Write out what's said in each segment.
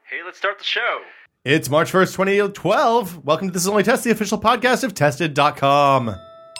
Hey, let's start the show. It's March 1st, 2012. Welcome to This Is Only Test, the official podcast of Tested.com.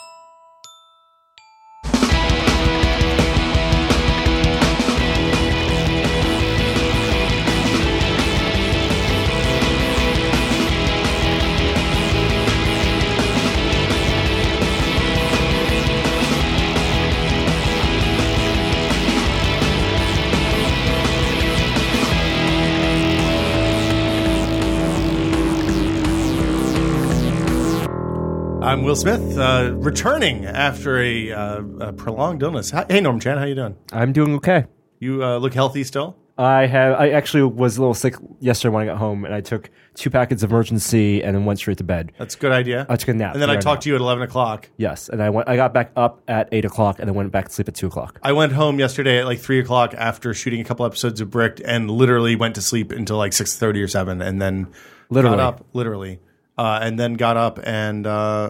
I'm Will Smith, returning after a prolonged illness. Hey, Norm Chan, how you doing? I'm doing okay. You look healthy still? I actually was a little sick yesterday when I got home, and I took 2 packets of Emergen-C and then went straight to bed. That's a good idea. I took a nap. And then I talked to you at 11 o'clock. Yes, and I got back up at 8 o'clock and then went back to sleep at 2 o'clock. I went home yesterday at like 3 o'clock after shooting a couple episodes of Bricked and literally went to sleep until like 6:30 or 7 and then got up, and then got up and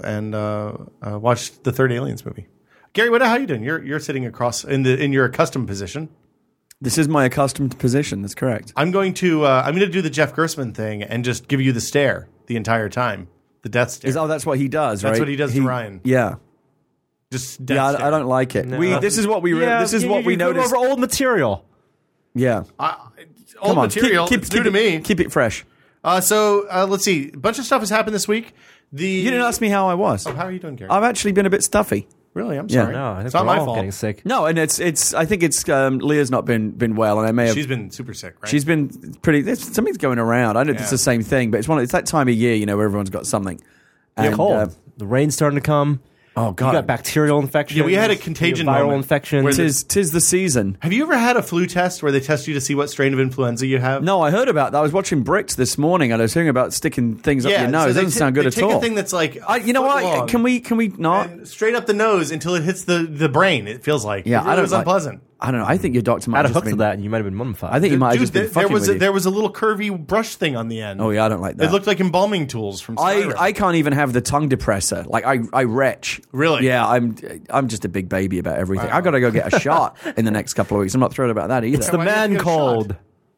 watched the third Aliens movie. Gary, how you doing? You're sitting across in your accustomed position. This is my accustomed position. That's correct. I'm going to do the Jeff Gerstmann thing and just give you the stare the entire time. The death stare. That's what he does, right? That's what he does to Ryan. Yeah. Just death stare. I don't like it. No. This is what we noticed. Over old material. Yeah. Old material. It's new to me. Keep it fresh. So let's see. A bunch of stuff has happened this week. You didn't ask me how I was. Oh, how are you doing, Gary? I've actually been a bit stuffy. Really? I'm Yeah. sorry. No, I think it's not we're my all fault. getting sick. No, and it's. I think it's Leah's not been well, and I may have. She's been super sick, right? She's been pretty. Something's going around. I know it's the same thing, but it's that time of year, where everyone's got something. And, Cold. The rain's starting to come. Oh God! You got bacterial infections. Yeah, we had a contagion viral moment infections. Tis the season. Have you ever had a flu test where they test you to see what strain of influenza you have? No, I heard about that. I was watching Bricked this morning, and I was hearing about sticking things up your nose. So It doesn't sound good they at take all. a thing that's like You know what? long Can we not? and straight up the nose until it hits the brain. It feels like Yeah, it was unpleasant. I don't know. I think your doctor might Had a have hook just to been. that, and you might have been mummified. I think you might have just been There fucking was with you. there was a little curvy brush thing on the end. Oh yeah, I don't like that. It looked like embalming tools from Skyrim. I can't even have the tongue depressor. Like I retch. Really? Yeah, I'm just a big baby about everything. I've got to go get a shot in the next couple of weeks. I'm not thrilled about that either. It's the Why do you man get a cold.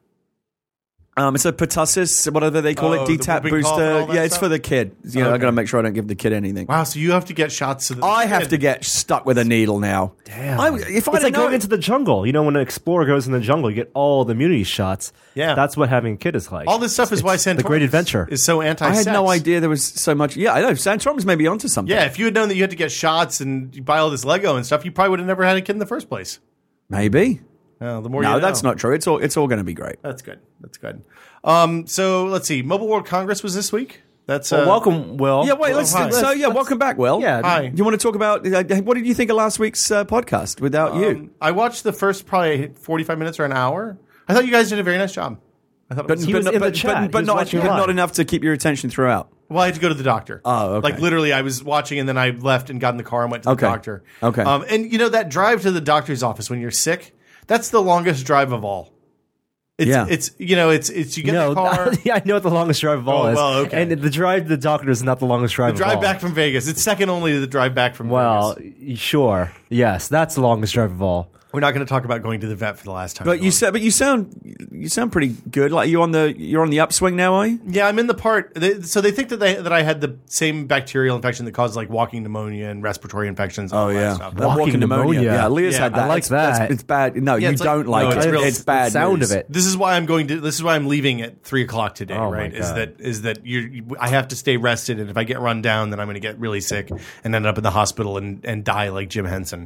It's a pertussis, whatever they call it, the DTaP whooping cough and all booster. that Yeah, it's stuff? for the kid. I got to make sure I don't give the kid anything. Wow, so you have to get shots of the I have to get stuck with a needle now. Damn. If I It's didn't like know going into the jungle. When an explorer goes in the jungle, you get all the immunity shots. Yeah. That's what having a kid is like. all this stuff is why It's Santorum the great adventure. is so I anti-sex. had no idea there was so much. Yeah, I know. Santorum's maybe onto something. Yeah, if you had known that you had to get shots and you buy all this Lego and stuff, you probably would have never had a kid in the first place. Maybe. The more you No, know. that's not true. It's all going to be great. That's good. That's good. So let's see. Mobile World Congress was this week. That's Well, welcome, Will. Yeah, wait. hi. Welcome back, Will. Yeah. Hi. You want to talk about what did you think of last week's podcast without you? I watched the first probably 45 minutes or an hour. I thought you guys did a very nice job. I thought it was He was in the chat. but He was watching live. not enough to keep your attention throughout. well, I had to go to the doctor. Oh, okay. Like literally, I was watching and then I left and got in the car and went to the Okay. doctor. Okay. And that drive to the doctor's office when you're sick, that's the longest drive of all. It's, Yeah. it's you get the car. Yeah, I know what the longest drive of all is. well, okay. And the drive to the doctor is not the longest drive The of all. drive back from Vegas. It's second only to the drive back from Well, Vegas. sure. Yes, that's the longest drive of all. We're not going to talk about going to the vet for the last time. But you sound pretty good. Like you're on the upswing now, are you? Yeah, I'm in the part. So they think that I had the same bacterial infection that causes like walking pneumonia and respiratory infections. And all that stuff. That Walking pneumounia. Yeah, Leah's Yeah, had that. I like that. It's bad. No, Yeah, you it's like- don't like no, it. it's real- It's bad. the sound news. of it. This is why I'm leaving at 3 o'clock today. Oh, my right? God. Is that I have to stay rested, and if I get run down, then I'm going to get really sick and end up in the hospital and die like Jim Henson.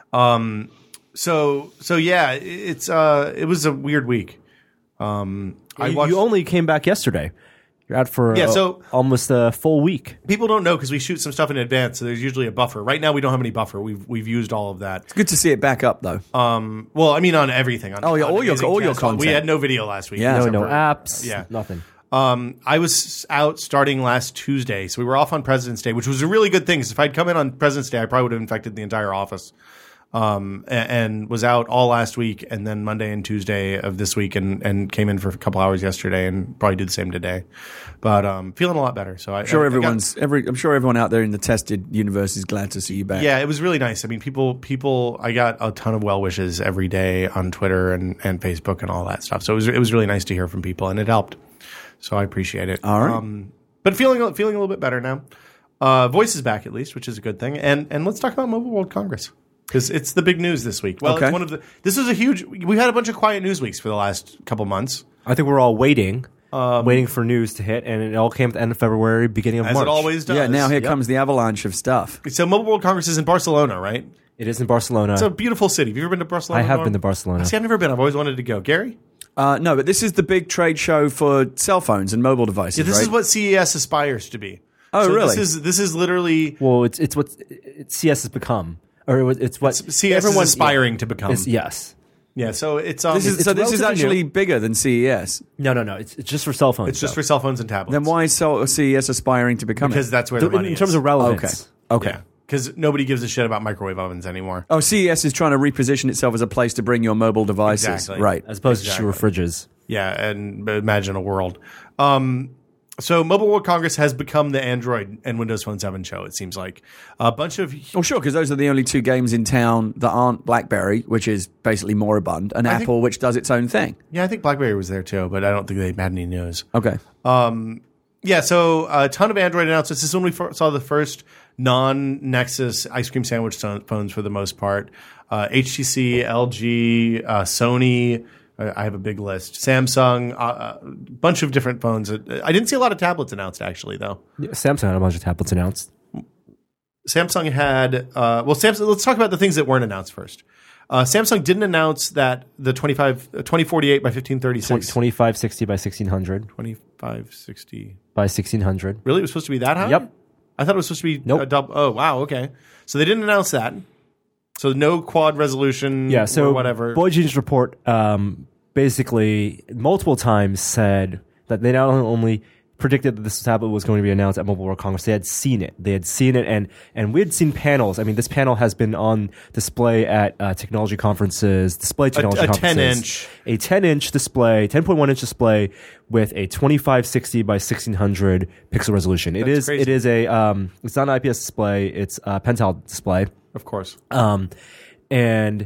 So yeah, it was a weird week. You only came back yesterday. You're out for almost a full week. People don't know because we shoot some stuff in advance, so there's usually a buffer. Right now, we don't have any buffer. We've used all of that. It's good to see it back up, though. Well, I mean, on everything. On all your Amazing Chess. content. We had no video last week. Yeah. except No for- apps. Yeah. Nothing. I was out starting last Tuesday, so we were off on President's Day, which was a really good thing. Because if I'd come in on President's Day, I probably would have infected the entire office. and was out all last week, and then Monday and Tuesday of this week, and came in for a couple hours yesterday, and probably do the same today. But feeling a lot better. So I'm sure everyone out there in the tested universe is glad to see you back. Yeah, it was really nice. I mean, people. I got a ton of well wishes every day on Twitter and Facebook and all that stuff. So it was really nice to hear from people, and it helped. So I appreciate it. All right. But feeling a little bit better now. Voice is back at least, which is a good thing. And let's talk about Mobile World Congress. Because it's the big news this week. Well, okay. This is a huge. We had a bunch of quiet news weeks for the last couple months. I think we're all waiting for news to hit, and it all came at the end of February, beginning of March. As it always does. Yeah, now here comes the avalanche of stuff. So Mobile World Congress is in Barcelona, right? It is in Barcelona. It's a beautiful city. Have you ever been to Barcelona? I have been to Barcelona. See, I've never been. I've always wanted to go. Gary? No, but this is the big trade show for cell phones and mobile devices. Yeah, this right? is what CES aspires to be. Oh, so really? This is literally. Well, it's what CS has become. Or it's what CES is aspiring to become. Yes. Yeah, so it's this is actually bigger than CES. No. It's just for cell phones. It's just for cell phones and tablets. Then why is CES aspiring to become because that's where the money is. In terms of relevance. Okay. Because nobody gives a shit about microwave ovens anymore. Oh, CES is trying to reposition itself as a place to bring your mobile devices. Exactly. Right. As opposed to your fridges. Yeah, and imagine a world. So Mobile World Congress has become the Android and Windows Phone 7 show, it seems like. A bunch of... Oh, sure, because those are the only two games in town that aren't BlackBerry, which is basically moribund, and Apple, which does its own thing. Yeah, I think BlackBerry was there too, but I don't think they had any news. Okay. Yeah, so a ton of Android announcements. This is when we saw the first non-Nexus ice cream sandwich phones for the most part. HTC, LG, Sony... I have a big list. Samsung, a bunch of different phones. I didn't see a lot of tablets announced, actually, though. Yeah, Samsung had a bunch of tablets announced. Samsung had... Samsung. Let's talk about the things that weren't announced first. Samsung didn't announce that the 2048 by 1536... 2560 by 1600. 2560... By 1600. Really? It was supposed to be that high? Yep. I thought it was supposed to be nope. a double... Oh, wow, okay. So they didn't announce that. So no quad resolution or whatever. Boy Genius Report basically multiple times said that they not only predicted that this tablet was going to be announced at Mobile World Congress, they had seen it. And we had seen panels. I mean, this panel has been on display at technology conferences, conferences. 10-inch. A 10-inch display, 10.1-inch display with a 2560 by 1600 pixel resolution. It is a it's not an IPS display, it's a Pentel display. Of course. And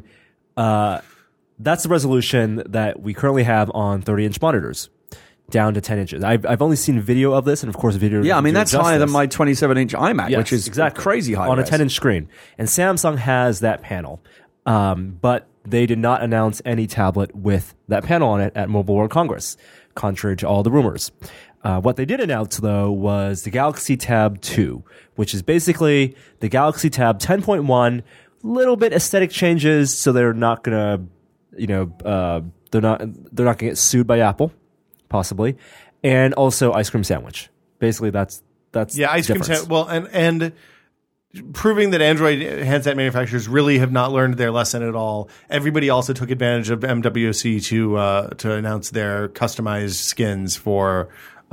that's the resolution that we currently have on 30-inch monitors, down to 10 inches. I've only seen video of this, and of course, video. Yeah, I mean that's higher than my 27-inch iMac, which is crazy high on a 10-inch screen. And Samsung has that panel, but they did not announce any tablet with that panel on it at Mobile World Congress, contrary to all the rumors. What they did announce, though, was the Galaxy Tab 2, which is basically the Galaxy Tab 10.1, little bit aesthetic changes, so they're not gonna, they're not gonna get sued by Apple, possibly, and also ice cream sandwich. Basically, that's ice cream sandwich. Well, and proving that Android handset manufacturers really have not learned their lesson at all. Everybody also took advantage of MWC to announce their customized skins for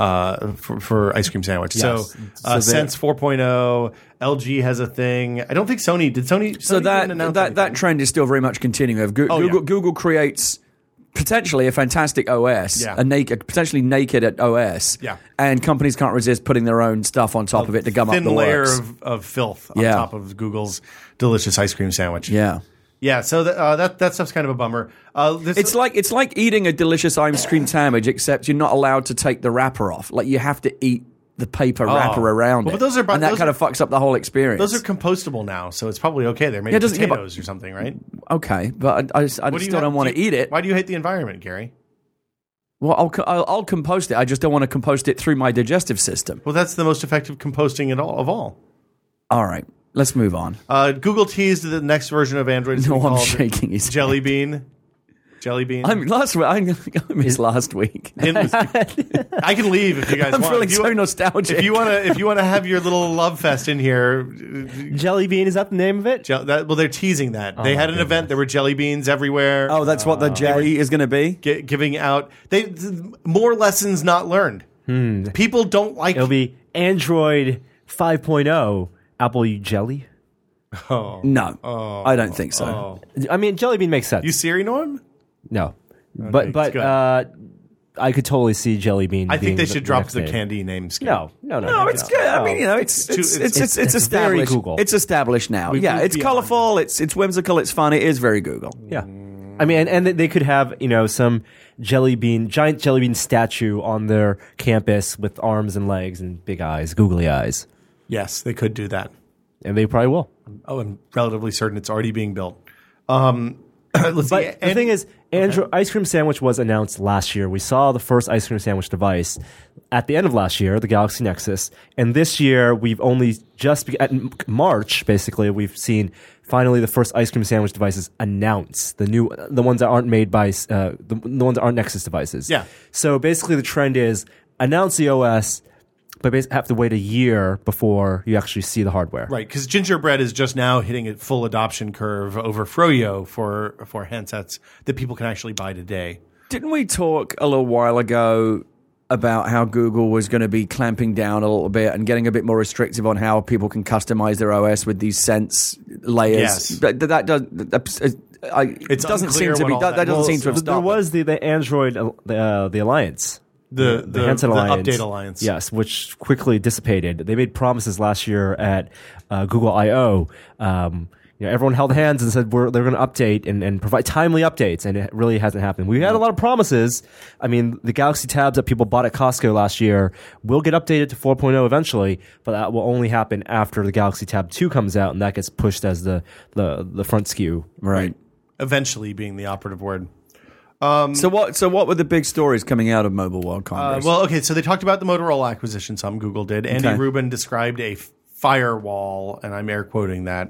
ice cream sandwich. Yes. So Sense 4.0, LG has a thing. I don't think Sony did. So that trend is still very much continuing. Google creates potentially a fantastic OS, potentially naked at OS, and companies can't resist putting their own stuff on top of it to gum up the works. Thin layer of filth on top of Google's delicious ice cream sandwich. Yeah, so that stuff's kind of a bummer. It's like eating a delicious ice cream sandwich, except you're not allowed to take the wrapper off. Like you have to eat the paper wrapper around it. But and that kind of fucks up the whole experience. Those are compostable now, so it's probably okay. They're made of potatoes or something, right? Okay, but I still don't want to eat it. Why do you hate the environment, Gary? Well, I'll compost it. I just don't want to compost it through my digestive system. Well, that's the most effective composting of all. All right. Let's move on. Google teased the next version of Android is I'm shaking his Jelly Bean. Jelly Bean. I missed last week. I can leave if you guys want. I'm feeling so nostalgic. If you want to have your little love fest in here. Jelly Bean, is that the name of it? They're teasing that. They had an event. There were jelly beans everywhere. Oh, that's what the J is going to be? Giving out more lessons not learned. People don't like... It'll be Android 5.0. Apple jelly? No, I don't think so. I mean, Jelly Bean makes sense. You Siri, Norm? No. Okay, but I could totally see Jelly Bean. I think they should drop the candy name scheme. No, it's good. I mean, it's established. Very Google. It's established now. It's colorful. It's whimsical. It's fun. It is very Google. Yeah. I mean, and they could have, some giant Jelly Bean statue on their campus with arms and legs and big eyes, googly eyes. Yes, they could do that. And they probably will. I'm relatively certain it's already being built. The thing is, Ice Cream Sandwich was announced last year. We saw the first ice cream sandwich device at the end of last year, the Galaxy Nexus. And this year, we've only at March, basically, we've seen finally the first ice cream sandwich devices announced. The ones that aren't made by, the ones that aren't Nexus devices. Yeah. So basically the trend is announce the OS, but basically have to wait a year before you actually see the hardware. Right, because Gingerbread is just now hitting a full adoption curve over Froyo for handsets that people can actually buy today. Didn't we talk a little while ago about how Google was going to be clamping down a little bit and getting a bit more restrictive on how people can customize their OS with these Sense layers? Yes. That doesn't seem to be. That doesn't seem to have stopped. There was the Android, the Alliance. The handset alliance, update alliance, yes, which quickly dissipated. They made promises last year at Google I/O. Everyone held hands and said they're going to update and provide timely updates, and it really hasn't happened. We had a lot of promises. I mean, the Galaxy Tabs that people bought at Costco last year will get updated to 4.0 eventually, but that will only happen after the Galaxy Tab 2 comes out, and that gets pushed as the front SKU. Right. Eventually being the operative word. So what were the big stories coming out of Mobile World Congress? So they talked about the Motorola acquisition. Google did. Andy Rubin described a firewall, and I'm air quoting that,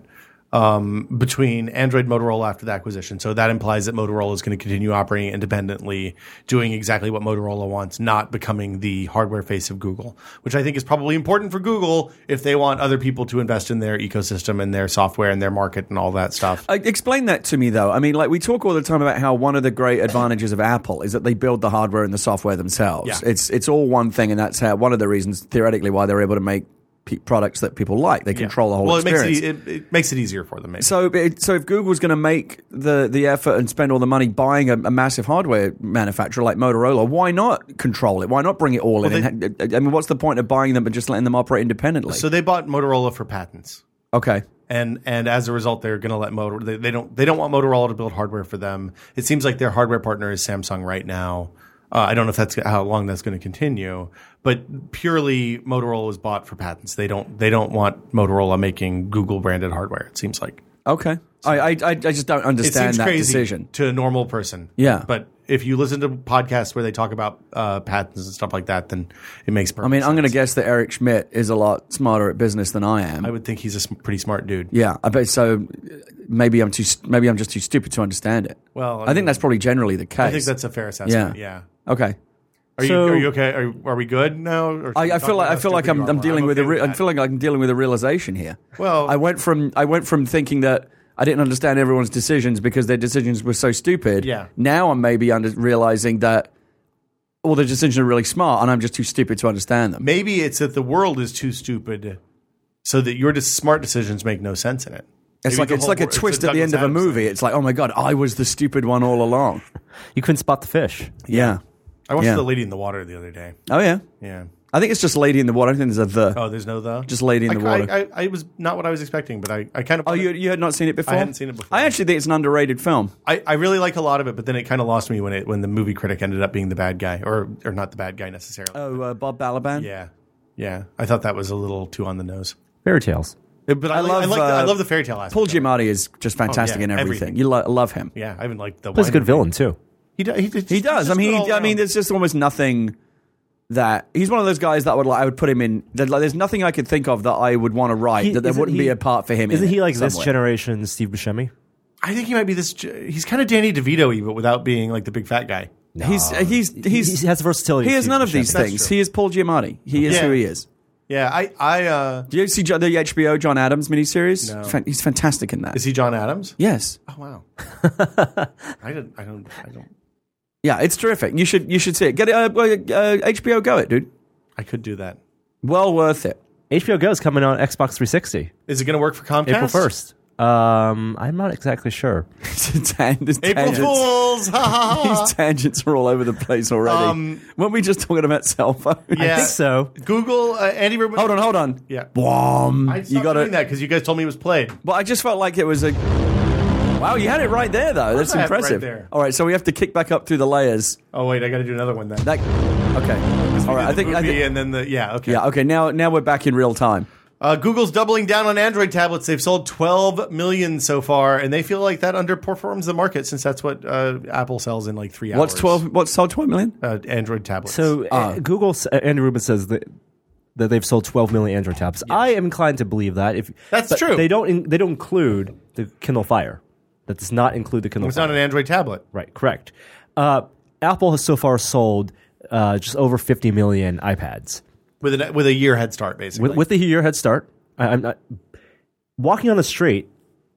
between Android and Motorola after the acquisition. So that implies that Motorola is going to continue operating independently, doing exactly what Motorola wants, not becoming the hardware face of Google, which I think is probably important for Google if they want other people to invest in their ecosystem and their software and their market and all that stuff. Explain that to me, though. I mean, we talk all the time about how one of the great advantages of Apple is that they build the hardware and the software themselves. Yeah. It's all one thing, and that's one of the reasons, theoretically, why they're able to make products that people like. They control the whole experience. It makes it easier for them. Maybe. So if Google's going to make the effort and spend all the money buying a massive hardware manufacturer like Motorola, why not control it? Why not bring it all in? I mean, what's the point of buying them and just letting them operate independently? So they bought Motorola for patents. Okay. And as a result, they're going to let Motorola. They don't want Motorola to build hardware for them. It seems like their hardware partner is Samsung right now. I don't know if that's how long that's going to continue, but purely Motorola was bought for patents. They don't want Motorola making Google branded hardware. It seems like. Okay, so, I just don't understand that decision to a normal person. Yeah, but if you listen to podcasts where they talk about patents and stuff like that, then it makes perfect sense. I'm going to guess that Eric Schmidt is a lot smarter at business than I am. I would think he's a pretty smart dude. Yeah, I bet so. Maybe I'm just too stupid to understand it. Well, I think that's probably generally the case. I think that's a fair assessment. Yeah. Okay. Are you okay? Are we good now? Or I feel like I'm dealing with I'm feeling like I'm dealing with a realization here. Well, I went from thinking that I didn't understand everyone's decisions because their decisions were so stupid. Yeah. Now I'm maybe realizing that all the decisions are really smart, and I'm just too stupid to understand them. Maybe it's that the world is too stupid, so that your smart decisions make no sense in it. It's like a twist at the end of a movie. It's like, oh my god, I was the stupid one all along. You couldn't spot the fish. Yeah. I watched The Lady in the Water the other day. Oh yeah. Yeah. I think it's just Lady in the Water. I think there's a the. Oh, there's no the? Just Lady in the Water. I was not what I was expecting, but I kind of... Oh, you had not seen it before? I hadn't seen it before. I actually think it's an underrated film. I really like a lot of it, but then it kind of lost me when the movie critic ended up being the bad guy, or not the bad guy necessarily. Oh, Bob Balaban? Yeah. I thought that was a little too on the nose. Fairy tales. But I love the fairy tale aspect. Paul Giamatti is just fantastic in everything. You love him. Yeah, I even like the... He's a good villain, too. He does. I mean, there's just almost nothing... that he's one of those guys that I would put him in. There's nothing I could think of that I would want to write that there wouldn't be a part for him. Isn't he like this somewhere. generation Steve Buscemi? I think he might be this. He's kind of Danny DeVito, but without being like the big fat guy. No. He has versatility. He has none of these things. He is Paul Giamatti. He is who he is. Yeah, do you see the HBO John Adams miniseries? No. He's fantastic in that. Is he John Adams? Yes. Oh wow. I don't. Yeah, it's terrific. You should see it. Get it. HBO Go it, dude. I could do that. Well worth it. HBO Go is coming on Xbox 360. Is it going to work for Comcast? April 1st. I'm not exactly sure. April Fools! These tangents are all over the place already. Weren't we just talking about cell phone? Yeah. I think so. Google, Andy Rubin. Hold on. Yeah. Boom. I stopped doing that because you guys told me it was played. Well, I just felt like it was a... Wow, you had it right there, though. That's impressive. Right there. All right, so we have to kick back up through the layers. Oh, wait, I got to do another one then. Okay. All right, I think... And then okay. Yeah, okay, now we're back in real time. Google's doubling down on Android tablets. They've sold 12 million so far, and they feel like that underperforms the market since that's what Apple sells in like 3 hours. What's sold 12 million? Android tablets. So Google's Andy Rubin says that they've sold 12 million Android tablets. Yes. I am inclined to believe that. That's true. They don't include the Kindle Fire. That does not include the Kindle Fire. It's not an Android tablet. Right, correct. Apple has so far sold just over 50 million iPads. With a year head start, basically. With a year head start. I'm not walking on the street.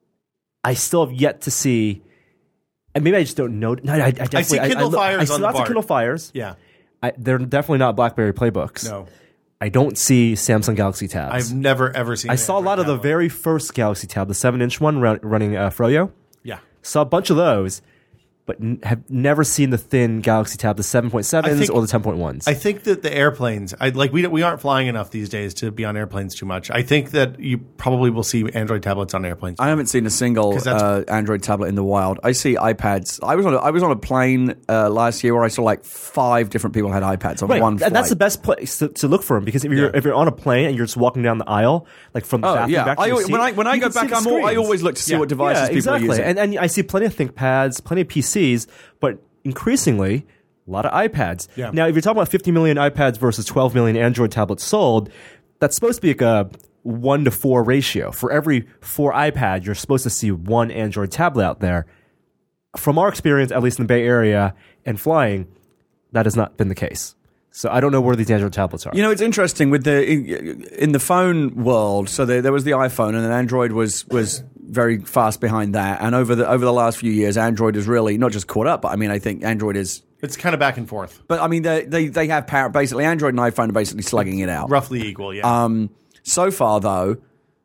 I still have yet to see, and maybe I just don't know. No, I definitely see Kindle Fires. I see on the lots BART. of Kindle Fires. Yeah, they're definitely not BlackBerry Playbooks. No, I don't see Samsung Galaxy Tabs. I've never ever seen. I saw a lot of the very first Galaxy Tab, the 7-inch one running Froyo. Yeah, saw a bunch of those. But have never seen the thin Galaxy Tab, the 7.7s or the 10.1s. I think that the airplanes, we aren't flying enough these days to be on airplanes too much. I think that you probably will see Android tablets on airplanes. I haven't seen a single Android tablet in the wild. I see iPads. I was on a plane last year where I saw like 5 different people had iPads on one flight. And that's the best place to look for them because if you're on a plane and you're just walking down the aisle, like from the bathroom back to your seat, when I go back, I always look to see what devices people are using. And I see plenty of ThinkPads, plenty of PCs, but increasingly, a lot of iPads. Yeah. Now, if you're talking about 50 million iPads versus 12 million Android tablets sold, that's supposed to be like a 1-to-4 ratio. For every 4 iPads, you're supposed to see 1 Android tablet out there. From our experience, at least in the Bay Area and flying, that has not been the case. So I don't know where these Android tablets are. You know, it's interesting with in the phone world. So there was the iPhone, and then Android was very fast behind that. And over the last few years, Android has really not just caught up, but I mean, I think Android is. It's kind of back and forth. But I mean, they have power. Basically, Android and iPhone are basically slugging it out. Roughly equal, yeah. So far, though,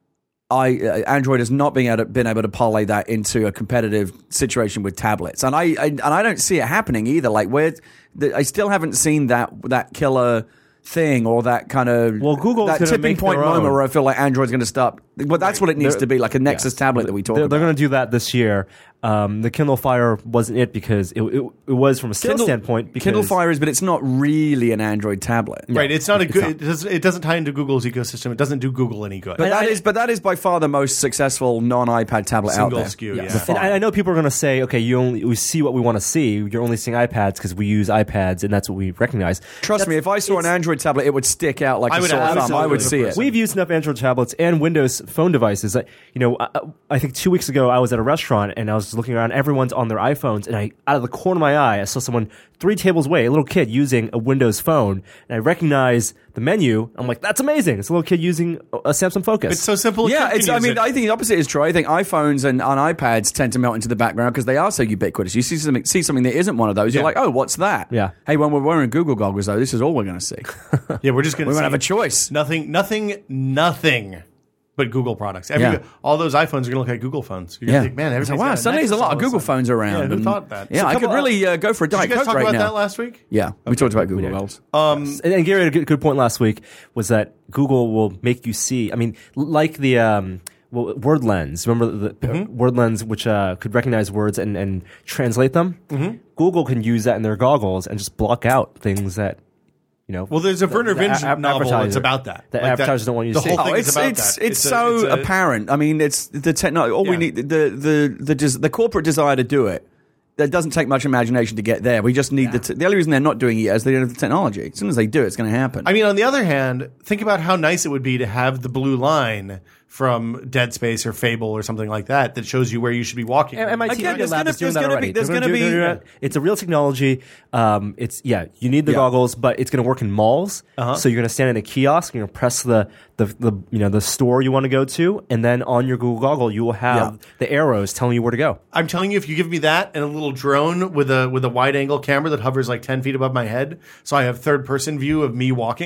Android has not been able to parlay that into a competitive situation with tablets, and I don't see it happening either. Like I still haven't seen that killer thing or that kind of Google's that tipping point moment where I feel like Android's going to stop. Well, that's what it needs to be, like a Nexus tablet that we talk about. They're going to do that this year. The Kindle Fire wasn't it because it was from a sales standpoint. Because Kindle Fire is, but it's not really an Android tablet. Right, it's not a good. It doesn't tie into Google's ecosystem. It doesn't do Google any good. But that is by far the most successful non-iPad tablet out there. Single SKU, And I know people are going to say, okay, we see what we want to see. You're only seeing iPads because we use iPads, and that's what we recognize. Trust me, if I saw an Android tablet, it would stick out like a sore thumb. I would see it. We've used enough Android tablets and Windows phone devices. I think 2 weeks ago I was at a restaurant and I was looking around. Everyone's on their iPhones, and out of the corner of my eye, I saw someone 3 tables away, a little kid using a Windows phone, and I recognize the menu. I'm like, that's amazing. It's a little kid using a Samsung Focus. It's so simple. Yeah, I think the opposite is true. I think iPhones and iPads tend to melt into the background because they are so ubiquitous. You see something that isn't one of those, you're like, oh, what's that? Yeah. Hey, when we're wearing Google goggles, though, this is all we're going to see. Yeah, we're just going to. We won't have a choice. Nothing. But Google products. All those iPhones are going to look like Google phones. You're going to think, man, everybody's wow, suddenly there's a lot of Google phones around. Yeah, who thought that? Yeah, I could really go for a Diet Coke right now. Did you guys talk about that last week? Yeah, we talked about Google Goggles. And Gary had a good point last week was that Google will make you see, I mean, like the Word Lens. Remember the Word Lens, which could recognize words and translate them? Mm-hmm. Google can use that in their goggles and just block out things that well, there's a Werner Vinge novel that's about that. The advertisers don't want you to see. The whole thing is about that. It's so apparent. I mean, it's the technology. All we need, the corporate desire to do it. There doesn't take much imagination to get there. We just need the only reason they're not doing it is they don't have the technology. As soon as they do, it's going to happen. I mean, on the other hand, think about how nice it would be to have the blue line from Dead Space or Fable or something like that shows you where you should be walking. MIT Media Lab is doing that already. It's a real technology. You need the goggles, but it's going to work in malls. So you're going to stand in a kiosk, you're going to press the store you want to go to, and then on your Google goggle you will have the arrows telling you where to go. I'm telling you, if you give me that and a little drone with a wide angle camera that hovers like 10 feet above my head, so I have third person view of me walking.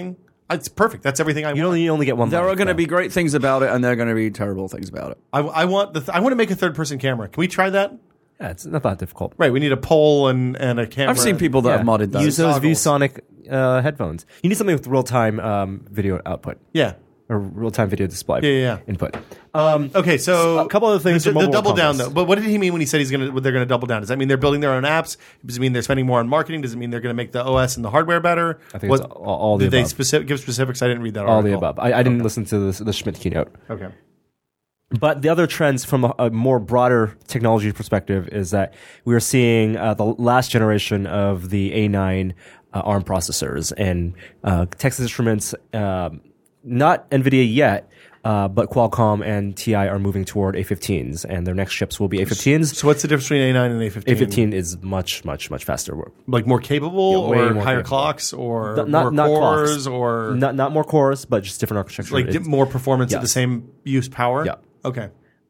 It's perfect. That's everything I want. You only get one. There are going to be great things about it, and there are going to be terrible things about it. I want to make a third-person camera. Can we try that? Yeah, it's not that difficult. Right, we need a pole and a camera. I've seen people that have modded those. Use those ViewSonic headphones. You need something with real-time video output. Yeah. Or real-time video display input. Okay, so a couple other things. The double down, though. But what did he mean when he said they're going to double down? Does that mean they're building their own apps? Does it mean they're spending more on marketing? Does it mean they're going to make the OS and the hardware better? I think it's all the above. Did they give specifics? I didn't read that all article. All the above. I didn't listen to the Schmidt keynote. Okay. But the other trends from a more broader technology perspective is that we are seeing the last generation of the A9 ARM processors and Texas Instruments, not NVIDIA yet, but Qualcomm and TI are moving toward A15s, and their next chips will be A15s. So what's the difference between A9 and A15? A15 is much, much, much faster. Like more capable, or more higher clocks, or not more cores, clocks. or not more cores, but just different architecture. Like more performance at the same use power. Yeah. Okay.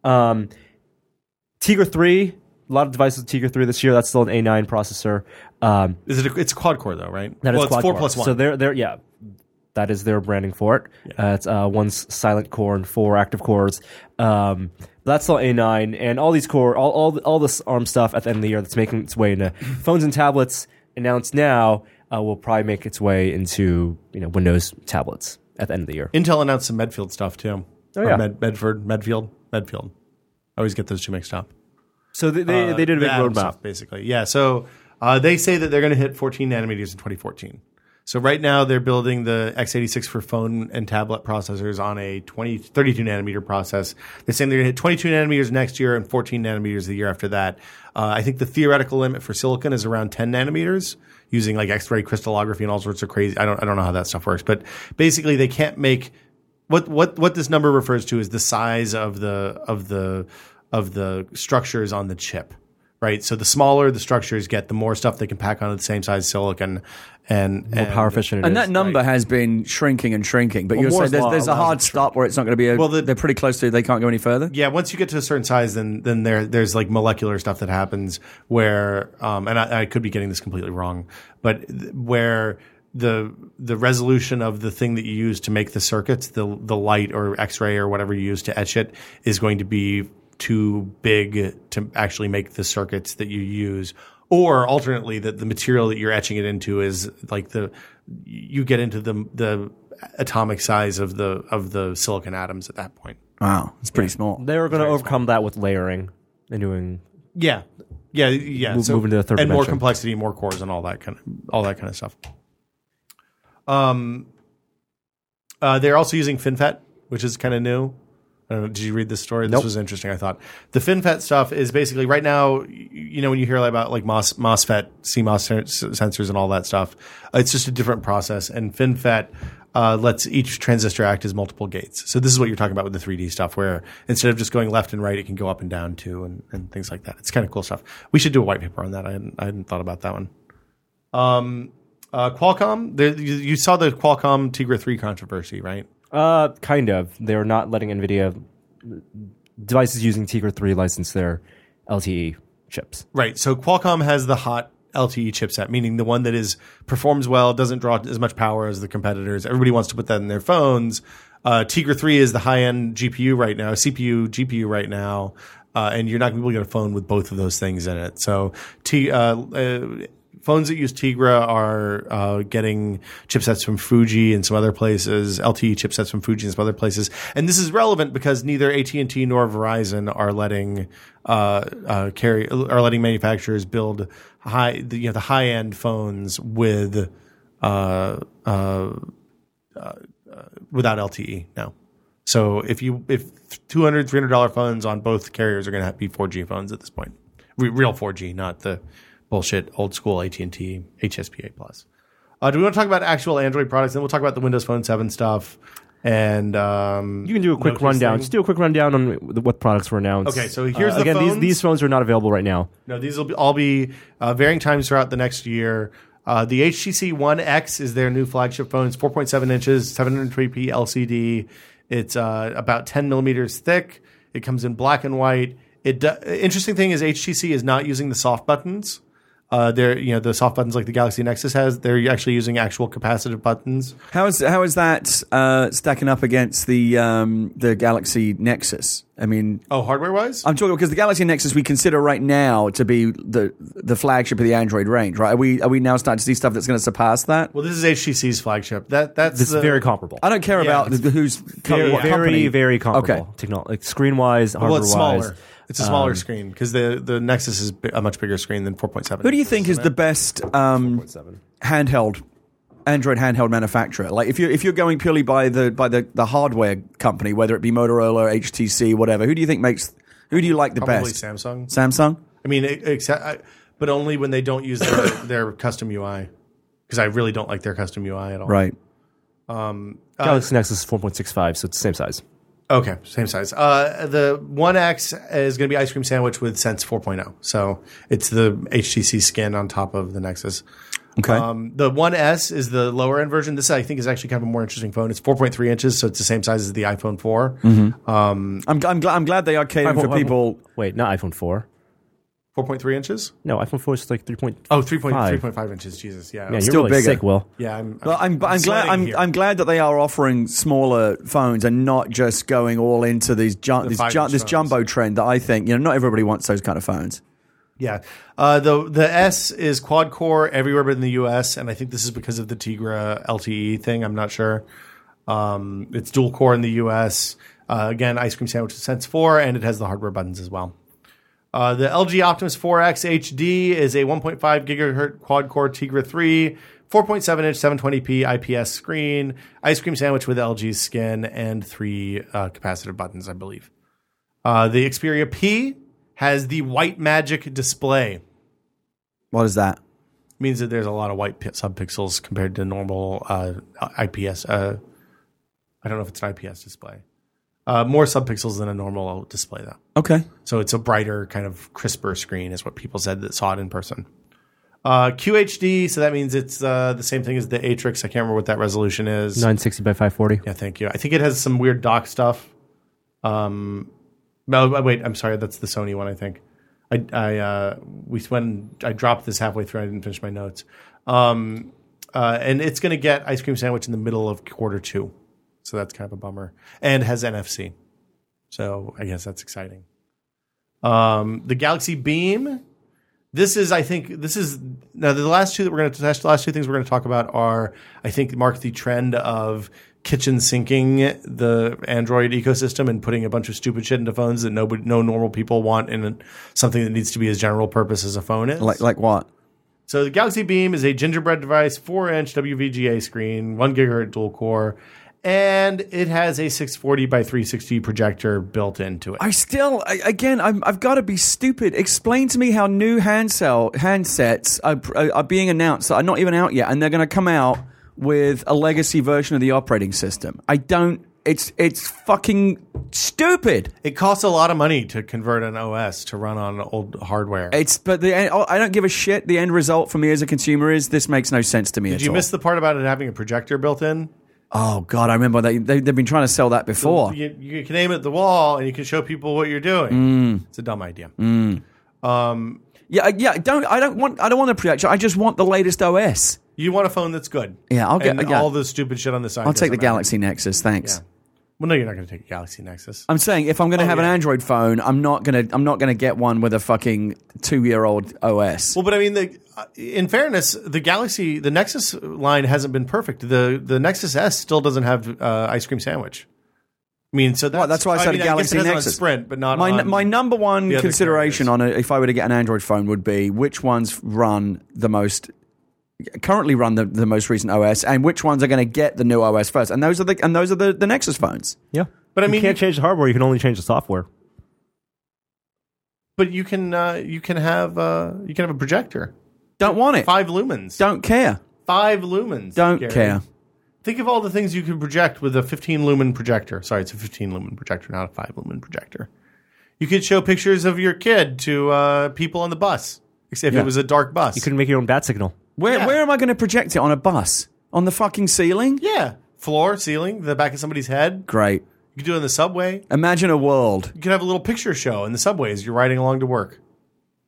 Tegra 3. A lot of devices with Tegra 3 this year. That's still an A9 processor. It's a quad core though, right? That is it's quad 4 core. plus 1. So they're that is their branding for it. Yeah. It's one's silent core and 4 active cores. But that's still A9, and all these all this ARM stuff at the end of the year that's making its way into phones and tablets. Announced now will probably make its way into Windows tablets at the end of the year. Intel announced some Medfield stuff too. Oh yeah, Medfield. I always get those two mixed up. So they did a big roadmap, stuff, basically. Yeah. So they say that they're going to hit 14 nanometers in 2014. So right now they're building the x86 for phone and tablet processors on a 32 nanometer process. They're saying they're going to hit 22 nanometers next year and 14 nanometers the year after that. I think the theoretical limit for silicon is around 10 nanometers using like X-ray crystallography and all sorts of crazy. I don't know how that stuff works, but basically they can't make what this number refers to is the size of the structures on the chip. Right, so the smaller the structures get, the more stuff they can pack onto the same size silicon, and more power efficient. And that number has been shrinking and shrinking. But you're saying there's a hard stop where it's not going to be. They're pretty close to. They can't go any further. Yeah, once you get to a certain size, then there's like molecular stuff that happens where, and I could be getting this completely wrong, but where the resolution of the thing that you use to make the circuits, the light or X-ray or whatever you use to etch it, is going to be too big to actually make the circuits that you use, or alternately that the material that you're etching it into is like you get into the atomic size of the silicon atoms at that point. Wow, it's pretty small. They were going to overcome that with layering and doing moving to the third dimension. More complexity, more cores, and all that kind of stuff. They're also using FinFET, which is kind of new. I don't know, did you read this story? This was interesting, I thought. The FinFET stuff is basically right now, when you hear about like MOSFET, CMOS sensors and all that stuff, it's just a different process. And FinFET lets each transistor act as multiple gates. So this is what you're talking about with the 3D stuff, where instead of just going left and right, it can go up and down too, and things like that. It's kind of cool stuff. We should do a white paper on that. I hadn't thought about that one. Qualcomm, you saw the Qualcomm Tegra 3 controversy, right? Kind of. They're not letting NVIDIA devices using Tegra 3 license their LTE chips. Right. So Qualcomm has the hot LTE chipset, meaning the one that performs well, doesn't draw as much power as the competitors. Everybody wants to put that in their phones. Tegra 3 is the high-end GPU right now, CPU, GPU right now, and you're not going to be able to get a phone with both of those things in it. So phones that use Tegra are getting chipsets from Fuji and some other places, LTE chipsets from Fuji and some other places. And this is relevant because neither AT&T nor Verizon are letting manufacturers build the high-end phones with without LTE now. So if $200, $300 phones on both carriers are going to be 4G phones at this point, real 4G, not the bullshit old school AT&T HSPA plus. Do we want to talk about actual Android products? Then we'll talk about the Windows Phone 7 stuff. And you can do a quick rundown. Just do a quick rundown on what products were announced. Okay, so here's the phones. These phones are not available right now. No, these will all be varying times throughout the next year. The HTC One X is their new flagship phone. It's 4.7 inches, 720p LCD. It's about 10 millimeters thick. It comes in black and white. Interesting thing is HTC is not using the soft buttons. They're the soft buttons like the Galaxy Nexus has. They're actually using actual capacitive buttons. How is that stacking up against the Galaxy Nexus? I mean, hardware wise, I'm talking because the Galaxy Nexus we consider right now to be the flagship of the Android range, right? Are we now starting to see stuff that's going to surpass that? Well, this is HTC's flagship. That's very comparable. I don't care about who's very, very comparable. Okay, like screen wise, hardware it's smaller. It's a smaller screen because the Nexus is a much bigger screen than 4.7. Who do you think is the best handheld Android handheld manufacturer? Like if you're going purely by the hardware company, whether it be Motorola, HTC, whatever, who do you like the Probably best? Samsung. I mean, but only when they don't use their custom UI, because I really don't like their custom UI at all. Right. Galaxy Nexus is 4.65, so it's the same size. Okay, same size. The One X is going to be Ice Cream Sandwich with Sense 4.0. So it's the HTC skin on top of the Nexus. Okay. The One S is the lower end version. This I think is actually kind of a more interesting phone. It's 4.3 inches, so it's the same size as the iPhone 4. Mm-hmm. I'm glad they are catering for people. Wait, not iPhone 4. 4.3 inches? No, iPhone 4 is like 3.5. Oh, 3.5 inches. Jesus, yeah. Yeah, you're still really bigger. sick, Will. Yeah, I'm glad that they are offering smaller phones and not just going all into this jumbo trend that I think not everybody wants those kind of phones. Yeah, the S is quad core everywhere but in the US, and I think this is because of the Tegra LTE thing. I'm not sure. It's dual core in the US. Again, Ice Cream Sandwich with Sense 4, and it has the hardware buttons as well. The LG Optimus 4X HD is a 1.5 gigahertz quad-core Tegra 3, 4.7-inch 720p IPS screen, Ice Cream Sandwich with LG's skin, and 3 capacitive buttons, I believe. The Xperia P has the white magic display. What is that? It means that there's a lot of white subpixels compared to normal IPS. I don't know if it's an IPS display. More subpixels than a normal display, though. Okay. So it's a brighter, kind of crisper screen, is what people said that saw it in person. QHD, so that means it's the same thing as the Atrix. I can't remember what that resolution is. 960 by 540. Yeah, thank you. I think it has some weird dock stuff. No, wait, I'm sorry. That's the Sony one, I think. I dropped this halfway through. I didn't finish my notes. And it's going to get Ice Cream Sandwich in the middle of Q2. So that's kind of a bummer. And has NFC. So I guess that's exciting. The Galaxy Beam. Now the last two things we're going to talk about are, I think, mark the trend of kitchen sinking the Android ecosystem and putting a bunch of stupid shit into phones that no normal people want in something that needs to be as general purpose as a phone is. Like what? So the Galaxy Beam is a gingerbread device, 4-inch WVGA screen, 1 gigahertz dual core. And it has a 640 by 360 projector built into it. I've got to be stupid. Explain to me how new handsets are being announced that are not even out yet, and they're going to come out with a legacy version of the operating system. It's fucking stupid. It costs a lot of money to convert an OS to run on old hardware. I don't give a shit. The end result for me as a consumer is this makes no sense to me. Did you miss the part about it having a projector built in? Oh, God, I remember they've been trying to sell that before. So you can aim at the wall and you can show people what you're doing. It's a dumb idea. I don't want a projector. I just want the latest OS. You want a phone that's good. Yeah, I'll get all the stupid shit on the side. I'll take the Galaxy Nexus, thanks. Yeah. Well, no, you're not going to take a Galaxy Nexus. I'm saying if I'm going to have an Android phone, I'm not going to get one with a fucking 2-year-old OS. Well, but I mean, in fairness, the Nexus line hasn't been perfect. The Nexus S still doesn't have Ice Cream Sandwich. I mean, so that's why I said a Galaxy Nexus. On Sprint, but not my number one consideration on it, if I were to get an Android phone, would be which ones currently run the most recent OS, and which ones are going to get the new OS first. And those are the Nexus phones. Yeah, but I mean, you can't change the hardware. You can only change the software. But you can have a projector. Don't want it. 5 lumens. Don't care. 5 lumens. Don't care. Think of all the things you could project with a 15 lumen projector. Sorry, it's a 15 lumen projector, not a 5 lumen projector. You could show pictures of your kid to people on the bus, except it was a dark bus. You could make your own bat signal. Where am I going to project it on a bus? On the fucking ceiling? Yeah. Floor, ceiling, the back of somebody's head. Great. You could do it in the subway. Imagine a world. You could have a little picture show in the subway as you're riding along to work.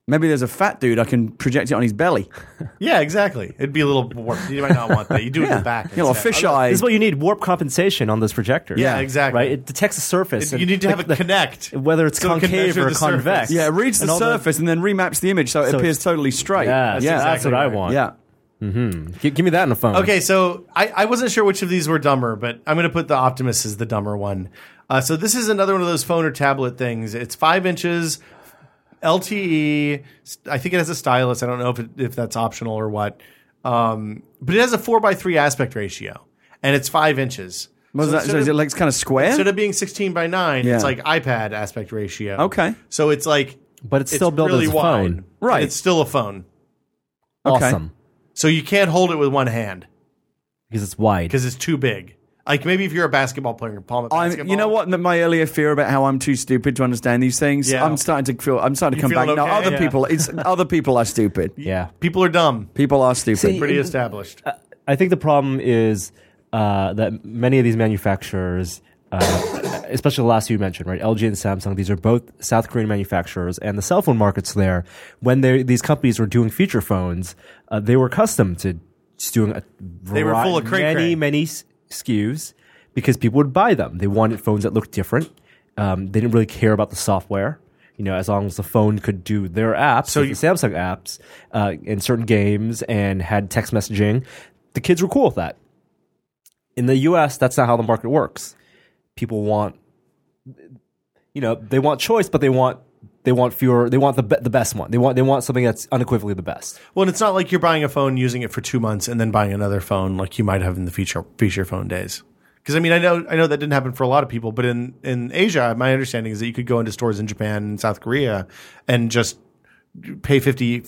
Maybe there's a fat dude I can project it on his belly. Yeah, exactly. It'd be a little warped. You might not want that. You do it in the back. You know, a fisheye. This is what you need, warp compensation on those projectors. Yeah, exactly. Right? It detects the surface. You need to have it connect. Whether it's concave or convex. Yeah, it reads the surface and then remaps the image so it appears totally straight. Yeah, that's what I want. Yeah. Mm-hmm. Give me that in the phone. Okay, so I wasn't sure which of these were dumber, but I'm going to put the Optimus as the dumber one. So this is another one of those phone or tablet things. It's 5 inches, LTE. I think it has a stylus. I don't know if that's optional or what. But it has a 4:3 aspect ratio, and it's 5 inches. So is it like kind of square? Instead of being 16:9, it's like iPad aspect ratio. Okay. So it's like, but it's still built really as a wide. phone. Right. It's still a phone. Awesome. So you can't hold it with one hand because it's wide. Because it's too big. Like maybe if you're a basketball player, you palm it basketball. You know what? My earlier fear about how I'm too stupid to understand these things. Yeah. I'm starting to come back. No, other people are stupid. Yeah, people are dumb. People are stupid. See, pretty established. I think the problem is that many of these manufacturers, especially the last two you mentioned, right? LG and Samsung. These are both South Korean manufacturers, and the cell phone markets there. When these companies were doing feature phones, they were accustomed to just doing they were full of many SKUs because people would buy them. They wanted phones that looked different. They didn't really care about the software. You know, as long as the phone could do their apps, the Samsung apps, in certain games and had text messaging, the kids were cool with that. In the US, that's not how the market works. People want, they want choice, but they want fewer. They want the best one. They want something that's unequivocally the best. Well, and it's not like you're buying a phone, using it for 2 months, and then buying another phone like you might have in the feature phone days. Because I mean, I know that didn't happen for a lot of people, but in Asia, my understanding is that you could go into stores in Japan and South Korea and just pay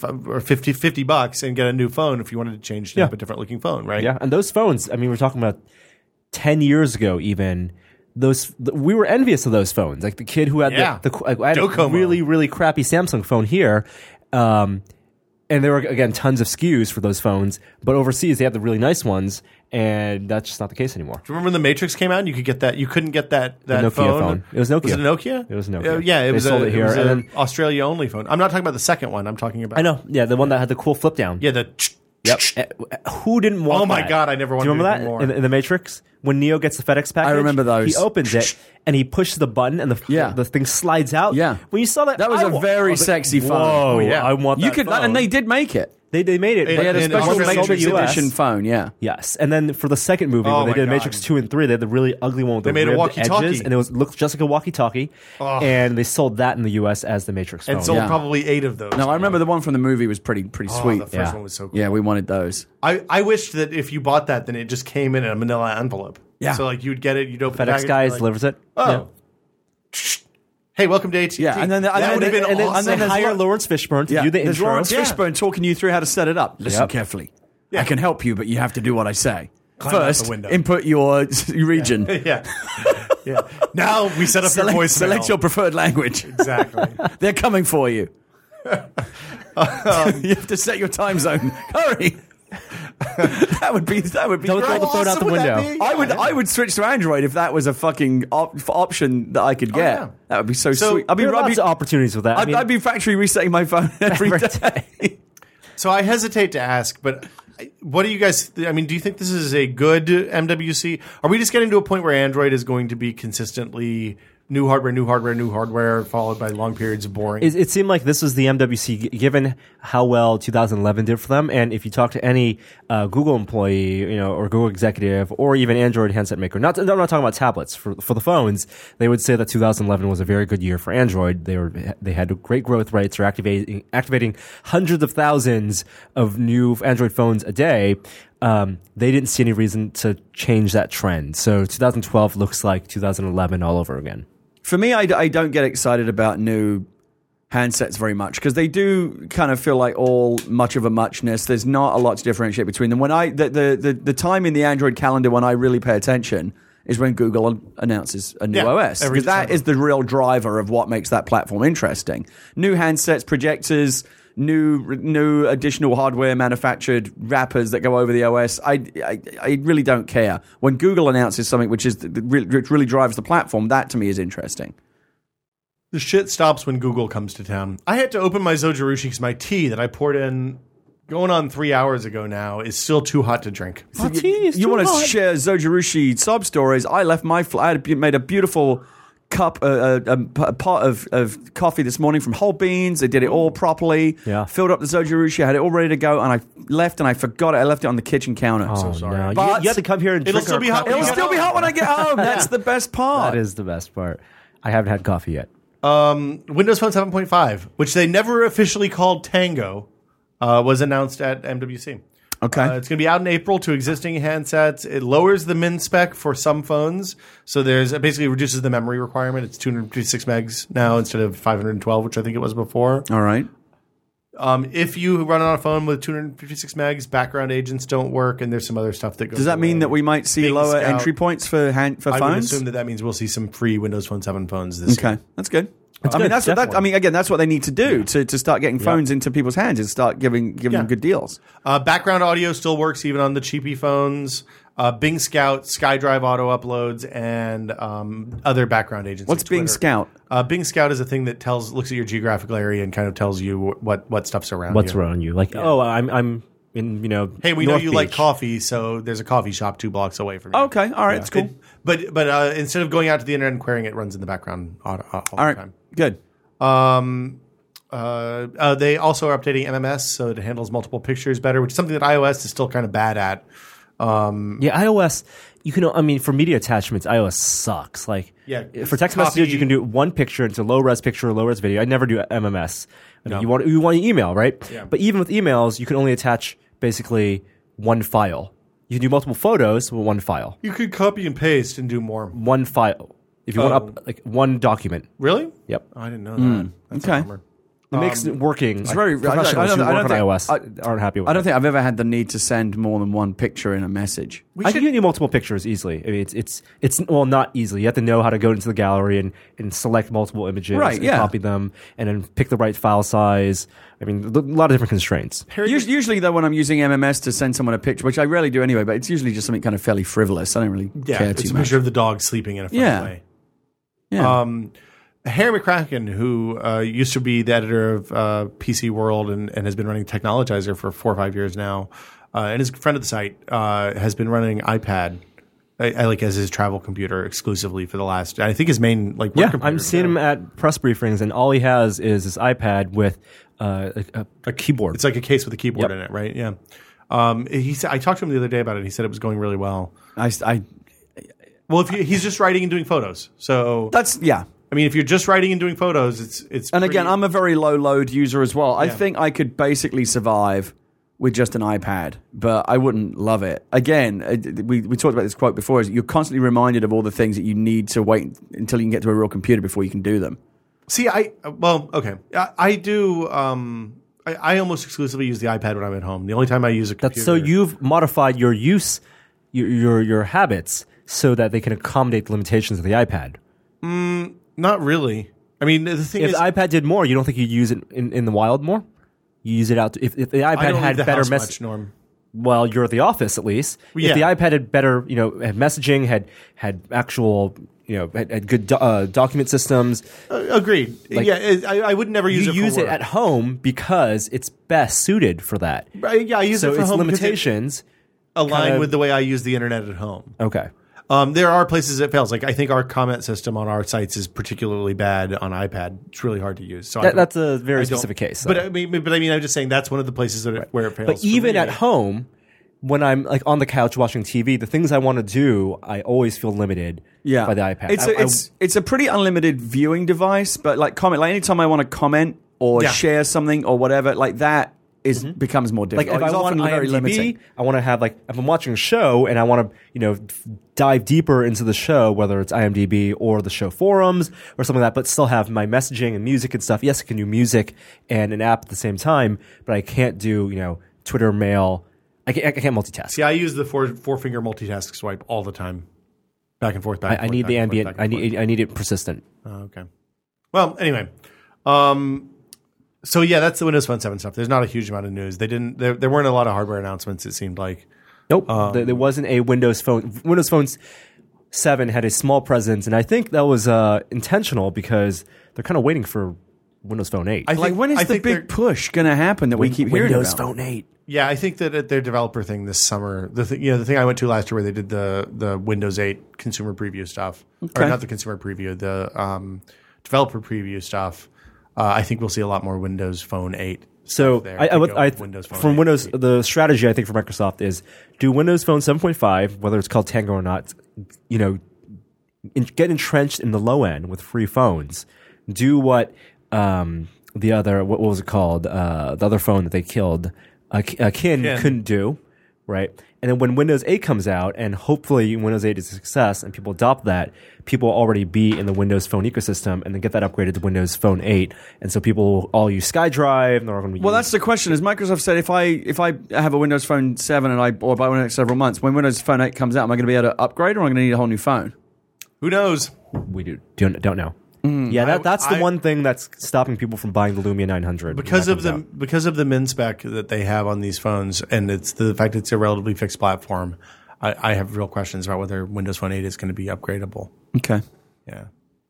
$50 and get a new phone if you wanted to change to a different looking phone, right? Yeah, and those phones. I mean, we're talking about 10 years ago, even. We were envious of those phones. Like the kid who had I had a really, really crappy Samsung phone here. And there were, again, tons of SKUs for those phones. But overseas, they had the really nice ones. And that's just not the case anymore. Do you remember when the Matrix came out and you could get that? You couldn't get that Nokia phone. It was Nokia. Was it Nokia? It was Nokia. Yeah, it was sold it here. It was an Australia-only phone. I'm not talking about the second one. I'm talking about... I know. Yeah, the one that had the cool flip down. Yeah, Yep. Who didn't want that? Oh my God, I never wanted to do you remember that? In the Matrix? When Neo gets the FedEx package? I remember those. He opens it and he pushes the button and the thing slides out. Yeah. When you saw that... That was a very sexy phone. Whoa, yeah. I want that phone. And they did make it. They made it. They had a special Matrix edition phone, yeah. Yes. And then for the second movie, when they did Matrix 2 and 3, they had the really ugly one with the ribbed edges. And it looked just like a walkie-talkie. Oh. And they sold that in the U.S. as the Matrix phone. And sold probably 8 of those. No, I remember the one from the movie was pretty sweet. The first one was so cool. Yeah, we wanted those. I wished that if you bought that, then it just came in a manila envelope. Yeah. So like you'd get it, you'd open the package. FedEx guy delivers it. Oh. Yeah. Hey, welcome to AT&T. Yeah, and then they hire Lawrence Fishburne to do the intro. Lawrence Fishburne talking you through how to set it up. Listen carefully. Yeah. I can help you, but you have to do what I say. First, input your region. Yeah. Now we set up your voicemail. Select your preferred language. Exactly. They're coming for you. You have to set your time zone. Hurry. That would be Don't great. throw the phone out the window. I would switch to Android if that was a fucking option that I could get. Oh, yeah. That would be so sweet. There are lots of opportunities with that. I'd be factory resetting my phone every day. So I hesitate to ask, but what do you guys? I mean, do you think this is a good MWC? Are we just getting to a point where Android is going to be consistently new hardware, followed by long periods of boring? It seemed like this was the MWC, given how well 2011 did for them. And if you talk to any Google employee, or Google executive, or even Android handset maker, I'm not talking about tablets for the phones, they would say that 2011 was a very good year for Android. They had great growth rates, they're activating hundreds of thousands of new Android phones a day. They didn't see any reason to change that trend. So 2012 looks like 2011 all over again. For me, I don't get excited about new handsets very much because they do kind of feel like all much of a muchness. There's not a lot to differentiate between them. When the time in the Android calendar when I really pay attention is when Google announces a new OS, because that is the real driver of what makes that platform interesting. New handsets, projectors, new additional hardware manufactured wrappers that go over the OS. I really don't care. When Google announces something which really drives the platform, that to me is interesting. The shit stops when Google comes to town. I had to open my Zojirushi because my tea that I poured in going on 3 hours ago now is still too hot to drink. You want to share Zojirushi sob stories? I left my I had made a beautiful cup, a pot of coffee this morning from whole beans. I did it all properly. Yeah. Filled up the Zojirushi. I had it all ready to go, and I left and I forgot it. I left it on the kitchen counter. Oh, so sorry. No. But you have to come here and it'll drink still our be hot. coffee. It'll still be hot when I get home. That's the best part. That is the best part. I haven't had coffee yet. Windows Phone 7.5, which they never officially called Tango, was announced at MWC. Okay. It's going to be out in April to existing handsets. It lowers the min spec for some phones. So it basically reduces the memory requirement. It's 256 megs now instead of 512, which I think it was before. All right. If you run on a phone with 256 megs, background agents don't work, and there's some other stuff that goes Does that mean away. that we might see Bing lower Scout. entry points for phones? I would assume that means we'll see some free Windows Phone 7 phones this year. Okay, that's good. good, That's what they need to do to start getting phones into people's hands is start giving them good deals. Background audio still works even on the cheapy phones. Bing Scout, SkyDrive auto uploads, and other background agents. What's like Bing Twitter. Scout? Bing Scout is a thing that looks at your geographical area and kind of tells you what stuff's around What's you. around you? Like, I'm in, Hey, we North know you like Beach. coffee, so there's a coffee shop 2 blocks away from you. Okay, all right, that's cool. But instead of going out to the internet and querying it, runs in the background all the time. Good. They also are updating MMS so it handles multiple pictures better, which is something that iOS is still kind of bad at. iOS, for media attachments, iOS sucks. Like, for text messages, you can do one picture into low-res picture, low-res video. I never do MMS. You want to email, right? Yeah. But even with emails, you can only attach basically one file. You can do multiple photos with one file. You could copy and paste and do more. One file. If you want one document. Really? Yep. I didn't know that. That's Okay. a bummer. It makes it working. It's very. Professionals who work on think- iOS aren't happy with it. I don't think I've ever had the need to send more than one picture in a message. I can do multiple pictures easily. I mean, it's not easily. You have to know how to go into the gallery and select multiple images, and copy them, and then pick the right file size. I mean, a lot of different constraints. Usually, though, when I'm using MMS to send someone a picture, which I rarely do anyway, but it's usually just something kind of fairly frivolous. I don't really care it's too a much. picture of the dog sleeping in a funny way. Yeah. Harry McCracken, who used to be the editor of PC World and has been running Technologizer for 4 or 5 years now, and is a friend of the site, has been running iPad as his travel computer exclusively for the last. I think his main work computer. I'm seeing him at press briefings, and all he has is his iPad with a keyboard. It's like a case with a keyboard in it, right? Yeah. He said I talked to him the other day about it. And he said it was going really well. Well, if he's just writing and doing photos, so that's I mean, if you're just writing and doing photos, it's. And again, I'm a very low load user as well. I think I could basically survive with just an iPad, but I wouldn't love it. Again, we talked about this quote before: is you're constantly reminded of all the things that you need to wait until you can get to a real computer before you can do them. See, I do. I almost exclusively use the iPad when I'm at home. The only time I use a computer. That's so you've modified your use, your habits, so that they can accommodate the limitations of the iPad. Not really. I mean, the thing is, if the iPad did more, you don't think you'd use it in the wild more? You use it out. If the iPad had better messaging, Norm. Well, you're at the office at least. If the iPad had better, had messaging, had actual, had good document systems. Agreed. I would never use it. You use it at home because it's best suited for that. I use it for its home. Limitations align with the way I use the internet at home. Okay. There are places it fails. Like I think our comment system on our sites is particularly bad on iPad. It's really hard to use. So that's a very specific case. So. But I mean, I'm just saying that's one of the places where it fails. But even at home, when I'm on the couch watching TV, the things I want to do, I always feel limited by the iPad. It's a pretty unlimited viewing device, but anytime I want to comment or share something or whatever, like that becomes more difficult. Like if I want IMDb, I want to have if I'm watching a show and I want to dive deeper into the show, whether it's IMDb or the show forums or something like that, but still have my messaging and music and stuff. Yes, I can do music and an app at the same time, but I can't do Twitter, mail. I can't multitask. See, I use the four finger multitask swipe all the time, back and forth. I need the ambient. I need it persistent. Oh, okay. Well, anyway. So yeah, that's the Windows Phone 7 stuff. There's not a huge amount of news. There weren't a lot of hardware announcements. It seemed like nope. There wasn't a Windows Phone. Windows Phones 7 had a small presence, and I think that was intentional because they're kind of waiting for Windows Phone 8. When is the big push going to happen that we keep hearing Windows about? Phone 8. Yeah, I think that at their developer thing this summer, the thing I went to last year where they did the Windows 8 consumer preview stuff, or not the consumer preview, the developer preview stuff. I think we'll see a lot more Windows Phone 8. So Windows Phone from 8. Windows, the strategy I think for Microsoft is do Windows Phone 7.5, whether it's called Tango or not, get entrenched in the low end with free phones. Do what the other, what was it called? The other phone that they killed, Kin couldn't do, right? And then when Windows 8 comes out, and hopefully Windows 8 is a success and people adopt that, people will already be in the Windows Phone ecosystem and then get that upgraded to Windows Phone 8. And so people will all use SkyDrive. And they're going to that's the question. As Microsoft said, if I have a Windows Phone 7 or buy one in the next several months, when Windows Phone 8 comes out, am I going to be able to upgrade or am I going to need a whole new phone? Who knows? We don't know. Yeah, that's the one thing that's stopping people from buying the Lumia 900 because of the min spec that they have on these phones, and it's the fact it's a relatively fixed platform. I have real questions about whether Windows Phone 8 is going to be upgradable. Okay, yeah,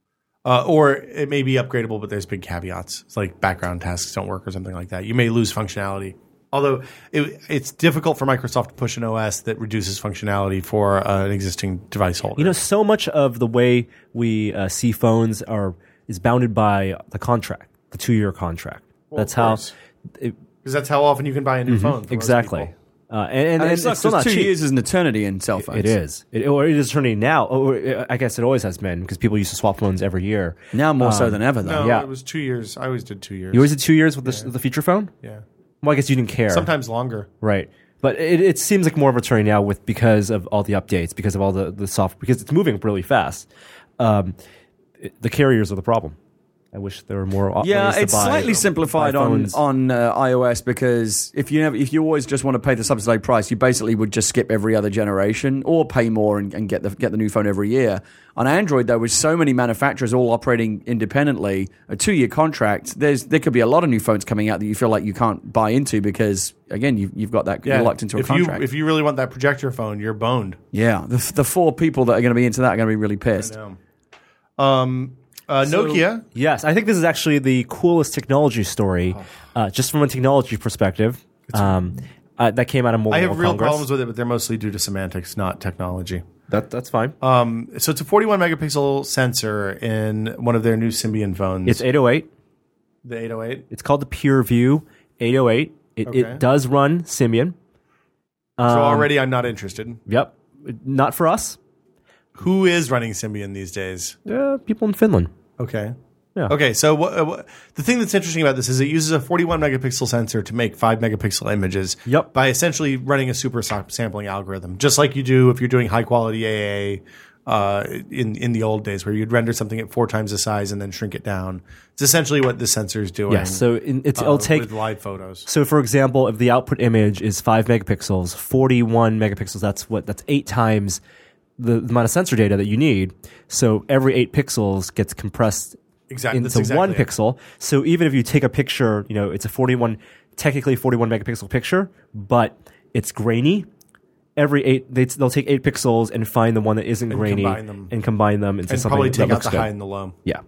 or it may be upgradable, but there's big caveats. It's like background tasks don't work or something like that. You may lose functionality. Although it's difficult for Microsoft to push an OS that reduces functionality for an existing device holder. So much of the way we see phones is bounded by the contract, the 2-year contract. Well, that's how, because that's how often you can buy a new phone. Exactly. And it's still not 2 cheap. years is an eternity in cell phones. It is. It is eternity now. Or I guess it always has been because people used to swap phones every year. Now more so than ever, though. No, it was 2 years. I always did 2 years. You always did 2 years with the feature phone? Yeah. Well, I guess you didn't care. Sometimes longer. Right. But it seems like more of a turn now because of all the updates, because of all the software, because it's moving really fast. The carriers are the problem. I wish there were more ways to buy. It's slightly simplified on iOS because if you always just want to pay the subsidized price, you basically would just skip every other generation or pay more and get the new phone every year. On Android, though, with so many manufacturers all operating independently, a 2-year contract, there could be a lot of new phones coming out that you feel like you can't buy into because, again, you've got that you're locked into a contract. If you really want that projector phone, you're boned. Yeah, the 4 people that are going to be into that are going to be really pissed. I know. Nokia. Yes, I think this is actually the coolest technology story, just from a technology perspective. That came out of Mobile World Congress. I have real problems with it, but they're mostly due to semantics, not technology. That's fine. So it's a 41 megapixel sensor in one of their new Symbian phones. It's 808. The 808. It's called the PureView 808. It does run Symbian. So already I'm not interested. Yep, not for us. Who is running Symbian these days? People in Finland. Okay. Yeah. Okay, so the thing that's interesting about this is it uses a 41 megapixel sensor to make 5 megapixel images by essentially running a super sampling algorithm, just like you do if you're doing high quality AA in the old days where you'd render something at 4 times the size and then shrink it down. It's essentially what this sensor is doing. Yes, so it'll take with live photos. So for example, if the output image is 5 megapixels, 41 megapixels, that's 8 times the amount of sensor data that you need. So every 8 pixels gets compressed into 1 pixel. So even if you take a picture, it's a technically 41 megapixel picture, but it's grainy. Every 8, they'll take 8 pixels and find the one that isn't grainy and combine them into something that looks good. And probably take out the high and the low. Yeah.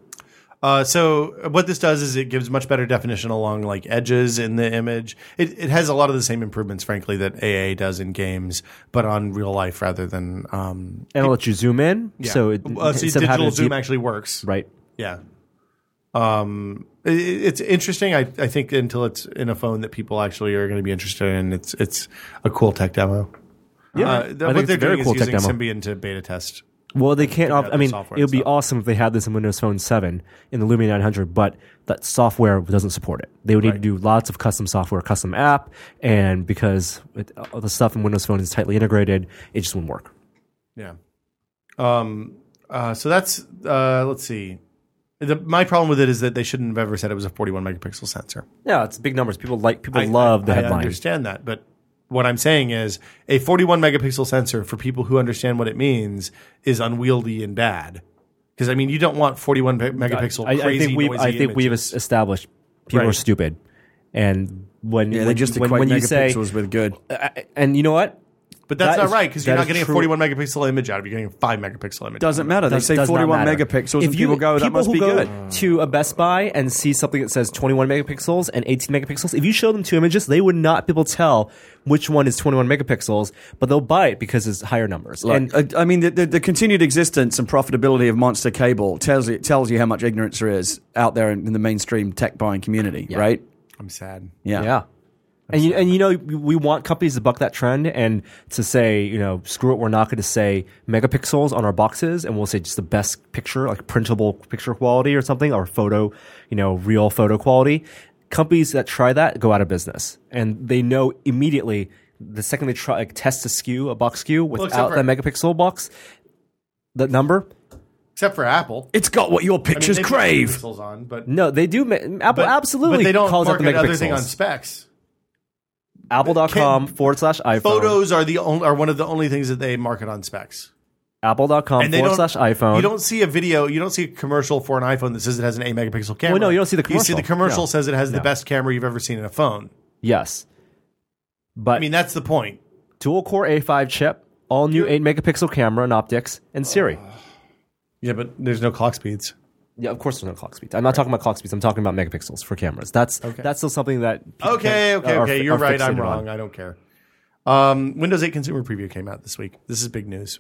So what this does is it gives much better definition along like edges in the image. It has a lot of the same improvements, frankly, that AA does in games, but on real life rather than. And it'll let you zoom in. Yeah. So digital zoom actually works. Right. Yeah. It's interesting. I think until it's in a phone that people actually are going to be interested in, it's a cool tech demo. Yeah, what they're doing is using Symbian to beta test. Well, they can't. It would be awesome if they had this in Windows Phone 7 in the Lumia 900, but that software doesn't support it. They would need to do lots of custom software, custom app, and because the stuff in Windows Phone is tightly integrated, it just wouldn't work. Yeah. So that's let's see. My problem with it is that they shouldn't have ever said it was a 41 megapixel sensor. Yeah, it's big numbers. People love the headline. I understand that, but what I'm saying is a 41 megapixel sensor for people who understand what it means is unwieldy and bad. Because you don't want 41 megapixel crazy noisy I think we've established people are stupid, and when they just equate when you say megapixels with good, and you know what? But that's not right, because you're not getting a 41 megapixel image out of it. You're getting a 5 megapixel image. Doesn't matter. They say 41 megapixels, and people go, that must be good. To a Best Buy and see something that says 21 megapixels and 18 megapixels, if you show them two images, they would not be able to tell which one is 21 megapixels, but they'll buy it because it's higher numbers. And I mean, the continued existence and profitability of Monster Cable tells you how much ignorance there is out there in the mainstream tech buying community, right? I'm sad. Yeah. And you know, we want companies to buck that trend and to say, you know, screw it, we're not going to say megapixels on our boxes, and we'll say just the best picture, like printable picture quality or something, or photo, you know, real photo quality. Companies that try that go out of business, and they know immediately the second they try test a box SKU without that megapixel box, the number. Except for Apple. It's got what your pictures crave. On, but no, they do. Apple absolutely but they don't calls out the megapixels. Other thing on specs. Apple.com/iPhone. Photos are one of the only things that they market on specs. Apple.com/iPhone. You don't see a video, you don't see a commercial for an iPhone that says it has an 8 megapixel camera. Well, no, you don't see the commercial. You see the commercial says it has the best camera you've ever seen in a phone. Yes. But I mean, that's the point. Dual core A5 chip, all new 8 megapixel camera and optics, and Siri. Yeah, but there's no clock speeds. Yeah, of course there's no clock speeds. I'm not talking about clock speeds. I'm talking about megapixels for cameras. That's still something that... Okay. You're right. I'm wrong. I don't care. Windows 8 Consumer Preview came out this week. This is big news.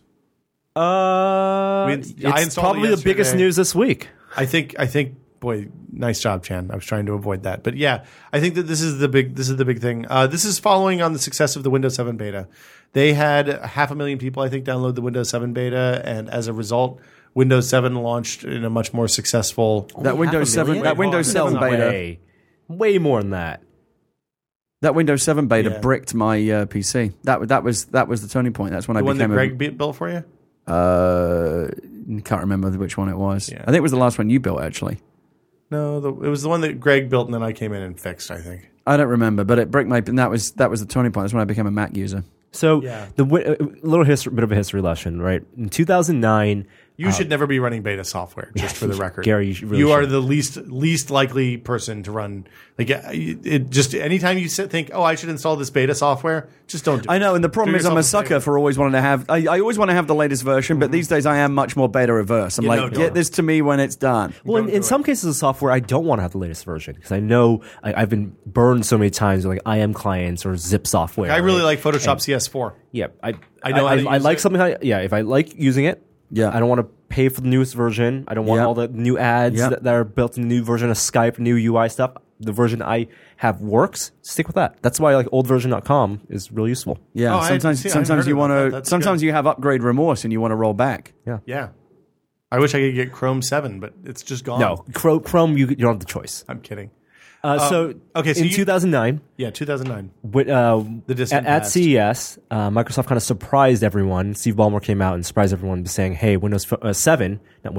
It's probably the biggest news this week. I think. Boy, nice job, Chan. I was trying to avoid that, but yeah, I think that this is the big thing. This is following on the success of the Windows 7 beta. They had 500,000 people, I think, download the Windows 7 beta, and as a result, Windows 7 launched in a much more successful. That Windows 7 beta, way more than that. That Windows 7 beta bricked my PC. That was the turning point. That's when I became the one that Greg built for you. Can't remember which one it was. Yeah. I think it was the last one you built, actually. No, it was the one that Greg built, and then I came in and fixed, I think. I don't remember, but it bricked my... And that was the turning point. That's when I became a Mac user. So, bit of a history lesson, right? In 2009... You should never be running beta software, just for the record. Gary, you are the least likely person to run. Like, it just anytime you think, oh, I should install this beta software, just don't do it. I know, and the problem is I'm a sucker for always wanting to have. I always want to have the latest version, but these days I am much more beta averse. I'm get this to me when it's done. Well, in some cases of software, I don't want to have the latest version because I know I've been burned so many times with like IM clients or zip software. I really like Photoshop CS4. Yeah, I know I like something. If I like using it. Yeah, I don't want to pay for the newest version. I don't want all the new ads that are built in the new version of Skype, new UI stuff. The version I have works. Stick with that. That's why like oldversion.com is really useful. Yeah, sometimes you want to. Sometimes you have upgrade remorse and you want to roll back. Yeah. I wish I could get Chrome 7, but it's just gone. No, Chrome you don't have the choice. I'm kidding. So in 2009, yeah, 2009, at CES, Microsoft kind of surprised everyone. Steve Ballmer came out and surprised everyone saying, "Hey, Windows 7,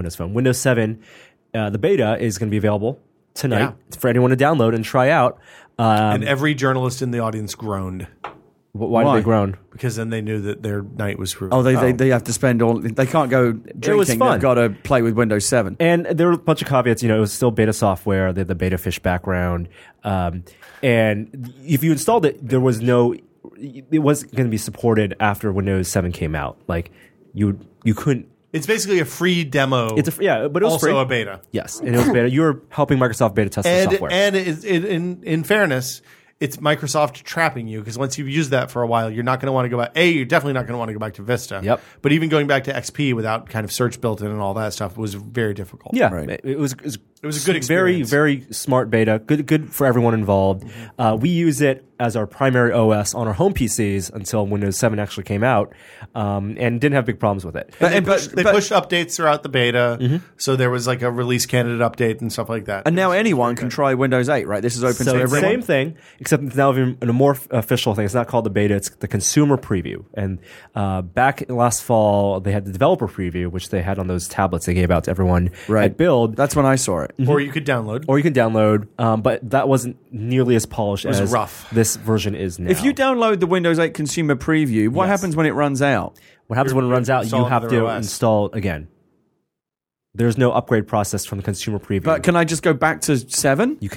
the beta is going to be available tonight for anyone to download and try out." And every journalist in the audience groaned. Why did they groan? Because then they knew that their night was ruined. Oh, they have to spend all... They can't go drinking. It was fun. They've got to play with Windows 7. And there were a bunch of caveats. You know, it was still beta software. They had the beta fish background. And if you installed it, there was no... It wasn't going to be supported after Windows 7 came out. Like, you couldn't... It's basically a free demo. But it was also free. A beta. Yes, and it was beta. You were helping Microsoft beta test the software. And in fairness... It's Microsoft trapping you because once you've used that for a while, you're not going to want to go back. You're definitely not going to want to go back to Vista. Yep. But even going back to XP without kind of search built in and all that stuff was very difficult. Yeah, right. It was a good experience. Very, very smart beta. Good for everyone involved. Mm-hmm. We use it as our primary OS on our home PCs until Windows 7 actually came out, and didn't have big problems with it. They pushed updates throughout the beta, so there was like a release candidate update and stuff like that. And now anyone can try Windows 8, right? This is open to everyone. Same thing, except it's now even a more official thing. It's not called the beta; it's the consumer preview. And back last fall, they had the developer preview, which they had on those tablets they gave out to everyone at Build. That's when I saw it. Mm-hmm. Or you could download. But that wasn't nearly as polished as rough. This version is now. If you download the Windows 8 consumer preview, what happens when it runs out? What happens when it runs out? You have to install it again. There's no upgrade process from the consumer preview. But can I just go back to 7? You cannot.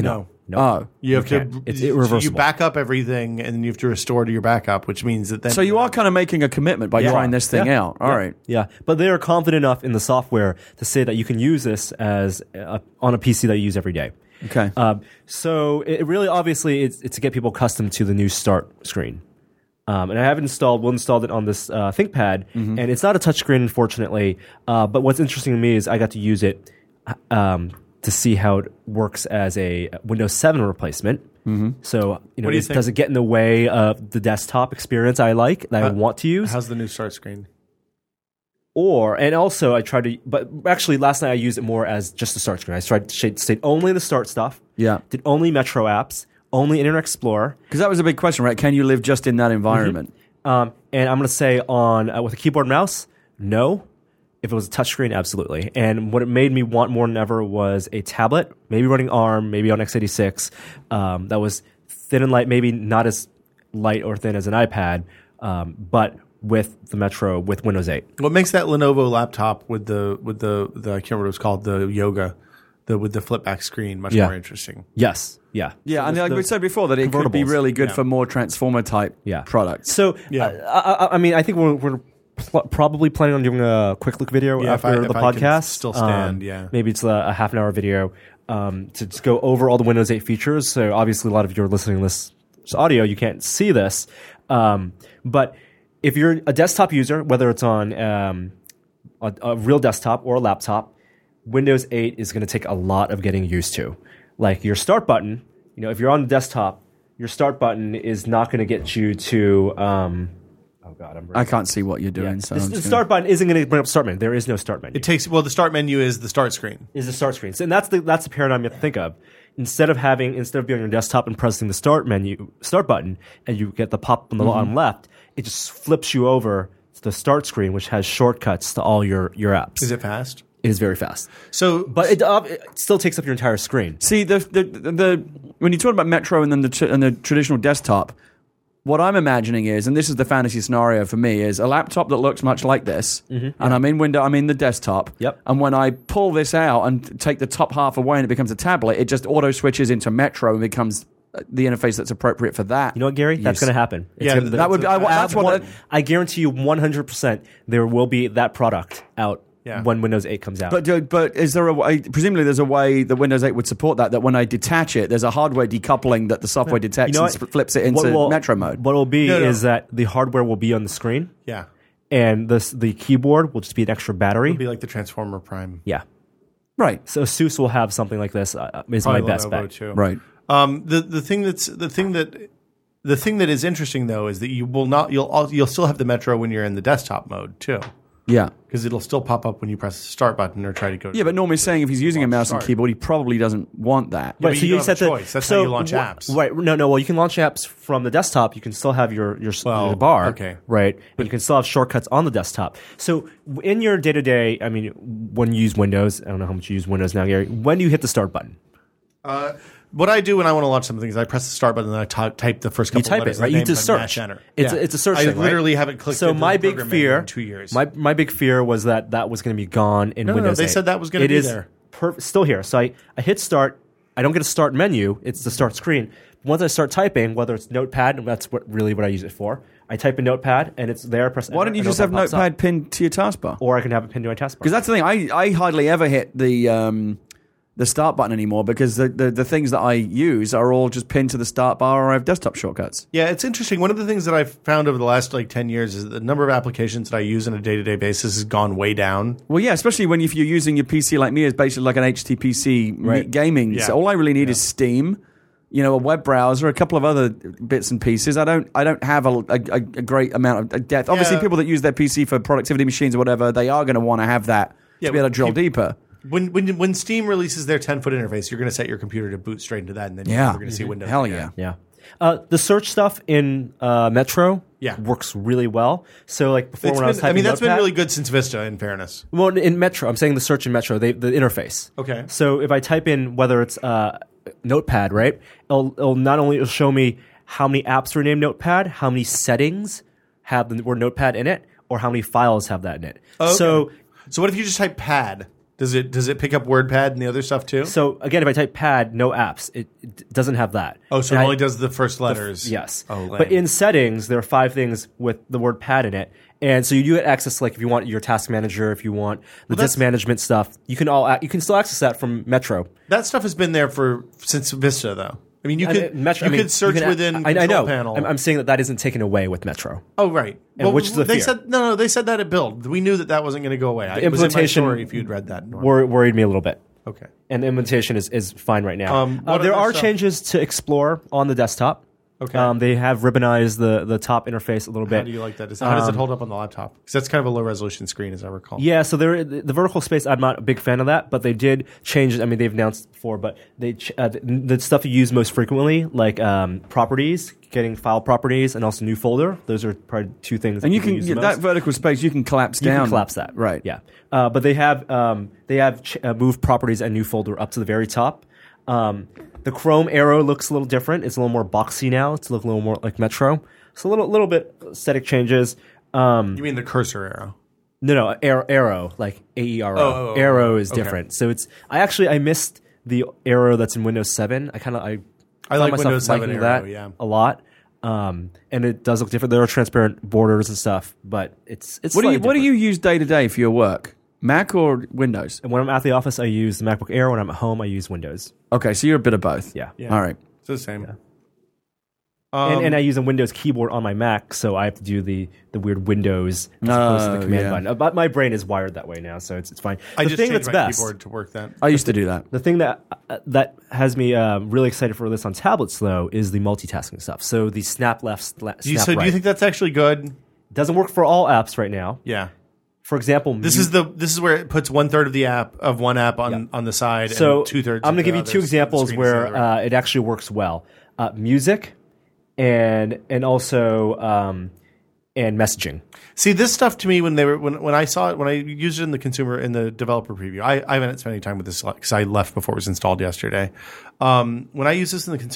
No, you have to. It's irreversible. So you back up everything, and then you have to restore to your backup, which means that then. So you are kind of making a commitment by trying this thing out. All right. Yeah, but they are confident enough in the software to say that you can use this as on a PC that you use every day. Okay. So it really, obviously, it's to get people accustomed to the new start screen. And I have installed it on this ThinkPad, and it's not a touchscreen, unfortunately. But what's interesting to me is I got to use it to see how it works as a Windows 7 replacement. So, does it get in the way of the desktop experience I want to use? How's the new start screen? And also I tried to, but actually last night I used it more as just a start screen. I tried to stay only the start stuff. Yeah. Did only Metro apps, only Internet Explorer. Because that was a big question, right? Can you live just in that environment? And I'm going to say with a keyboard and mouse, no. If it was a touchscreen, absolutely. And what it made me want more than ever was a tablet, maybe running ARM, maybe on x86, that was thin and light, maybe not as light or thin as an iPad, but with the Metro, with Windows 8. What makes that Lenovo laptop with the I can't remember what it's called, the Yoga, with the flip back screen much more interesting? Yes. Yeah. Yeah, so and like we said before, that it could be really good for more transformer type products. So, I mean, I think we're probably planning on doing a quick look video after the podcast. Still stand, maybe it's a half an hour video to just go over all the Windows 8 features. So obviously, a lot of you are listening to this audio, you can't see this, but if you're a desktop user, whether it's on a real desktop or a laptop, Windows 8 is going to take a lot of getting used to. Like your start button, if you're on the desktop, your start button is not going to get you to. I can't see what you're doing. So the start button isn't going to bring up start menu. There is no start menu. The start menu is the start screen. Is the start screen. So, and that's the paradigm you have to think of. Instead of being on your desktop and pressing the start button, and you get the pop on the bottom left, it just flips you over to the start screen, which has shortcuts to all your apps. Is it fast? It is very fast. But it still takes up your entire screen. See, the when you talk about Metro and then the traditional desktop, what I'm imagining is, and this is the fantasy scenario for me, is a laptop that looks much like this, and I'm in the desktop, and when I pull this out and take the top half away and it becomes a tablet, it just auto switches into Metro and becomes the interface that's appropriate for that. You know what, Gary? That's going to happen. I guarantee you 100% there will be that product out. When Windows 8 comes out. But is there a way, presumably there's a way that Windows 8 would support that when I detach it, there's a hardware decoupling that the software detects and flips it into Metro mode. What will be is that the hardware will be on the screen. Yeah. And the keyboard will just be an extra battery. It'll be like the Transformer Prime. Yeah. Right. So ASUS will have something like this is my best bet. Too. Right. The thing that is interesting though is that you'll still have the Metro when you're in the desktop mode too. Yeah. Because it'll still pop up when you press the start button or try to go. Yeah, but Norm is saying if he's using a mouse and keyboard, he probably doesn't want that. Yeah, right, so you set the choice. That's how you launch apps. Right. No. Well, you can launch apps from the desktop. You can still have your bar. Okay. Right. But you can still have shortcuts on the desktop. So in your day-to-day, I mean, when you use Windows, I don't know how much you use Windows now, Gary. When do you hit the start button? What I do when I want to launch something is I press the start button and I type the first couple of letters. You type it, right? You just search. Enter. It's a search. I thing, literally haven't clicked. So my big fear, in 2 years. My big fear was that was going to be gone in Windows 8. They said that was going to be there. Still here. So I hit start. I don't get a start menu. It's the start screen. Once I start typing, whether it's Notepad, and that's what I use it for. I type in Notepad and it's there. Press. Why don't you just have Notepad pinned to your taskbar? Or I can have it pinned to my taskbar. Because that's the thing. I hardly ever hit the start button anymore because the things that I use are all just pinned to the start bar or I have desktop shortcuts. Yeah, it's interesting. One of the things that I've found over the last 10 years is that the number of applications that I use on a day-to-day basis has gone way down. Well, yeah, especially if you're using your PC like me as basically like an HTPC gaming. Yeah. So all I really need is Steam, a web browser, a couple of other bits and pieces. I don't have a great amount of depth. Obviously, people that use their PC for productivity machines or whatever, they are going to want to have that to be able to drill deeper. When Steam releases their 10-foot interface, you're going to set your computer to boot straight into that, and then you're never going to see Windows. Hell again. Yeah. The search stuff in Metro works really well. So before when I was typing that's Notepad, been really good since Vista, in fairness. Well, in Metro, I'm saying the search in Metro, the interface. Okay. So if I type in whether it's Notepad, right, it'll not only show me how many apps are named Notepad, how many settings have the word Notepad in it, or how many files have that in it. Okay. So what if you just type pad? Does it pick up WordPad and the other stuff too? So again, if I type pad, no apps, it doesn't have that. Oh, so it only does the first letters. Yes. Oh, lame. But in settings, there are 5 things with the word pad in it. And so you do get access, like if you want your task manager, if you want the disk management stuff, you can still access that from Metro. That stuff has been there since Vista, though. I mean, you could search within Control Panel. I'm saying that isn't taken away with Metro. Oh, right. And which is the they fear. said they said that at Build. We knew that wasn't going to go away. The implementation, it was in my story if you'd read that. Worried me a little bit. Okay. And the implementation is fine right now. There are changes to Explore on the desktop. Okay. They have ribbonized the top interface a little bit. How do you like that? How does it hold up on the laptop? Because that's kind of a low resolution screen, as I recall. Yeah, so the vertical space, I'm not a big fan of that, but they did change it. I mean, they've announced before, but the stuff you use most frequently, like properties, getting file properties, and also new folder. Those are probably 2 things. And you can get that vertical space. You can collapse down. You can collapse that, right? Yeah, but they have moved properties and new folder up to the very top. The Chrome arrow looks a little different. It's a little more boxy now. It's a little more like Metro. So a little bit aesthetic changes. You mean the cursor arrow? No, arrow, like AERO. Arrow is different. So I missed the arrow that's in Windows 7. I like Windows 7 arrow, a lot. And it does look different. There are transparent borders and stuff, but it's what do you use day to day for your work? Mac or Windows? And when I'm at the office, I use the MacBook Air. When I'm at home, I use Windows. Okay, so you're a bit of both. Yeah. All right. It's the same. Yeah. And I use a Windows keyboard on my Mac, so I have to do the weird Windows as opposed to the command button. But my brain is wired that way now, so it's fine. I just changed my keyboard to work that. I used to do that. The thing that has me really excited for this on tablets, though, is the multitasking stuff. So the snap left, snap right. Do you think that's actually good? Doesn't work for all apps right now. Yeah. For example, this is where it puts 1/3 of one app on the side, so and 2/3. I'm going to give you 2 examples where it actually works well: music, and also and messaging. See, this stuff to me when I saw it, when I used it in the developer preview, I haven't spent any time with this because I left before it was installed yesterday. When I used this in the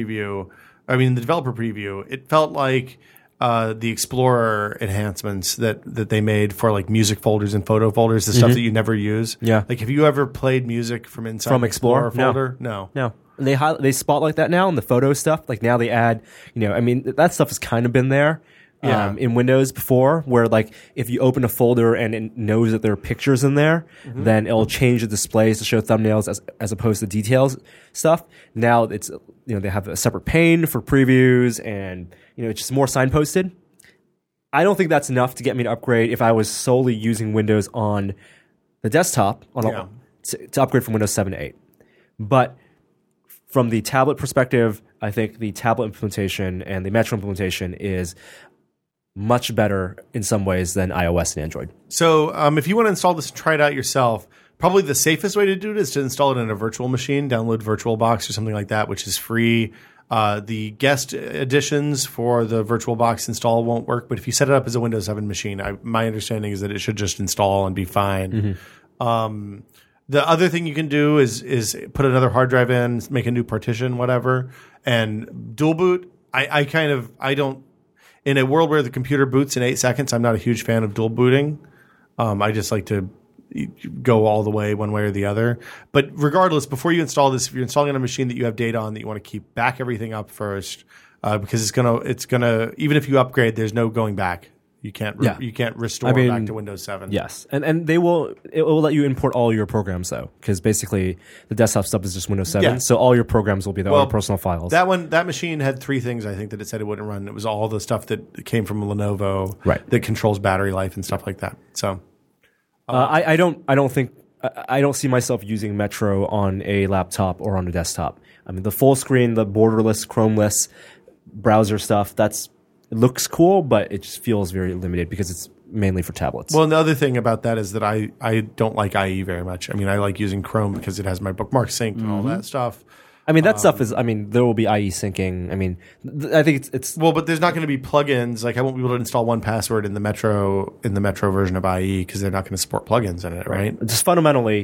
the developer preview, it felt like the Explorer enhancements that they made for like music folders and photo folders, the stuff that you never use. Yeah. Like, have you ever played music from inside the Explorer folder? No. They spotlight that now in the photo stuff. Like now they add, that stuff has kind of been there. In Windows before, where like if you open a folder and it knows that there are pictures in there, then it'll change the displays to show thumbnails as opposed to details stuff. Now it's they have a separate pane for previews, and it's just more signposted. I don't think that's enough to get me to upgrade if I was solely using Windows on the desktop to upgrade from Windows 7 to 8. But from the tablet perspective, I think the tablet implementation and the Metro implementation is much better in some ways than iOS and Android. So if you want to install this and try it out yourself, probably the safest way to do it is to install it in a virtual machine, download VirtualBox or something like that, which is free. The guest editions for the VirtualBox install won't work, but if you set it up as a Windows 7 machine, my understanding is that it should just install and be fine. The other thing you can do is put another hard drive in, make a new partition, whatever, and dual boot. I don't. In a world where the computer boots in 8 seconds, I'm not a huge fan of dual booting. I just like to go all the way one way or the other. But regardless, before you install this, if you're installing on a machine that you have data on that you want to keep, back everything up first, because it's gonna even if you upgrade, there's no going back. You can't restore back to Windows 7. Yes, and it will let you import all your programs though, because basically the desktop stuff is just Windows 7, so all your programs will be their own personal files. That machine had 3 things I think that it said it wouldn't run. It was all the stuff that came from Lenovo, that controls battery life and stuff like that. So I don't see myself using Metro on a laptop or on a desktop. I mean, the full screen, the borderless, Chromeless browser stuff, it looks cool, but it just feels very limited because it's mainly for tablets. Well, and the other thing about that is that I don't like IE very much. I mean, I like using Chrome because it has my bookmark synced and all that stuff. I mean, that stuff is. I mean, there will be IE syncing. I mean, I think it's well, but there's not going to be plugins. Like, I won't be able to install 1Password in the Metro version of IE because they're not going to support plugins in it, right? Just fundamentally,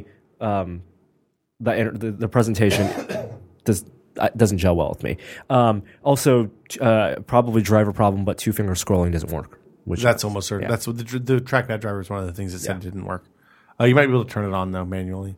the presentation doesn't gel well with me. Also, probably driver problem, but 2-finger scrolling doesn't work. That's almost certain. Yeah. That's what the trackpad driver is one of the things that said it didn't work. You might be able to turn it on though manually.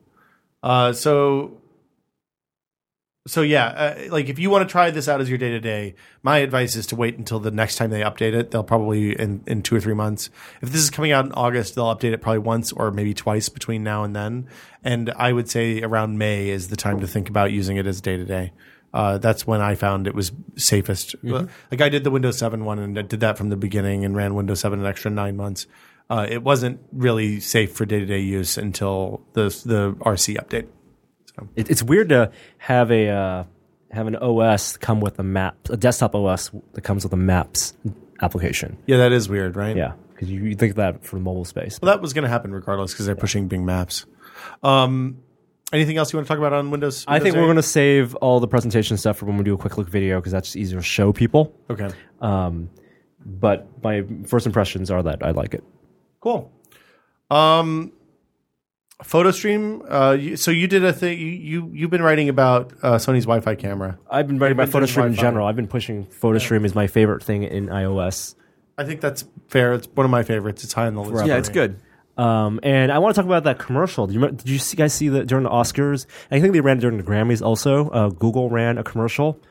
So yeah, like if you want to try this out as your day to day, my advice is to wait until the next time they update it. They'll probably in 2 or 3 months. If this is coming out in August, they'll update it probably once or maybe twice between now and then. And I would say around May is the time to think about using it as day to day. That's when I found it was safest. Mm-hmm. Like I did the Windows 7 one and I did that from the beginning and ran Windows 7 an extra 9 months. It wasn't really safe for day to day use until the RC update. It's weird to have an OS come with a desktop OS that comes with a Maps application. Yeah, that is weird, right? Yeah, because you think of that for the mobile space. Well, that was going to happen regardless because they're pushing Bing Maps. Anything else you want to talk about on Windows? I think we're going to save all the presentation stuff for when we do a quick look video because that's just easier to show people. Okay. But my first impressions are that I like it. Cool. PhotoStream. So you did a thing. You've been writing about Sony's Wi-Fi camera. I've been writing about PhotoStream in general. I've been pushing PhotoStream as my favorite thing in iOS. I think that's fair. It's one of my favorites. It's high on the list. Yeah, it's good. And I want to talk about that commercial. Did you guys see that during the Oscars? I think they ran it during the Grammys also. Google ran a commercial.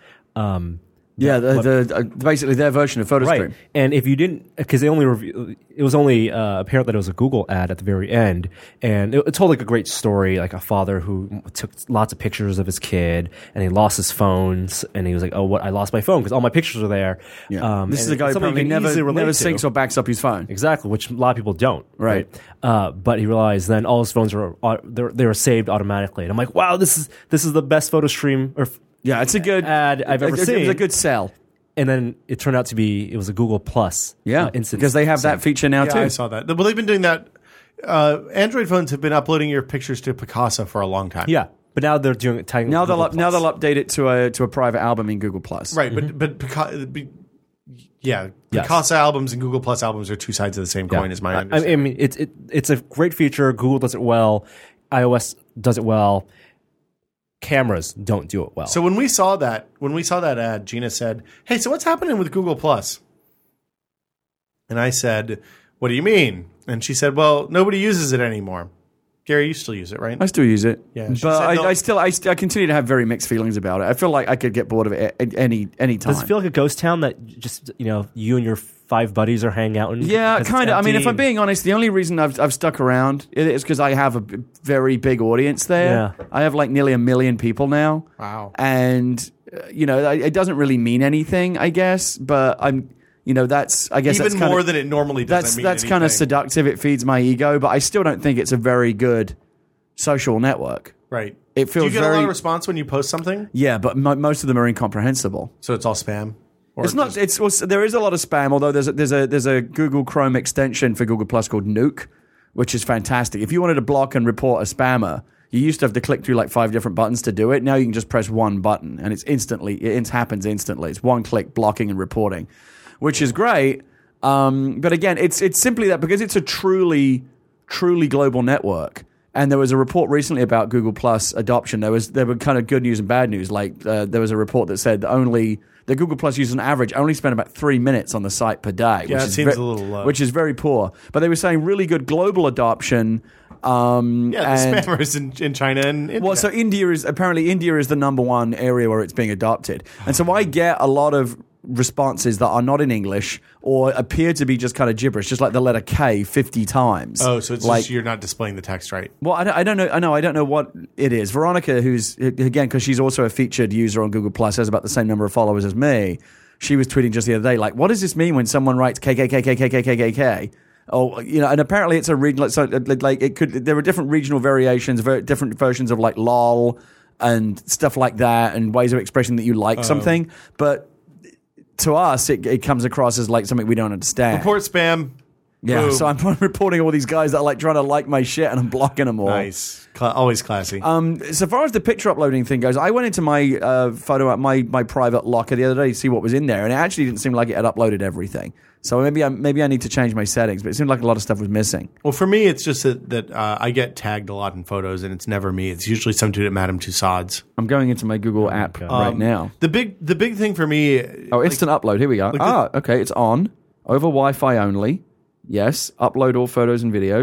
Basically their version of PhotoStream. Right. And if you didn't, because it was only apparent that it was a Google ad at the very end, and it told like a great story, like a father who took lots of pictures of his kid, and he lost his phones, and he was like, "Oh, what? I lost my phone because all my pictures are there." Yeah. This is a guy who probably never syncs or backs up his phone. Exactly, which a lot of people don't. Right. But he realized then all his phones they were saved automatically, and I'm like, "Wow, this is the best PhotoStream or." Yeah, it's a good ad I've ever seen. It was a good sell. And then it turned out to be, it was a Google Plus. Yeah, because they have that feature now too. I saw that. Well, they've been doing that. Android phones have been uploading your pictures to Picasa for a long time. Yeah, but now they're doing it. Now they'll update it to a private album in Google Plus. Right, but Picasa albums and Google Plus albums are two sides of the same coin, is my understanding. I mean, it's a great feature. Google does it well. iOS does it well. Cameras don't do it well. So when we saw that ad, Gina said, "Hey, so what's happening with Google Plus?" And I said, "What do you mean?" And she said, "Well, nobody uses it anymore." Gary, you still use it, right? I still use it. Yeah, but I continue to have very mixed feelings about it. I feel like I could get bored of it at any time. Does it feel like a ghost town that just you and your 5 buddies are hanging out in? Yeah, kind of. I mean, if I'm being honest, the only reason I've stuck around is because I have a very big audience there. Yeah. I have like nearly 1 million people now. Wow. And it doesn't really mean anything, I guess. But I'm. That's I guess even that's kinda, more than it normally does. That's kind of seductive. It feeds my ego, but I still don't think it's a very good social network. Right. It feels. Do you get a lot of response when you post something? Yeah, but most of them are incomprehensible. So it's all spam. It's not. There is a lot of spam. Although there's a Google Chrome extension for Google Plus called Nuke, which is fantastic. If you wanted to block and report a spammer, you used to have to click through like 5 different buttons to do it. Now you can just press one button and it happens instantly. It's one click blocking and reporting, which is great. But again, it's simply that because it's a truly global network. And there was a report recently about Google Plus adoption. There were kind of good news and bad news. Like there was a report that said the Google Plus users on average only spend about 3 minutes on the site per day. Yeah, it seems a little low. Which is very poor. But they were saying really good global adoption. The spammers in China and India. Well, so India is the number one area where it's being adopted. And so I get a lot of responses that are not in English or appear to be just kind of gibberish, just like the letter K 50 times. Oh, so it's like, just you're not displaying the text right. Well, I don't know. I don't know what it is. Veronica, who's, again, because she's also a featured user on Google Plus, has about the same number of followers as me. She was tweeting just the other day, like, what does this mean when someone writes KKKKKKKK? Oh, and apparently it's a regional. So, like, it could. There are different regional variations, different versions of like LOL and stuff like that, and ways of expressing that you like something. But to us, it comes across as like something we don't understand. Report spam. Yeah, boom. So I'm reporting all these guys that are like trying to like my shit, and I'm blocking them all. Nice, always classy. So far as the picture uploading thing goes, I went into my photo at my private locker the other day to see what was in there, and it actually didn't seem like it had uploaded everything. So maybe I need to change my settings, but it seemed like a lot of stuff was missing. Well, for me, it's just that I get tagged a lot in photos, and it's never me. It's usually some dude at Madame Tussauds. I'm going into my Google app right now. The big thing for me. Instant upload. Here we go. Okay, it's on over Wi-Fi only. Yes, upload all photos and videos.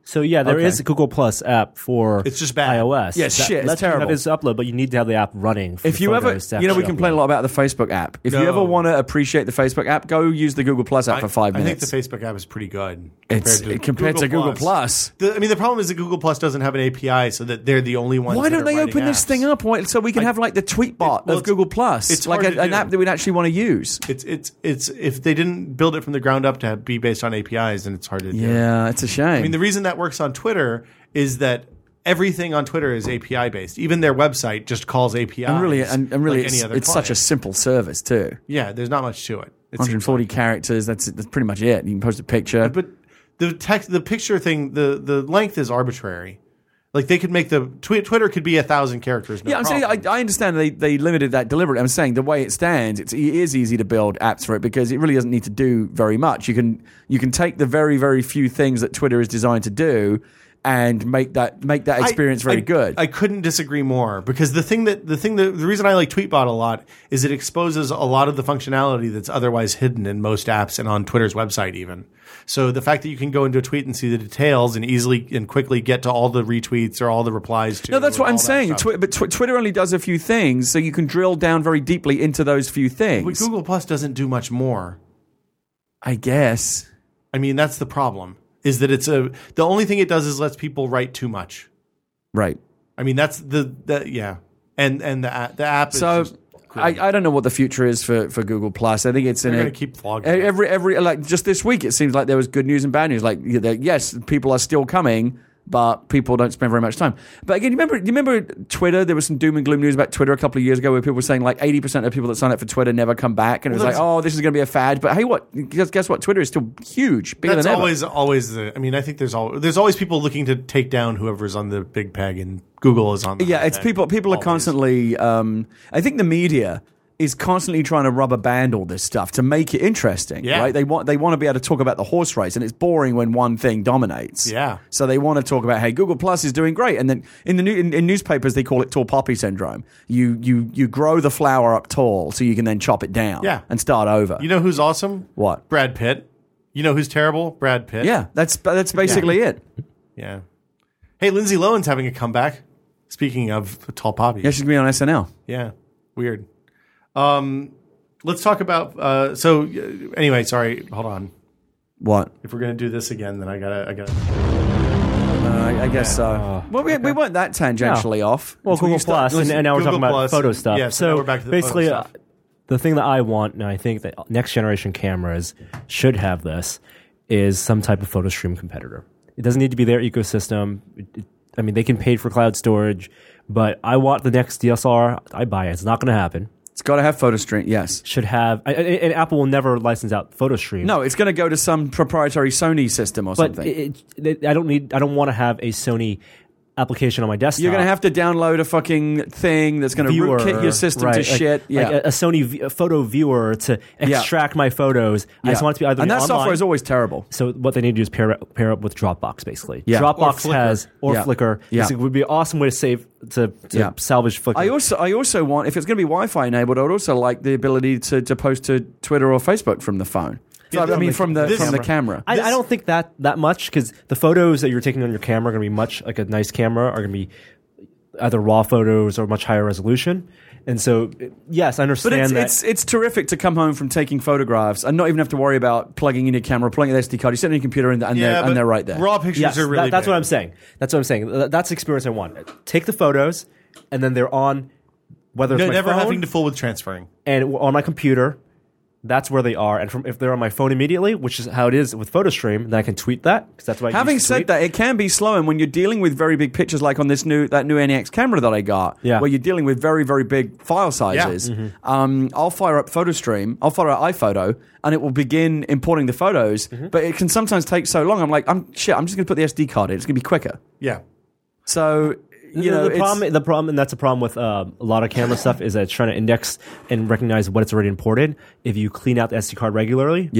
So yeah, there is a Google Plus app for it's just bad. iOS. Yeah, shit, it's terrible. It's upload, but you need to have the app running. For if you ever, we complain a lot about the Facebook app. If you ever want to appreciate the Facebook app, go use the Google Plus app for 5 minutes. I think the Facebook app is pretty good compared to Google Plus. The problem is that Google Plus doesn't have an API, so that they're the only ones. Why don't they open this thing up so we can have like the tweet bot of Google Plus? It's like an app that we'd actually want to use. It's if they didn't build it from the ground up to be based on APIs, then it's hard to do. Yeah, it's a shame. I mean, the reason that works on Twitter is that everything on Twitter is API based. Even their website just calls APIs. And really, like it's such a simple service too. Yeah, there's not much to it. 140 characters. That's pretty much it. You can post a picture. But the picture thing, the length is arbitrary. Like they could make Twitter could be 1,000 characters. I'm saying I understand they limited that deliberately. I'm saying the way it stands, it is easy to build apps for it because it really doesn't need to do very much. You can take the very, very few things that Twitter is designed to do and make that experience very good. I couldn't disagree more because the reason I like Tweetbot a lot is it exposes a lot of the functionality that's otherwise hidden in most apps and on Twitter's website even. So the fact that you can go into a tweet and see the details and easily and quickly get to all the retweets or all the replies to. No, that's what I'm saying. But Twitter only does a few things, so you can drill down very deeply into those few things. But Google Plus doesn't do much more. I guess. I mean, that's the problem. Is that the only thing it does is lets people write too much. Right. I mean, that's and the app is just I don't know what the future is for Google Plus. I think it's going to keep flogging every like just this week. It seems like there was good news and bad news. Like yes, people are still coming, but people don't spend very much time. But again, you remember Twitter? There was some doom and gloom news about Twitter a couple of years ago where people were saying like 80% of people that sign up for Twitter never come back, and it was like, oh, this is going to be a fad. But hey, guess what? Twitter is still huge, bigger than ever. That's always I mean, I think there's always people looking to take down whoever's on the big peg, and Google is on the yeah, it's peg. People are constantly. I think the media is constantly trying to rubber band all this stuff to make it interesting. Yeah. Right? They want to be able to talk about the horse race, and it's boring when one thing dominates. Yeah. So they want to talk about, hey, Google Plus is doing great, and then in newspapers they call it tall poppy syndrome. You grow the flower up tall so you can then chop it down. Yeah. And start over. You know who's awesome? What? Brad Pitt. You know who's terrible? Brad Pitt. Yeah, that's basically it. Yeah. Hey, Lindsay Lohan's having a comeback. Speaking of tall poppies. Yeah, she's gonna be on SNL. Yeah. Weird. Let's talk about. Anyway, sorry. Hold on. What? If we're gonna do this again, then I gotta. I guess so. Well, we weren't that tangentially off. Well, Google Plus, and now we're talking about photo stuff. Yeah, so now we're back to the basically, photo stuff. The thing that I want, and I think that next generation cameras should have this, is some type of photo stream competitor. It doesn't need to be their ecosystem. I mean, they can pay for cloud storage, but I want the next DSLR. I buy it. It's not going to happen. It's got to have PhotoStream, yes. Should have, and Apple will never license out PhotoStream. No, it's going to go to some proprietary Sony system or something. I don't want to have a Sony application on my desktop. You're going to have to download a fucking thing that's going to rootkit your system to shit. Like a Sony photo viewer to extract my photos. I just want it to be either and that online. software is always terrible. So what they need to do is pair up with Dropbox, basically. Yeah. Dropbox has Flickr. Yeah. It would be an awesome way to save to salvage Flickr. I also want, if it's going to be Wi-Fi enabled, I would also like the ability to post to Twitter or Facebook from the phone. From the camera. I don't think that much, because the photos that you're taking on your camera are going to be much like a nice camera, are going to be either raw photos or much higher resolution. And so, yes, I understand but it's terrific to come home from taking photographs and not even have to worry about plugging in your camera, plugging an SD card. You sit on your computer and they're right there. Raw pictures are really that's what I'm saying. That's the experience I want. Take the photos, and then they're on, whether it's my never phone, having to fool with transferring. And on my computer. That's where they are, and if they're on my phone immediately, which is how it is with PhotoStream, then I can tweet that, because that's what I Having said that, it can be slow, and when you're dealing with very big pictures, like on that new NEX camera that I got, where you're dealing with very, very big file sizes, I'll fire up PhotoStream, I'll fire up iPhoto, and it will begin importing the photos, but it can sometimes take so long. I'm like, I'm just going to put the SD card in. It's going to be quicker. Yeah. So... the problem, and that's a problem with a lot of camera stuff, is that it's trying to index and recognize what it's already imported. If you clean out the SD card regularly,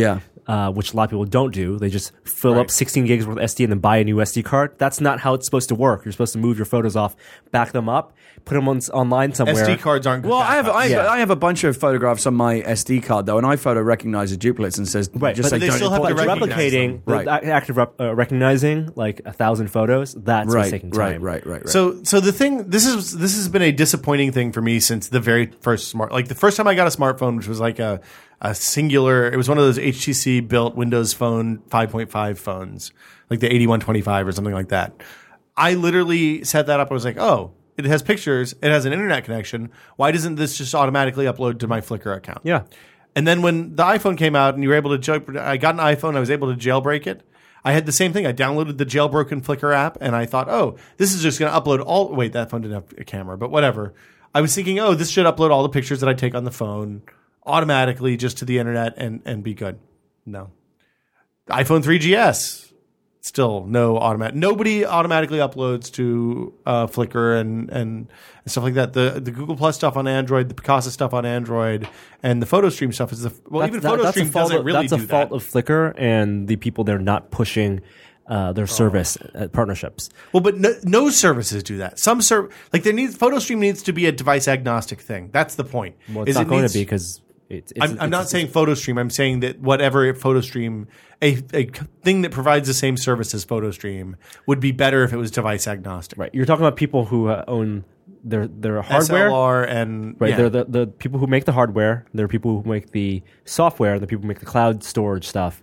which a lot of people don't do. They just fill up 16 gigs worth of SD and then buy a new SD card. That's not how it's supposed to work. You're supposed to move your photos off, back them up, put them online somewhere. SD cards aren't good. Well, I have a bunch of photographs on my SD card though, and iPhoto recognizes duplicates and says but they still have to replicating, active recognizing like 1,000 photos. That's what's taking time. Right. So the thing, this has been a disappointing thing for me since the very first the first time I got a smartphone, which was like a singular. It was one of those HTC built Windows Phone 5.5 phones, like the 8125 or something like that. I literally set that up. I was like, oh, it has pictures. It has an internet connection. Why doesn't this just automatically upload to my Flickr account? Yeah. And then when the iPhone came out and you were able to, I got an iPhone. I was able to jailbreak it. I had the same thing. I downloaded the jailbroken Flickr app and I thought, oh, this is just going to upload all. Wait, that phone didn't have a camera, but whatever. I was thinking, oh, this should upload all the pictures that I take on the phone automatically just to the internet and be good. No. iPhone 3GS, still no automatic. Nobody automatically uploads to Flickr and stuff like that. The Google Plus stuff on Android, the Picasa stuff on Android, and the PhotoStream stuff is PhotoStream doesn't really do that. That's a fault of Flickr and the people they're not pushing their service partnerships. Well, but no services do that. Some PhotoStream needs to be a device agnostic thing. That's the point. Well, it's not going to be because I'm not saying PhotoStream. I'm saying that whatever PhotoStream, a thing that provides the same service as PhotoStream would be better if it was device agnostic. Right. You're talking about people who own their hardware. SLR and right. Yeah. They're the people who make the hardware. They're people who make the software. The people who make the cloud storage stuff.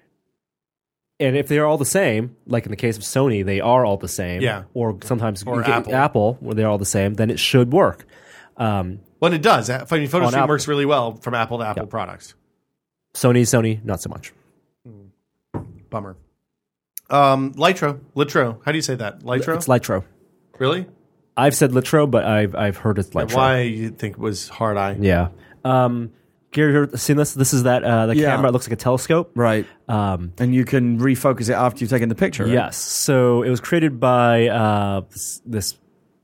And if they are all the same, like in the case of Sony, they are all the same. Yeah. Or sometimes Apple, where they're all the same, then it should work. Well, it does. PhotoStream works really well from Apple to Apple products. Sony, not so much. Bummer. Litro. How do you say that? Litro? It's Litro. Really? I've said Litro, but I've heard it's Litro. Why you think it was hard eye? Yeah. Gary, you ever seen this? This is that camera. It looks like a telescope. Right. And you can refocus it after you've taken the picture, right? Yes. So it was created by this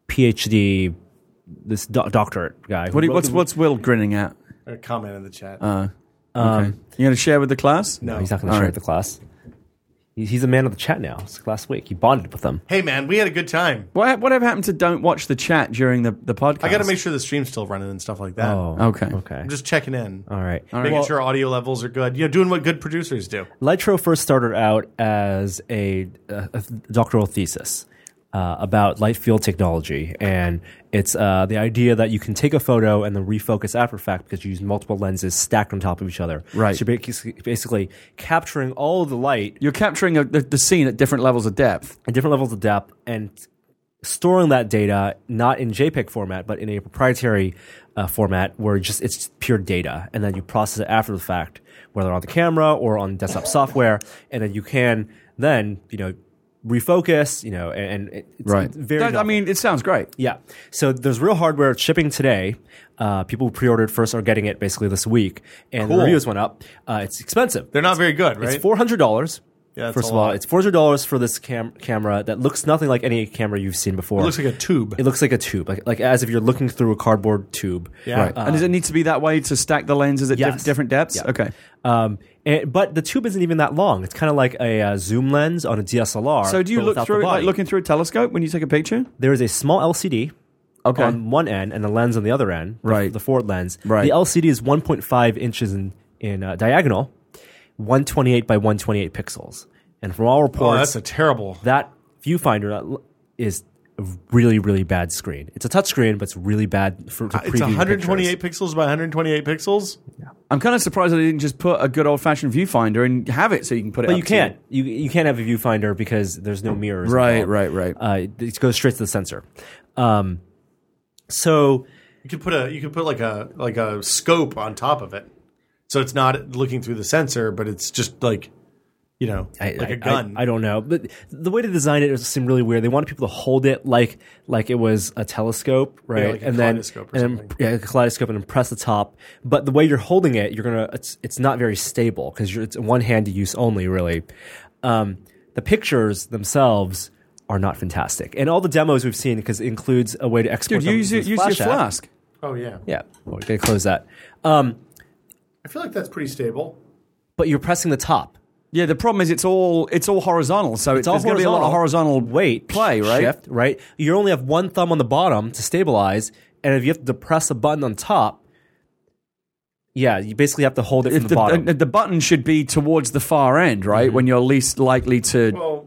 PhD, this doctorate guy. What's Will grinning at? A comment in the chat. Okay. You going to share with the class? No, he's not going to share with the class. He's a man of the chat now. It's last week. He bonded with them. Hey, man, we had a good time. Whatever happened to don't watch the chat during the podcast? I got to make sure the stream's still running and stuff like that. Oh, okay. I'm just checking in. All right. Making sure audio levels are good. Doing what good producers do. Litro first started out as a doctoral thesis about light field technology, and it's the idea that you can take a photo and then refocus after the fact because you use multiple lenses stacked on top of each other. Right. So you're basically capturing all of the light. You're capturing the scene at different levels of depth. At different levels of depth, and storing that data not in JPEG format, but in a proprietary format where it's pure data, and then you process it after the fact, whether on the camera or on desktop software, and then you can then refocus, and it's very. It sounds great. Yeah. So there's real hardware shipping today. People who pre-ordered first are getting it basically this week, and the reviews went up. It's expensive. They're not very good, right? It's $400. Yeah, first of all, it's $400 for this camera that looks nothing like any camera you've seen before. It looks like a tube. It looks like a tube, like as if you're looking through a cardboard tube. Yeah. Right. And does it need to be that way to stack the lenses at different depths? Yeah. Okay. But the tube isn't even that long. It's kind of like a zoom lens on a DSLR. So do you look through it like looking through a telescope when you take a picture? There is a small LCD on one end and a lens on the other end. Right. The forward lens. Right. The LCD is 1.5 inches in diagonal, 128 by 128 pixels. And from all reports, that's a terrible. That viewfinder is a really, really bad screen. It's a touch screen, but it's really bad to preview. It's 128 pictures. Pixels by 128 pixels. Yeah. I'm kind of surprised that they didn't just put a good old fashioned viewfinder and have it so you can put it. But you can't. You can't have a viewfinder because there's no mirrors. Right. It goes straight to the sensor. So you could put like a scope on top of it, so it's not looking through the sensor, but it's just like. Like a gun. I don't know. But the way to design it seemed really weird. They wanted people to hold it like it was a telescope, right? Yeah, like a kaleidoscope or something. A kaleidoscope, and then press the top. But the way you're holding it, it's not very stable because it's one-handed use only, really. The pictures themselves are not fantastic. And all the demos we've seen, because it includes a way to export them use your flask. Oh, yeah. Yeah. We're going to close that. I feel like that's pretty stable. but you're pressing the top. Yeah, the problem is it's all horizontal, so there's going to be a lot of horizontal weight play, right? Shift, right? You only have one thumb on the bottom to stabilize, and if you have to press a button on top, you basically have to hold it from the bottom. The button should be towards the far end, right? Mm-hmm. When you're least likely to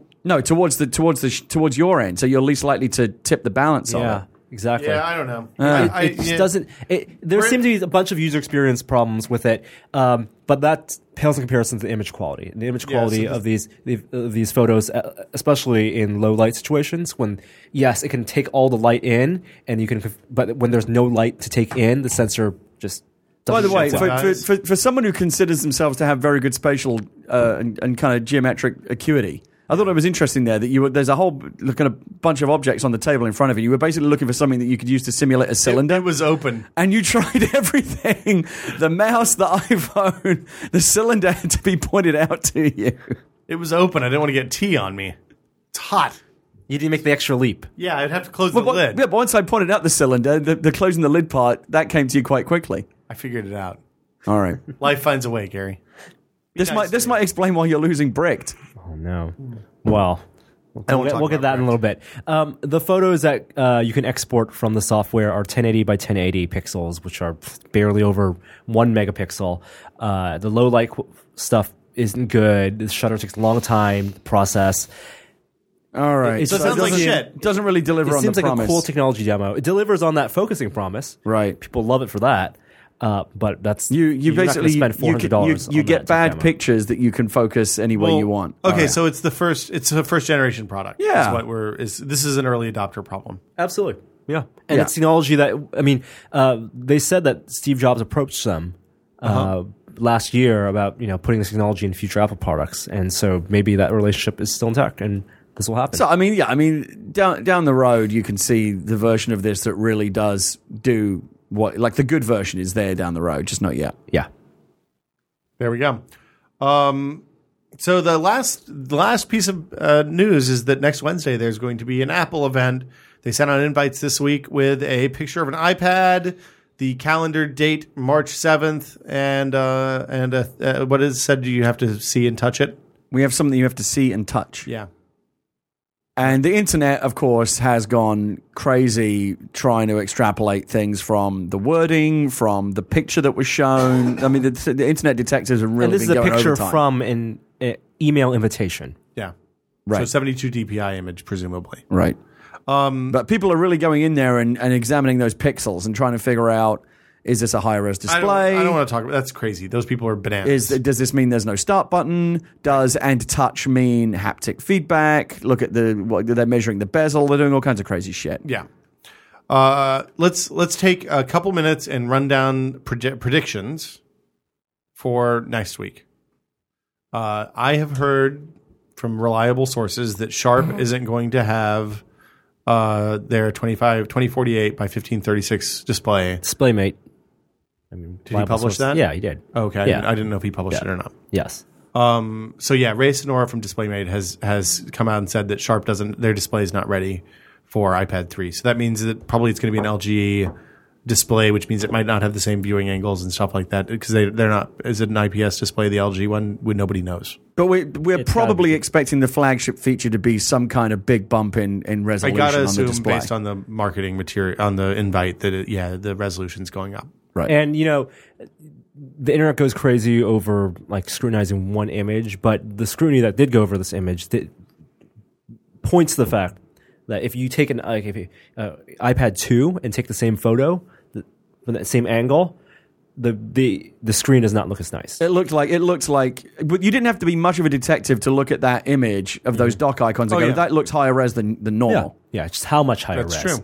towards your end, so you're least likely to tip the balance on it. Exactly. Yeah, I don't know. It just doesn't. There seem to be a bunch of user experience problems with it, but that pales in comparison to the image quality. And the image quality of these photos, especially in low light situations, when it can take all the light in, and you can, but when there's no light to take in, the sensor just. By the way, for someone who considers themselves to have very good spatial and kind of geometric acuity. I thought it was interesting there that there's a whole kind of bunch of objects on the table in front of you. You were basically looking for something that you could use to simulate a cylinder. It was open. And you tried everything. The mouse, the iPhone, the cylinder had to be pointed out to you. It was open. I didn't want to get tea on me. It's hot. You didn't make the extra leap. Yeah, I'd have to close the lid. Yeah, but once I pointed out the cylinder, the closing the lid part, that came to you quite quickly. I figured it out. All right. Life finds a way, Gary. This might explain why you're losing bricked. Oh, no. Well, we'll get that in a little bit. The photos that you can export from the software are 1080 by 1080 pixels, which are barely over 1 megapixel. The low light stuff isn't good. The shutter takes a long time to process. All right. It sounds like shit. It doesn't really deliver on the promise. It seems like a cool technology demo. It delivers on that focusing promise. Right. People love it for that. But that's you basically spend $400. You get bad pictures that you can focus any way you want. Okay, so it's a first generation product. Yeah, this is an early adopter problem. Absolutely, yeah. And it's technology that they said that Steve Jobs approached them last year about putting this technology in future Apple products, and so maybe that relationship is still intact and this will happen. So down the road you can see the version of this that really does do. The good version is there down the road, just not yet. Yeah. There we go. So the last piece of news is that next Wednesday there's going to be an Apple event. They sent out invites this week with a picture of an iPad, the calendar date March 7th, and what is said you have to see and touch it. We have something you have to see and touch. Yeah. And the internet, of course, has gone crazy trying to extrapolate things from the wording, from the picture that was shown. I mean, the internet detectives have really been going overtime. And this is a picture from an email invitation. Yeah. Right. So 72 DPI image, presumably. Right. But people are really going in there and examining those pixels and trying to figure out, is this a high-res display? I don't want to talk about that's crazy. Those people are bananas. Does this mean there's no start button? Does and touch mean haptic feedback? Look at they're measuring the bezel. They're doing all kinds of crazy shit. Yeah. Let's take a couple minutes and run down predictions for next week. I have heard from reliable sources that Sharp isn't going to have their 2048 by 1536 display. DisplayMate. Did he publish that? Yeah, he did. Okay, yeah. I didn't know if he published it or not. Yes. So yeah, Ray Sonora from DisplayMate has come out and said that Sharp their display is not ready for iPad 3. So that means that probably it's going to be an LG display, which means it might not have the same viewing angles and stuff like that because they're not. Is it an IPS display, the LG one? Nobody knows. But we're probably expecting the flagship feature to be some kind of big bump in resolution on the display. I gotta assume based on the marketing material on the invite that the resolution's going up. Right. And, the internet goes crazy over scrutinizing one image, but the scrutiny that did go over this image points to the fact that if you take an iPad 2 and take the same photo from that same angle, the screen does not look as nice. It looked like but you didn't have to be much of a detective to look at that image of those dock icons and go, that looks higher res than normal. Yeah, just how much higher res. That's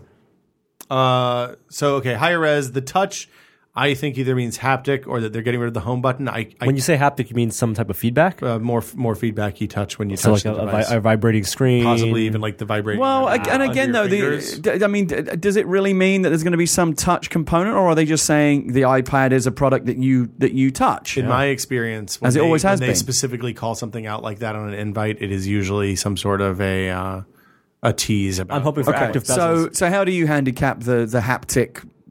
true. Higher res, the touch I think either means haptic or that they're getting rid of the home button. When you say haptic, you mean some type of feedback? More feedbacky touch when you touch the device. A vibrating screen. Possibly even the vibrating. Well, and again, though, does it really mean that there's going to be some touch component, or are they just saying the iPad is a product that you touch? In my experience, when they specifically call something out like that on an invite, it is usually some sort of a tease about. I'm hoping for active bezels. So how do you handicap the haptic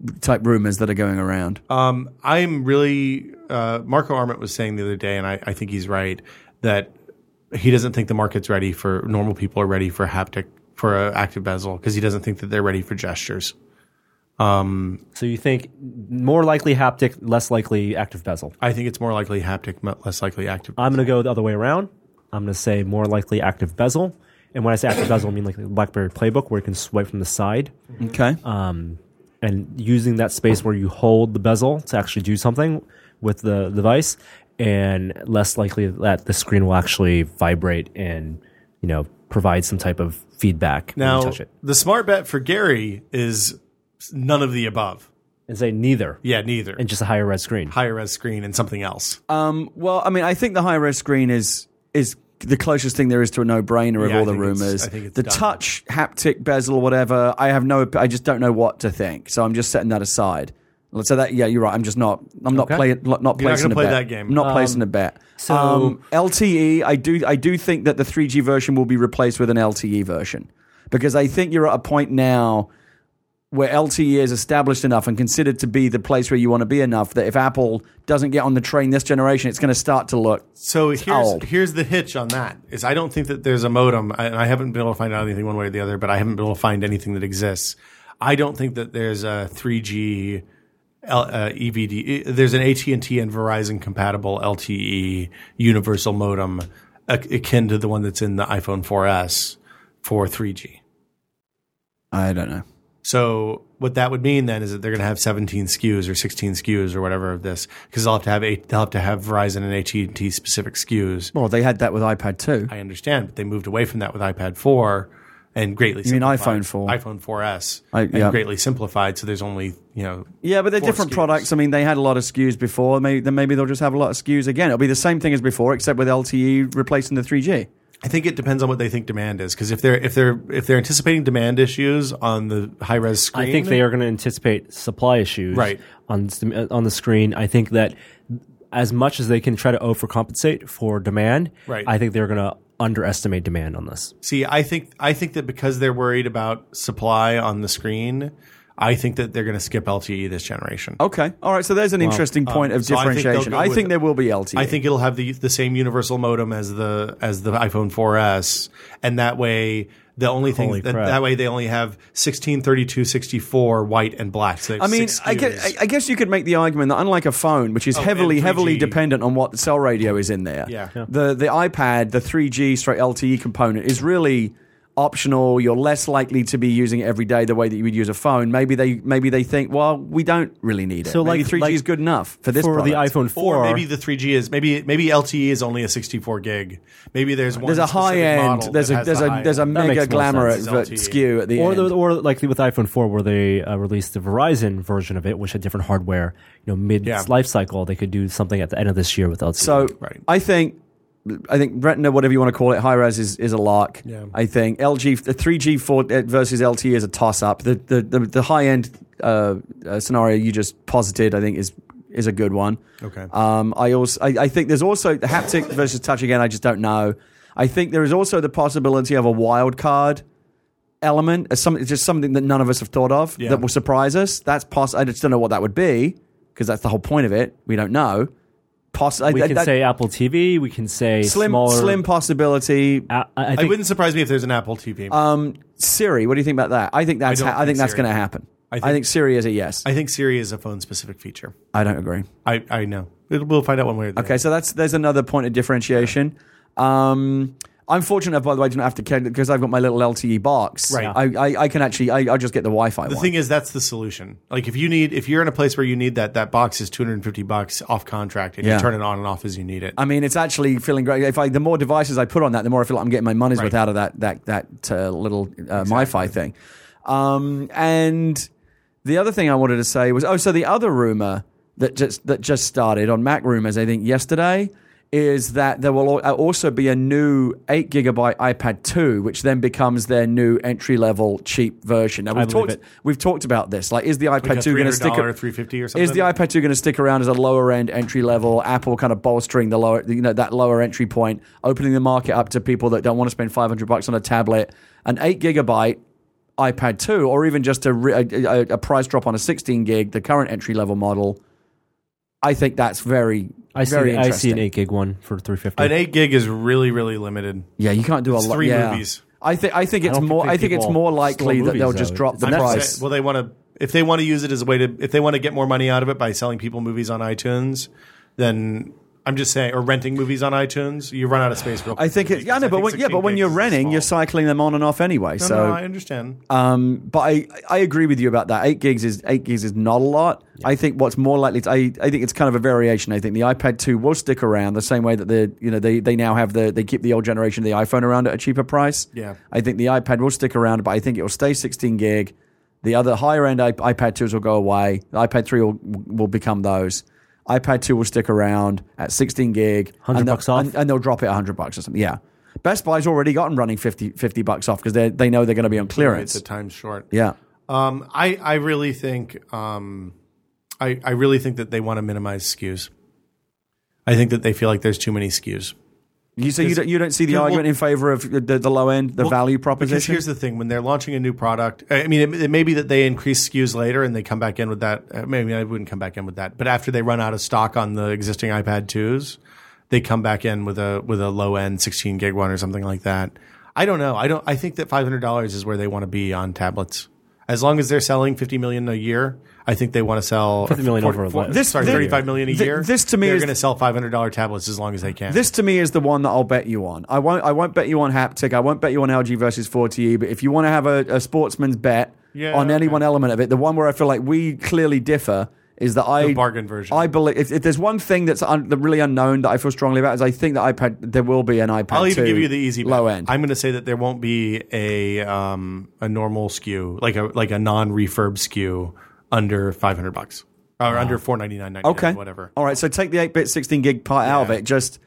type rumors that are going around. I'm really Marco Arment was saying the other day, and I think he's right, that he doesn't think the market's ready for normal people are ready for haptic for an active bezel because he doesn't think that they're ready for gestures. So you think more likely haptic, less likely active bezel? I think it's more likely haptic, less likely active bezel. I'm going to go the other way around. I'm going to say more likely active bezel. And when I say active bezel, I mean like the BlackBerry Playbook where you can swipe from the side. Okay. And using that space where you hold the bezel to actually do something with the device, and less likely that the screen will actually vibrate and, provide some type of feedback now, when you touch it. The smart bet for Gary is none of the above. And say neither. Yeah, neither. And just a higher res screen. Higher res screen and something else. Well, I mean, I think the higher res screen is the closest thing there is to a no-brainer of all the rumors. I think it's the done. touch haptic bezel or whatever. I just don't know what to think. So I'm just setting that aside. So that you're right. I'm just not. I'm not Okay. placing a bet. That game. I'm not placing a bet. So LTE, I do think that the 3G version will be replaced with an LTE version because I think you're at a point now where LTE is established enough and considered to be the place where you want to be enough that if Apple doesn't get on the train this generation, it's going to start to look old. Here's the hitch on that is I don't think that there's a modem, and I haven't been able to find out anything one way or the other, but I haven't been able to find anything that exists. I don't think that there's a 3G EVD. There's an AT&T and Verizon compatible LTE universal modem akin to the one that's in the iPhone 4S for 3G. I don't know. So what that would mean then is that they're going to have 17 SKUs or 16 SKUs or whatever of this because they'll have to have Verizon and AT&T specific SKUs. Well, they had that with iPad 2. I understand, but they moved away from that with iPad 4 and greatly simplified. You mean iPhone 4? iPhone 4S greatly simplified, so there's only, Yeah, but they're different SKUs. products. I mean, they had a lot of SKUs before. Maybe they'll just have a lot of SKUs again. It'll be the same thing as before, except with LTE replacing the 3G. I think it depends on what they think demand is, because if they're anticipating demand issues on the high res screen, I think they are going to anticipate supply issues on the screen. I think that as much as they can try to overcompensate for demand, I think they're going to underestimate demand on this. See, I think that because they're worried about supply on the screen, I think that they're going to skip LTE this generation. Okay. All right. So there's an interesting point of differentiation. I think there will be LTE. I think it'll have the same universal modem as the iPhone 4S, and that way the only thing that way they only have 16, 32, 64 white and black. So I mean, I guess you could make the argument that unlike a phone, which is heavily dependent on what cell radio is in there, the iPad, the 3G straight LTE component is really optional. You're less likely to be using it every day the way that you would use a phone. Maybe they think, well, we don't really need it. So maybe 3G is good enough for this product. The iPhone 4. Or maybe the 3G is maybe LTE is only a 64 gig. Maybe there's a high end. There's a mega glamour SKU at the end. Or like with iPhone 4 where they released the Verizon version of it, which had different hardware. Mid life cycle, they could do something at the end of this year with LTE. So I think Retina, whatever you want to call it, high res is a lock. Yeah. I think the 3G versus LTE is a toss up. The high end scenario you just posited, I think, is a good one. Okay. I think there's also the haptic versus touch again. I just don't know. I think there is also the possibility of a wild card element, just something that none of us have thought of that will surprise us. That's I just don't know what that would be because that's the whole point of it. We don't know. We can say Apple TV. We can say slim possibility. It wouldn't surprise me if there's an Apple TV. Siri, what do you think about that? I think that's going to happen. I think Siri is a yes. I think Siri is a phone specific feature. I don't agree. I know. We'll find out one way or the other. Okay, so there's another point of differentiation. I'm fortunate, by the way, I don't have to care because I've got my little LTE box. Right. I can actually, I just get the Wi-Fi. The thing is, that's the solution. Like if you're in a place where you need that box is $250 off contract, and you turn it on and off as you need it. I mean, it's actually feeling great. The more devices I put on that, the more I feel like I'm getting my money's worth out of that little Wi-Fi thing. And the other thing I wanted to say was, so the other rumor that just started on Mac Rumors, I think yesterday, is that there will also be a new 8 gigabyte iPad 2, which then becomes their new entry level cheap version. Now we've talked about this. Like, is the iPad 2 going to stick or $350 or something? Is the iPad 2 going to stick around as a lower end entry level? Apple kind of bolstering the lower, that lower entry point, opening the market up to people that don't want to spend $500 on a tablet. An 8 gigabyte iPad 2, or even just a price drop on a 16 gig, the current entry level model, I think that's very interesting. I see an 8 gig one for $350. An 8 gig is really, really limited. Yeah, you can't do a lot. 3 movies. I think it's more likely that they'll just drop the price. Well, they want to. If they want to use it as a way to, if they want to get more money out of it by selling people movies on iTunes, then I'm just saying, or renting movies on iTunes, you run out of space real quick. I think it. Yeah, no, but when you're renting, you're cycling them on and off anyway. No, I understand. But I agree with you about that. 8 gigs is not a lot. Yeah. I think what's more likely, I think it's kind of a variation. I think the iPad 2 will stick around the same way that they now have they keep the old generation of the iPhone around at a cheaper price. Yeah, I think the iPad will stick around, but I think it will stay 16 gig. The other higher end iPad 2s will go away. The iPad 3 will become those. iPad 2 will stick around at 16 gig. $100 off? And they'll drop it $100 or something. Yeah. Best Buy's already got them running $50 off because they know they're going to be on clearance. It's a time short. Yeah. I really think I really think that they want to minimize SKUs. I think that they feel like there's too many SKUs. So you don't see the argument in favor of the low end, the value proposition? Because here's the thing: when they're launching a new product, I mean, it may be that they increase SKUs later and they come back in with that. Maybe I wouldn't come back in with that, but after they run out of stock on the existing iPad 2s, they come back in with a low end 16 gig one or something like that. I don't know. I think that $500 is where they want to be on tablets. As long as they're selling 50 million a year, I think they want to sell 50 million over 35 million a year. This to me they're going to sell $500 tablets as long as they can. This to me is the one that I'll bet you on. I won't bet you on haptic. I won't bet you on LG versus 40E. But if you want to have a sportsman's bet on any one element of it, the one where I feel like we clearly differ is that the bargain version. I believe if there's one thing that's really unknown that I feel strongly about is I think that there will be an iPad. I'll even give you the easy low bet. end. I'm going to say that there won't be a normal SKU like a non-refurb SKU under $500 or under $499.99. Okay, whatever. All right, so take the 8-bit 16 gig part out of it.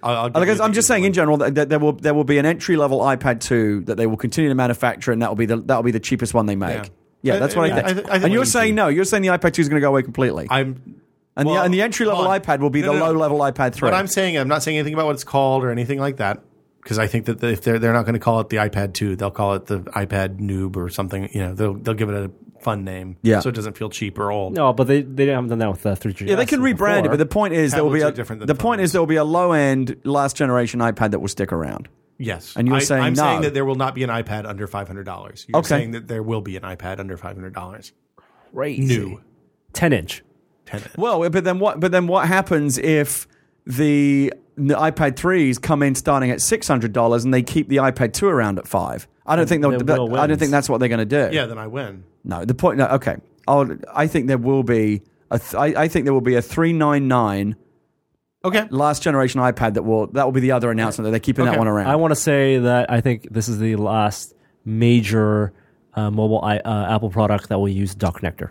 I'm just saying in general that there will be an entry level iPad 2 that they will continue to manufacture, and that will be the cheapest one they make. Yeah, that's what I think. And you're saying no. You're saying the iPad 2 is going to go away completely. And the entry level iPad will be the low level iPad 3. What I'm not saying anything about what it's called or anything like that, because I think that if they're not going to call it the iPad 2, they'll call it the iPad Noob or something. They'll give it a fun name, so it doesn't feel cheap or old. No, but they haven't done that with 3GS. Yeah, they can rebrand it, but the point is there will be a low end last generation iPad that will stick around. Yes, and you're saying I'm no. saying that there will not be an iPad under $500. You're saying that there will be an iPad under $500. Crazy. New 10-inch. Well, but then what happens if the iPad 3s come in starting at $600 and they keep the iPad 2 around at $500? I don't think I don't think that's what they're going to do. Yeah, then I win. No, the point. No, okay, I think there will be I think there will be a $399. Okay. Last generation iPad that will be the other announcement that they're keeping that one around. I want to say that I think this is the last major mobile Apple product that will use dock connector.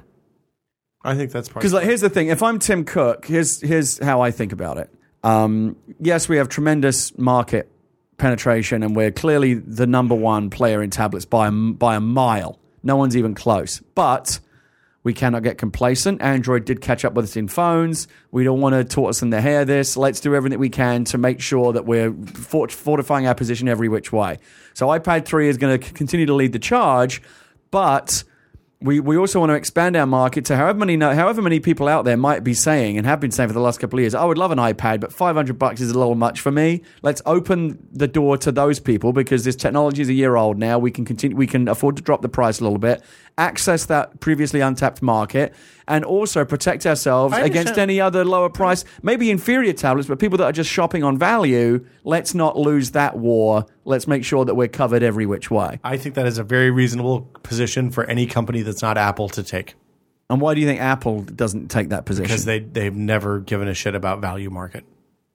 I think that's probably because here's the thing: if I'm Tim Cook, here's how I think about it. Yes, we have tremendous market penetration, and we're clearly the number one player in tablets by a mile. No one's even close, but we cannot get complacent. Android did catch up with us in phones. We don't want to tortoise in the hair this. Let's do everything we can to make sure that we're fortifying our position every which way. So iPad 3 is going to continue to lead the charge, but we also want to expand our market to however many people out there might be saying and have been saying for the last couple of years, I would love an iPad, but $500 is a little much for me. Let's open the door to those people because this technology is a year old now. We can afford to drop the price a little bit, access that previously untapped market, and also protect ourselves against any other lower price, maybe inferior tablets, but people that are just shopping on value. Let's not lose that war. Let's make sure that we're covered every which way. I think that is a very reasonable position for any company that's not Apple to take. And why do you think Apple doesn't take that position? Because they've never given a shit about value market.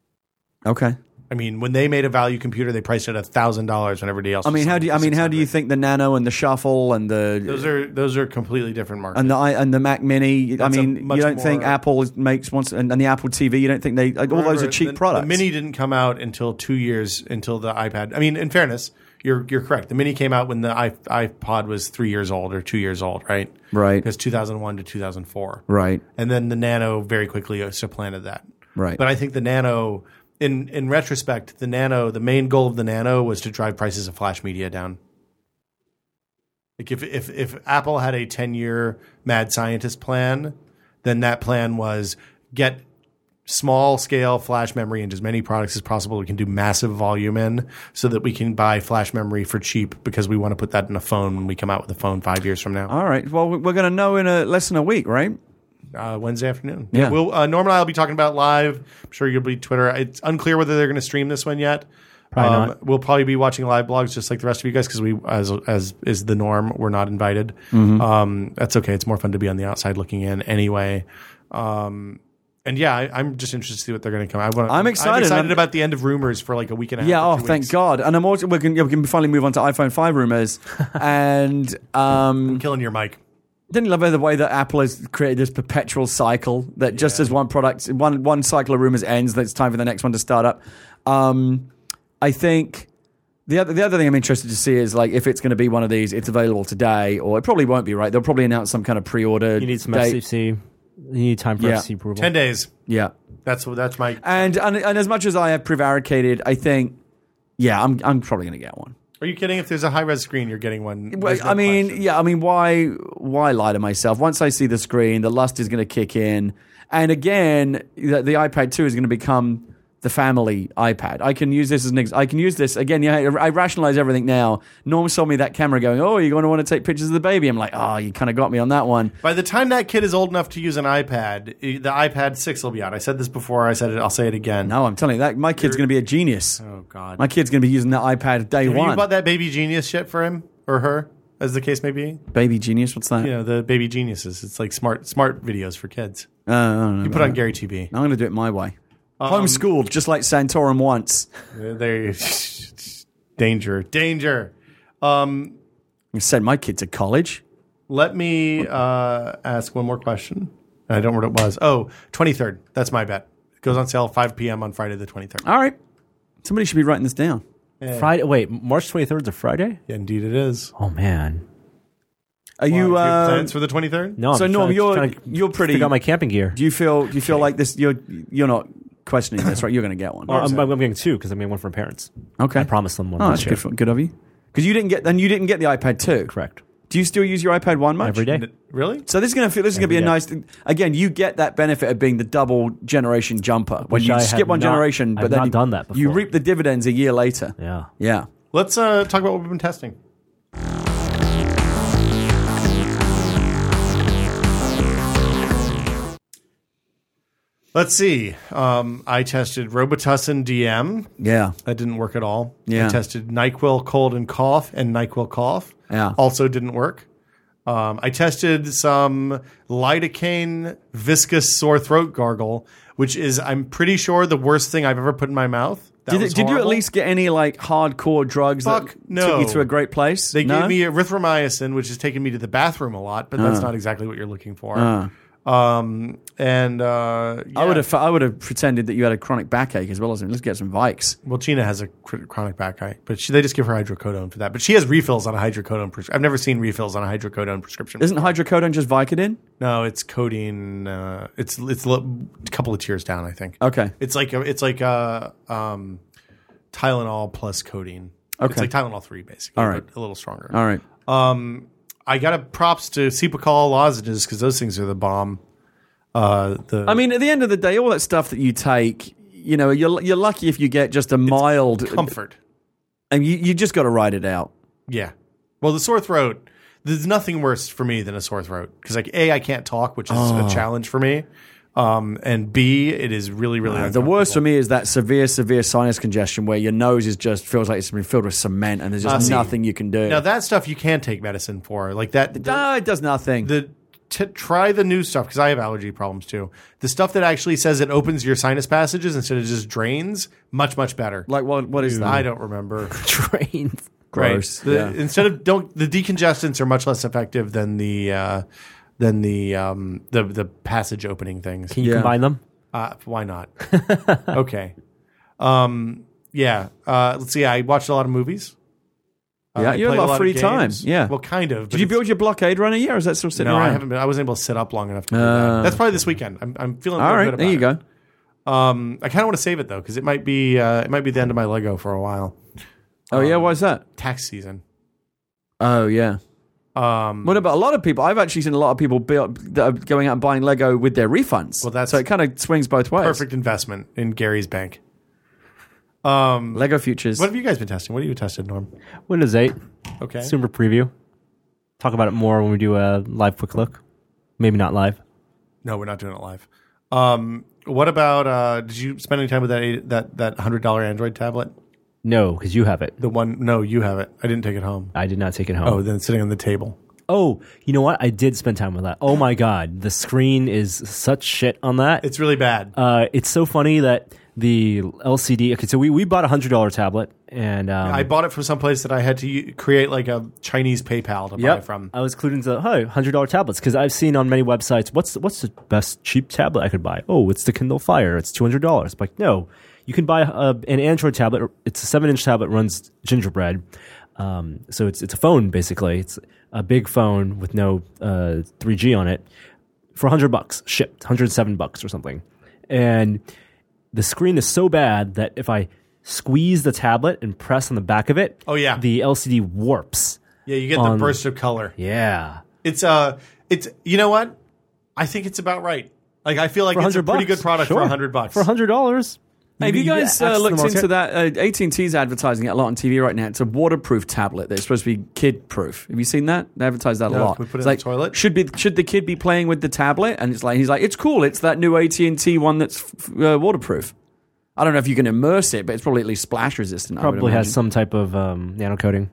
Okay. I mean, when they made a value computer, they priced it at $1,000 when everybody else. How do you think the Nano and the Shuffle and the those are completely different markets. And the Mac Mini? You don't think Apple makes and the Apple TV? You don't think all those are cheap products? The Mini didn't come out until 2 years until the iPad. I mean, in fairness, you're correct. The Mini came out when the iPod was 3 years old or 2 years old, right? Right. Because 2001 to 2004. Right. And then the Nano very quickly supplanted that. Right. But I think the Nano. In retrospect, the main goal of the Nano was to drive prices of flash media down. Like if Apple had a 10-year mad scientist plan, then that plan was get small scale flash memory into as many products as possible we can do massive volume in, so that we can buy flash memory for cheap because we want to put that in a phone when we come out with a phone 5 years from now. All right. Well, we're going to know in less than a week, right? Wednesday afternoon. Yeah. We'll Norm and I will be talking about live. I'm sure you'll be Twitter. It's unclear whether they're going to stream this one yet. Probably not. We'll probably be watching live blogs just like the rest of you guys, because we, as is the norm, we're not invited. That's okay. It's more fun to be on the outside looking in anyway. And yeah, I'm just interested to see what they're going to come. I'm excited about the end of rumors for like a week and a half. Yeah, oh, thank God. And I'm also we can finally move on to iPhone 5 rumors. And I'm killing your mic. Didn't you love the way that Apple has created this perpetual cycle that just as one cycle of rumors ends, that it's time for the next one to start up. I think the other thing I'm interested to see is like if it's going to be one of these, it's available today, or it probably won't be, right? They'll probably announce some kind of pre-order. You need some FCC. You need time for FCC approval. 10 days. Yeah. That's my... And as much as I have prevaricated, I think, I'm probably going to get one. Are you kidding? If there's a high-res screen, you're getting one. Well, why lie to myself? Once I see the screen, the lust is going to kick in. And again, the iPad 2 is going to become the family iPad. I can use this as I can use this again. Yeah, I rationalize everything now. Norm sold me that camera, going, "Oh, you're going to want to take pictures of the baby." I'm like, "Oh, you kind of got me on that one." By the time that kid is old enough to use an iPad, the iPad 6 will be out. I said this before. I said it. I'll say it again. No, I'm telling you that my kid's going to be a genius. Oh God, my kid's going to be using that iPad day one. You bought that Baby Genius shit for him or her, as the case may be. Baby Genius, what's that? You know, the Baby Geniuses. It's like smart videos for kids. You put on Gary TV. I'm going to do it my way. Homeschooled, just like Santorum once. Danger. I sent my kid to college. Let me ask one more question. I don't know what it was. Oh, 23rd. That's my bet. It goes on sale 5 p.m. on Friday the 23rd. All right. Somebody should be writing this down. Yeah. Friday. Wait, March 23rd is a Friday? Yeah, indeed it is. Oh, man. Are you plans for the 23rd? No. So Norm, you're pretty. Got my camping gear. Do you feel like this? You're not questioning this, right? You're going to get one. Well, I'm getting two because I'm getting one for parents. Okay. I promised them one. Oh, that's good of you. Because you didn't get the iPad 2. Correct. Do you still use your iPad 1 much? Every day. Really? So this is going to be a nice thing. Again, you get that benefit of being the double generation jumper. When you skip one generation, but then done that before. You reap the dividends a year later. Yeah. Yeah. Let's talk about what we've been testing. Let's see. I tested Robitussin DM. Yeah. That didn't work at all. Yeah. I tested NyQuil Cold and Cough and NyQuil Cough. Yeah. Also didn't work. I tested some lidocaine viscous sore throat gargle, which is, I'm pretty sure, the worst thing I've ever put in my mouth. Did you at least get any like hardcore drugs that took you to a great place? They gave me erythromycin, which has taken me to the bathroom a lot, but that's not exactly what you're looking for. I would have pretended that you had a chronic backache as well as let's get some Vikes. Well, Gina has a chronic backache, but they just give her hydrocodone for that. But she has refills on a hydrocodone prescription. I've never seen refills on a hydrocodone prescription. Isn't hydrocodone just Vicodin? No, it's codeine. It's a couple of tiers down, I think. Okay, it's like Tylenol plus codeine. Okay, it's like Tylenol 3 basically. All right, but a little stronger. All right. I got a props to Cepacol lozenges because those things are the bomb. I mean, at the end of the day, all that stuff that you take, you know, you're lucky if you get just a mild comfort, and you just got to ride it out. Yeah. Well, the sore throat. There's nothing worse for me than a sore throat because, like, A, I can't talk, which is a challenge for me, and B, it is really, really. The worst for me is that severe sinus congestion where your nose feels like it's been filled with cement, and there's just nothing you can do. Now that stuff you can take medicine for, like that. No, it does nothing. Try the new stuff because I have allergy problems too. The stuff that actually says it opens your sinus passages instead of just drains, much better. Like what is that? I don't remember. Drains. Gross. Right. Instead of the decongestants are much less effective than the passage opening things. Can you combine them? Why not? Okay. Let's see. I watched a lot of movies. Yeah, you had a lot of free time. Yeah. Well, kind of. Did you build your blockade runner yet, or is that still sitting around? No, I haven't been. I wasn't able to sit up long enough to do that. That's probably this weekend. I'm feeling all right. Good about there you go. I kind of want to save it though because it might be the end of my Lego for a while. Oh yeah, why is that? Tax season. Oh yeah. What about a lot of people? I've actually seen a lot of people that are going out and buying Lego with their refunds. Well, so it kind of swings both ways. Perfect investment in Gary's bank. Lego Futures. What have you guys been testing? What have you tested, Norm? Windows 8. Okay. Super preview. Talk about it more when we do a live quick look. Maybe not live. No, we're not doing it live. What about? Did you spend any time with that $100 Android tablet? No, because you have it. The one? No, you have it. I didn't take it home. I did not take it home. Oh, then it's sitting on the table. Oh, you know what? I did spend time with that. Oh my God, the screen is such shit on that. It's really bad. It's so funny that the LCD. Okay, so we bought a $100 tablet, and I bought it from someplace that I had to create like a Chinese PayPal to buy from. I was clued into $100 tablets because I've seen on many websites what's the best cheap tablet I could buy. Oh, it's the Kindle Fire. It's $200. Like no, you can buy an Android tablet. It's a 7-inch tablet, runs Gingerbread. So it's a phone basically. It's a big phone with no 3G on it for $100 shipped, $107 or something, and the screen is so bad that if I squeeze the tablet and press on the back of it, the LCD warps. Yeah, you get the burst of color. Yeah. It's you know what? I think it's about right. Like I feel like it's a pretty good product for $100. For $100. Hey, have you guys looked into that? AT&T's advertising it a lot on TV right now. It's a waterproof tablet that's supposed to be kid-proof. Have you seen that? They advertise that a lot. Can we put it in the toilet? Should the kid be playing with the tablet? And he's like, it's cool. It's that new AT&T one that's waterproof. I don't know if you can immerse it, but it's probably at least splash resistant. Probably has some type of nano coating.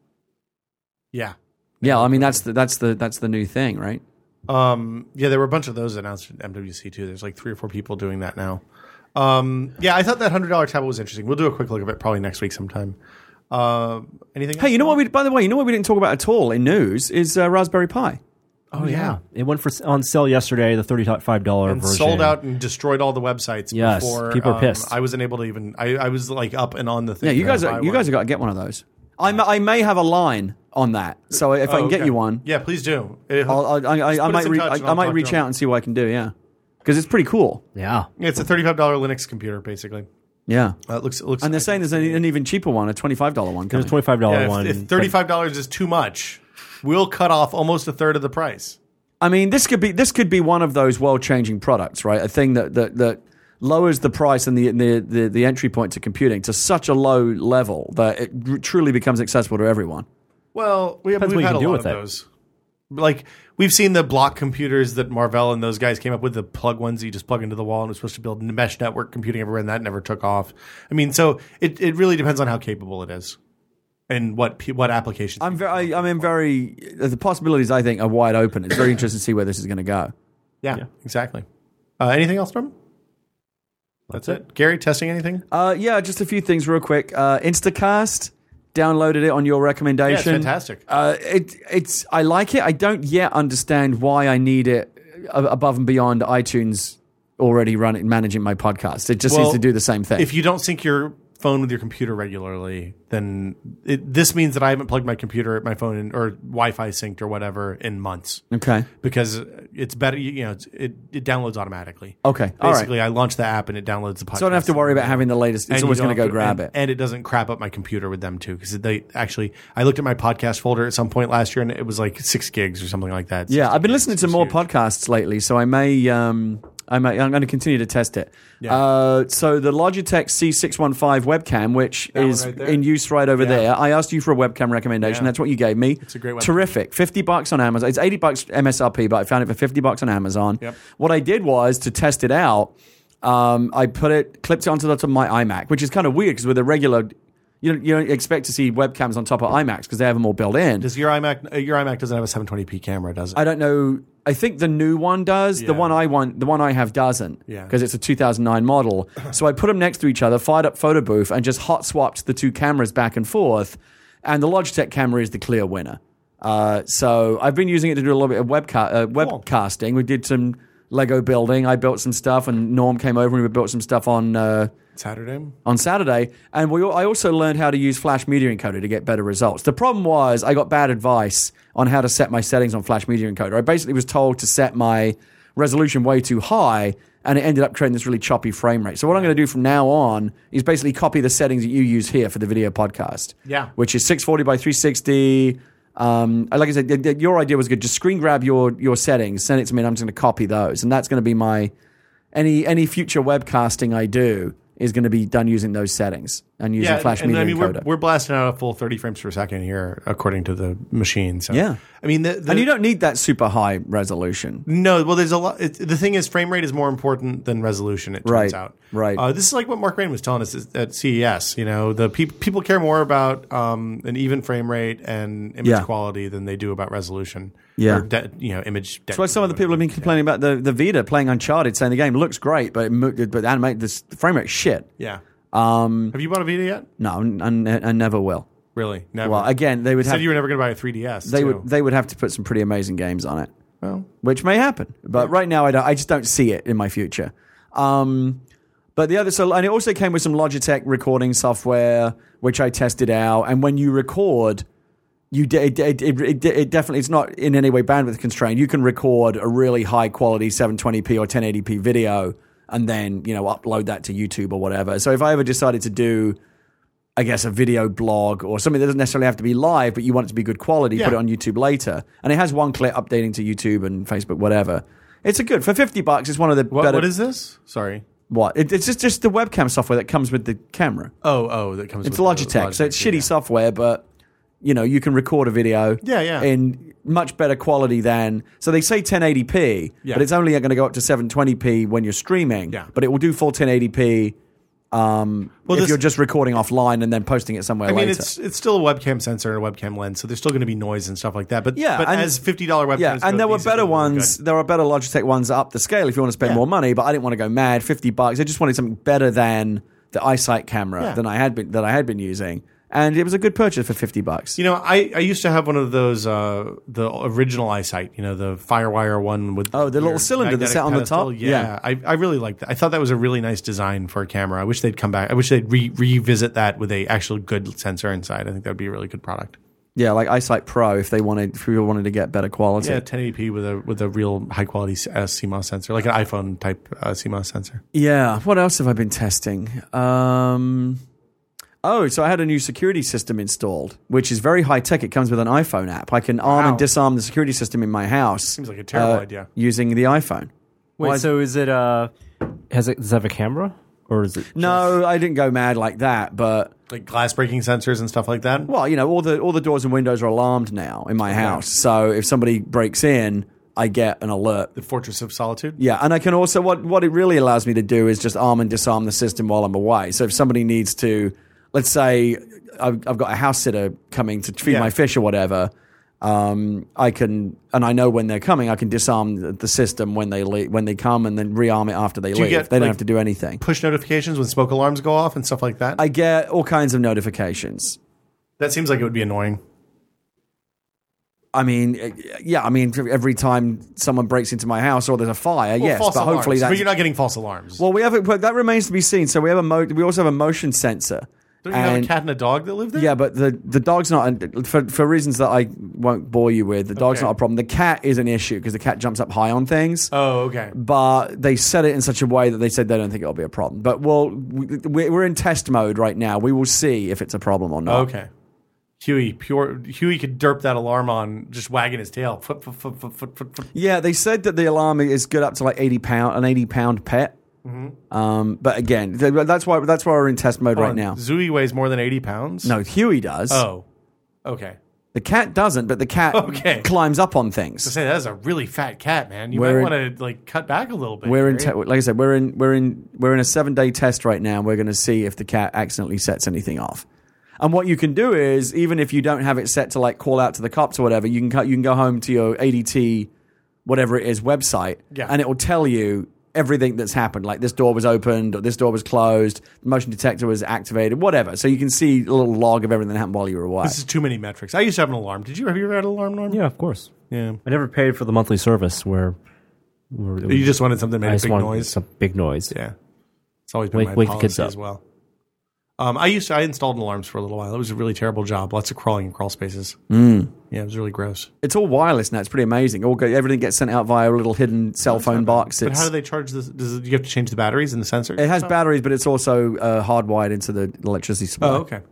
Yeah. Yeah, I mean that's the new thing, right? Yeah, there were a bunch of those announced at MWC too. There's like 3 or 4 people doing that now. Yeah, I thought that $100 tablet was interesting. We'll do a quick look at it probably next week sometime. Anything else? Hey, you know what? By the way, you know what we didn't talk about at all in news is Raspberry Pi. Oh yeah, it went on sale yesterday. The $35 version sold out and destroyed all the websites. Yes, before, people are pissed. I wasn't able to even. I was like up and on the thing. Yeah, you guys have got to get one of those. I may have a line on that, so if I can get you one, yeah, please do. I might reach out and see what I can do. Yeah. Because it's pretty cool. Yeah. It's a $35 Linux computer, basically. Yeah. It looks. And they're saying there's an even cheaper one, a $25 one. There's a $25 one. If $35 is too much, we'll cut off almost a third of the price. I mean, this could be one of those world-changing products, right? A thing that lowers the price and the entry point to computing to such a low level that it truly becomes accessible to everyone. Well, we've had a lot of those. Like, we've seen the block computers that Marvell and those guys came up with, the plug ones you just plug into the wall, and it was supposed to build mesh network computing everywhere, and that never took off. I mean, so it really depends on how capable it is and what applications. The possibilities, I think, are wide open. It's very interesting to see where this is going to go. Yeah, exactly. Anything else, Norm? That's it. Gary, testing anything? Yeah, just a few things real quick. Instacast. Downloaded it on your recommendation. Yeah, it's fantastic. I like it. I don't yet understand why I need it above and beyond iTunes already managing my podcast. It just seems to do the same thing. If you don't sync your phone with your computer regularly, then this means that I haven't plugged my computer, my phone, or Wi-Fi synced or whatever in months. Okay. Because it's better, it downloads automatically. Okay. Basically, I launch the app and it downloads the podcast. So I don't have to worry about having the latest. It's always going to go grab it. And it doesn't crap up my computer with them too. Because I looked at my podcast folder at some point last year and it was like 6 gigs or something like that. Yeah, I've been listening to more podcasts lately, so I'm going to continue to test it. Yeah. So the Logitech C615 webcam, which is in use right over there. I asked you for a webcam recommendation. Yeah. That's what you gave me. It's a great webcam. Terrific. $50 on Amazon. It's $80 MSRP, but I found it for $50 on Amazon. Yep. What I did was to test it out. I clipped it onto the top of my iMac, which is kind of weird because with a regular. You don't expect to see webcams on top of iMacs because they have them all built in. Does your iMac doesn't have a 720p camera, does it? I don't know. I think the new one does. Yeah. The one I have doesn't. Yeah. Because it's a 2009 model. So I put them next to each other, fired up Photo Booth, and just hot swapped the two cameras back and forth. And the Logitech camera is the clear winner. So I've been using it to do a little bit of webcasting. We did some Lego building. I built some stuff, and Norm came over and we built some stuff on Saturday. And I also learned how to use Flash Media Encoder to get better results. The problem was I got bad advice on how to set my settings on Flash Media Encoder. I basically was told to set my resolution way too high, and it ended up creating this really choppy frame rate. So what I'm going to do from now on is basically copy the settings that you use here for the video podcast. Yeah. Which is 640 by 360, Like I said, your idea was good. Just screen grab your settings, send it to me, and I'm just going to copy those. And that's going to be my any future webcasting I do is going to be done using those settings and using Flash Media Encoder. We're blasting out a full 30 frames per second here, according to the machine. So, yeah. I mean, and you don't need that super high resolution. No, well, there's a lot. The thing is, frame rate is more important than resolution, it turns out. Right. This is like what Mark Rain was telling us at CES. You know, the people care more about an even frame rate and image quality than they do about resolution. Yeah. Or image. That's why some of the people have been complaining about the Vita playing Uncharted, saying the game looks great, but the frame rate shit. Yeah. Have you bought a Vita yet? No, I never will. Really? Never? Well, again, they would said you were never going to buy a 3DS. They would have to put some pretty amazing games on it. Well, which may happen, but right now I just don't see it in my future. But the other, and it also came with some Logitech recording software, which I tested out. And when you record, it definitely, it's not in any way bandwidth constrained. You can record a really high quality 720p or 1080p video, and then upload that to YouTube or whatever. So if I ever decided to do, I guess, a video blog or something that doesn't necessarily have to be live, but you want it to be good quality, put it on YouTube later. And it has one clip updating to YouTube and Facebook, whatever. It's for $50. It's one of the better. What is this? Sorry. What? It's just the webcam software that comes with the camera. Oh, that comes. It's Logitech, so it's shitty software, but you can record a video. In much better quality than. So they say 1080p, but it's only going to go up to 720p when you're streaming. Yeah. But it will do full 1080p. If you're just recording offline and then posting it somewhere later. I mean, it's still a webcam sensor and a webcam lens, so there's still going to be noise and stuff like that. But as $50 webcams, and there were better ones. There are better Logitech ones up the scale if you want to spend more money. But I didn't want to go mad. $50. I just wanted something better than the iSight camera than I had been using. And it was a good purchase for $50. I used to have one of those, the original iSight, the FireWire one with the little cylinder that sat on the top. Yeah. I really liked that. I thought that was a really nice design for a camera. I wish they'd come back. I wish they'd revisit that with a actual good sensor inside. I think that would be a really good product. Yeah, like iSight Pro if we wanted to get better quality. Yeah, 1080p with a real high quality CMOS sensor, like an iPhone type CMOS sensor. Yeah. What else have I been testing? So I had a new security system installed, which is very high tech. It comes with an iPhone app. I can arm and disarm the security system in my house. Seems like a terrible idea. Using the iPhone. Wait, so is it does it have a camera? Or is it No, I didn't go mad like that, but like glass breaking sensors and stuff like that? Well, all the doors and windows are alarmed now in my house. So if somebody breaks in, I get an alert. The Fortress of Solitude? Yeah, and I can also what it really allows me to do is just arm and disarm the system while I'm away. So if somebody needs to, let's say I've got a house sitter coming to feed my fish or whatever, I can, and I know when they're coming, I can disarm the system when they come, and then rearm it after they leave. They don't have to do anything. Push notifications when smoke alarms go off and stuff like that? I get all kinds of notifications. That seems like it would be annoying. I mean, every time someone breaks into my house or there's a fire, yes, but alarms. Hopefully that's... But you're not getting false alarms. Well, that remains to be seen. So we also have a motion sensor. Don't you have a cat and a dog that live there? Yeah, but the dog's not, for reasons that I won't bore you with, the dog's not a problem. The cat is an issue because the cat jumps up high on things. Oh, okay. But they set it in such a way that they said they don't think it'll be a problem. But we're in test mode right now. We will see if it's a problem or not. Okay. Huey could derp that alarm on just wagging his tail. Yeah, they said that the alarm is good up to like an 80-pound pet. Mm-hmm. But again, that's why we're in test mode right now. Zooey weighs more than 80 pounds? No, Huey does. Oh, okay. The cat doesn't, but the cat climbs up on things. So say that's a really fat cat, man. You might want to cut back a little bit. Like I said, we're in a 7-day test right now. We're going to see if the cat accidentally sets anything off. And what you can do is, even if you don't have it set to like call out to the cops or whatever, you can go home to your ADT, whatever it is, website, and it will tell you everything that's happened. Like this door was opened, or this door was closed, the motion detector was activated, whatever. So you can see a little log of everything that happened while you were away. This is too many metrics. I used to have an alarm. Have you ever had an alarm, Norm? Yeah, of course. Yeah. I never paid for the monthly service where you just wanted something that made a big noise? Some big noise. Yeah. It's always been my policy as well. I installed alarms for a little while. It was a really terrible job. Lots of crawling in crawl spaces. Yeah, it was really gross. It's all wireless now. It's pretty amazing. Everything gets sent out via a little hidden cell phone box. But how do they charge this? Do you have to change the batteries in the sensor? It has batteries, but it's also hardwired into the electricity supply. Oh, okay.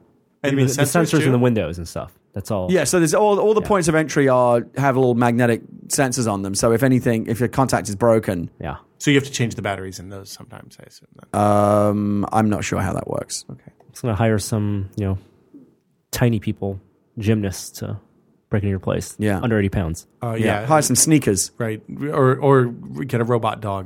And the sensors in the windows and stuff. That's all. Yeah, so there's all the points of entry have little magnetic sensors on them. So if your contact is broken, yeah. So you have to change the batteries in those sometimes, I assume. I'm not sure how that works. Okay. I'm just gonna hire some, tiny people, gymnasts to break into your place. Yeah. Under 80 pounds. Yeah. Hire some sneakers. Right. Or get a robot dog.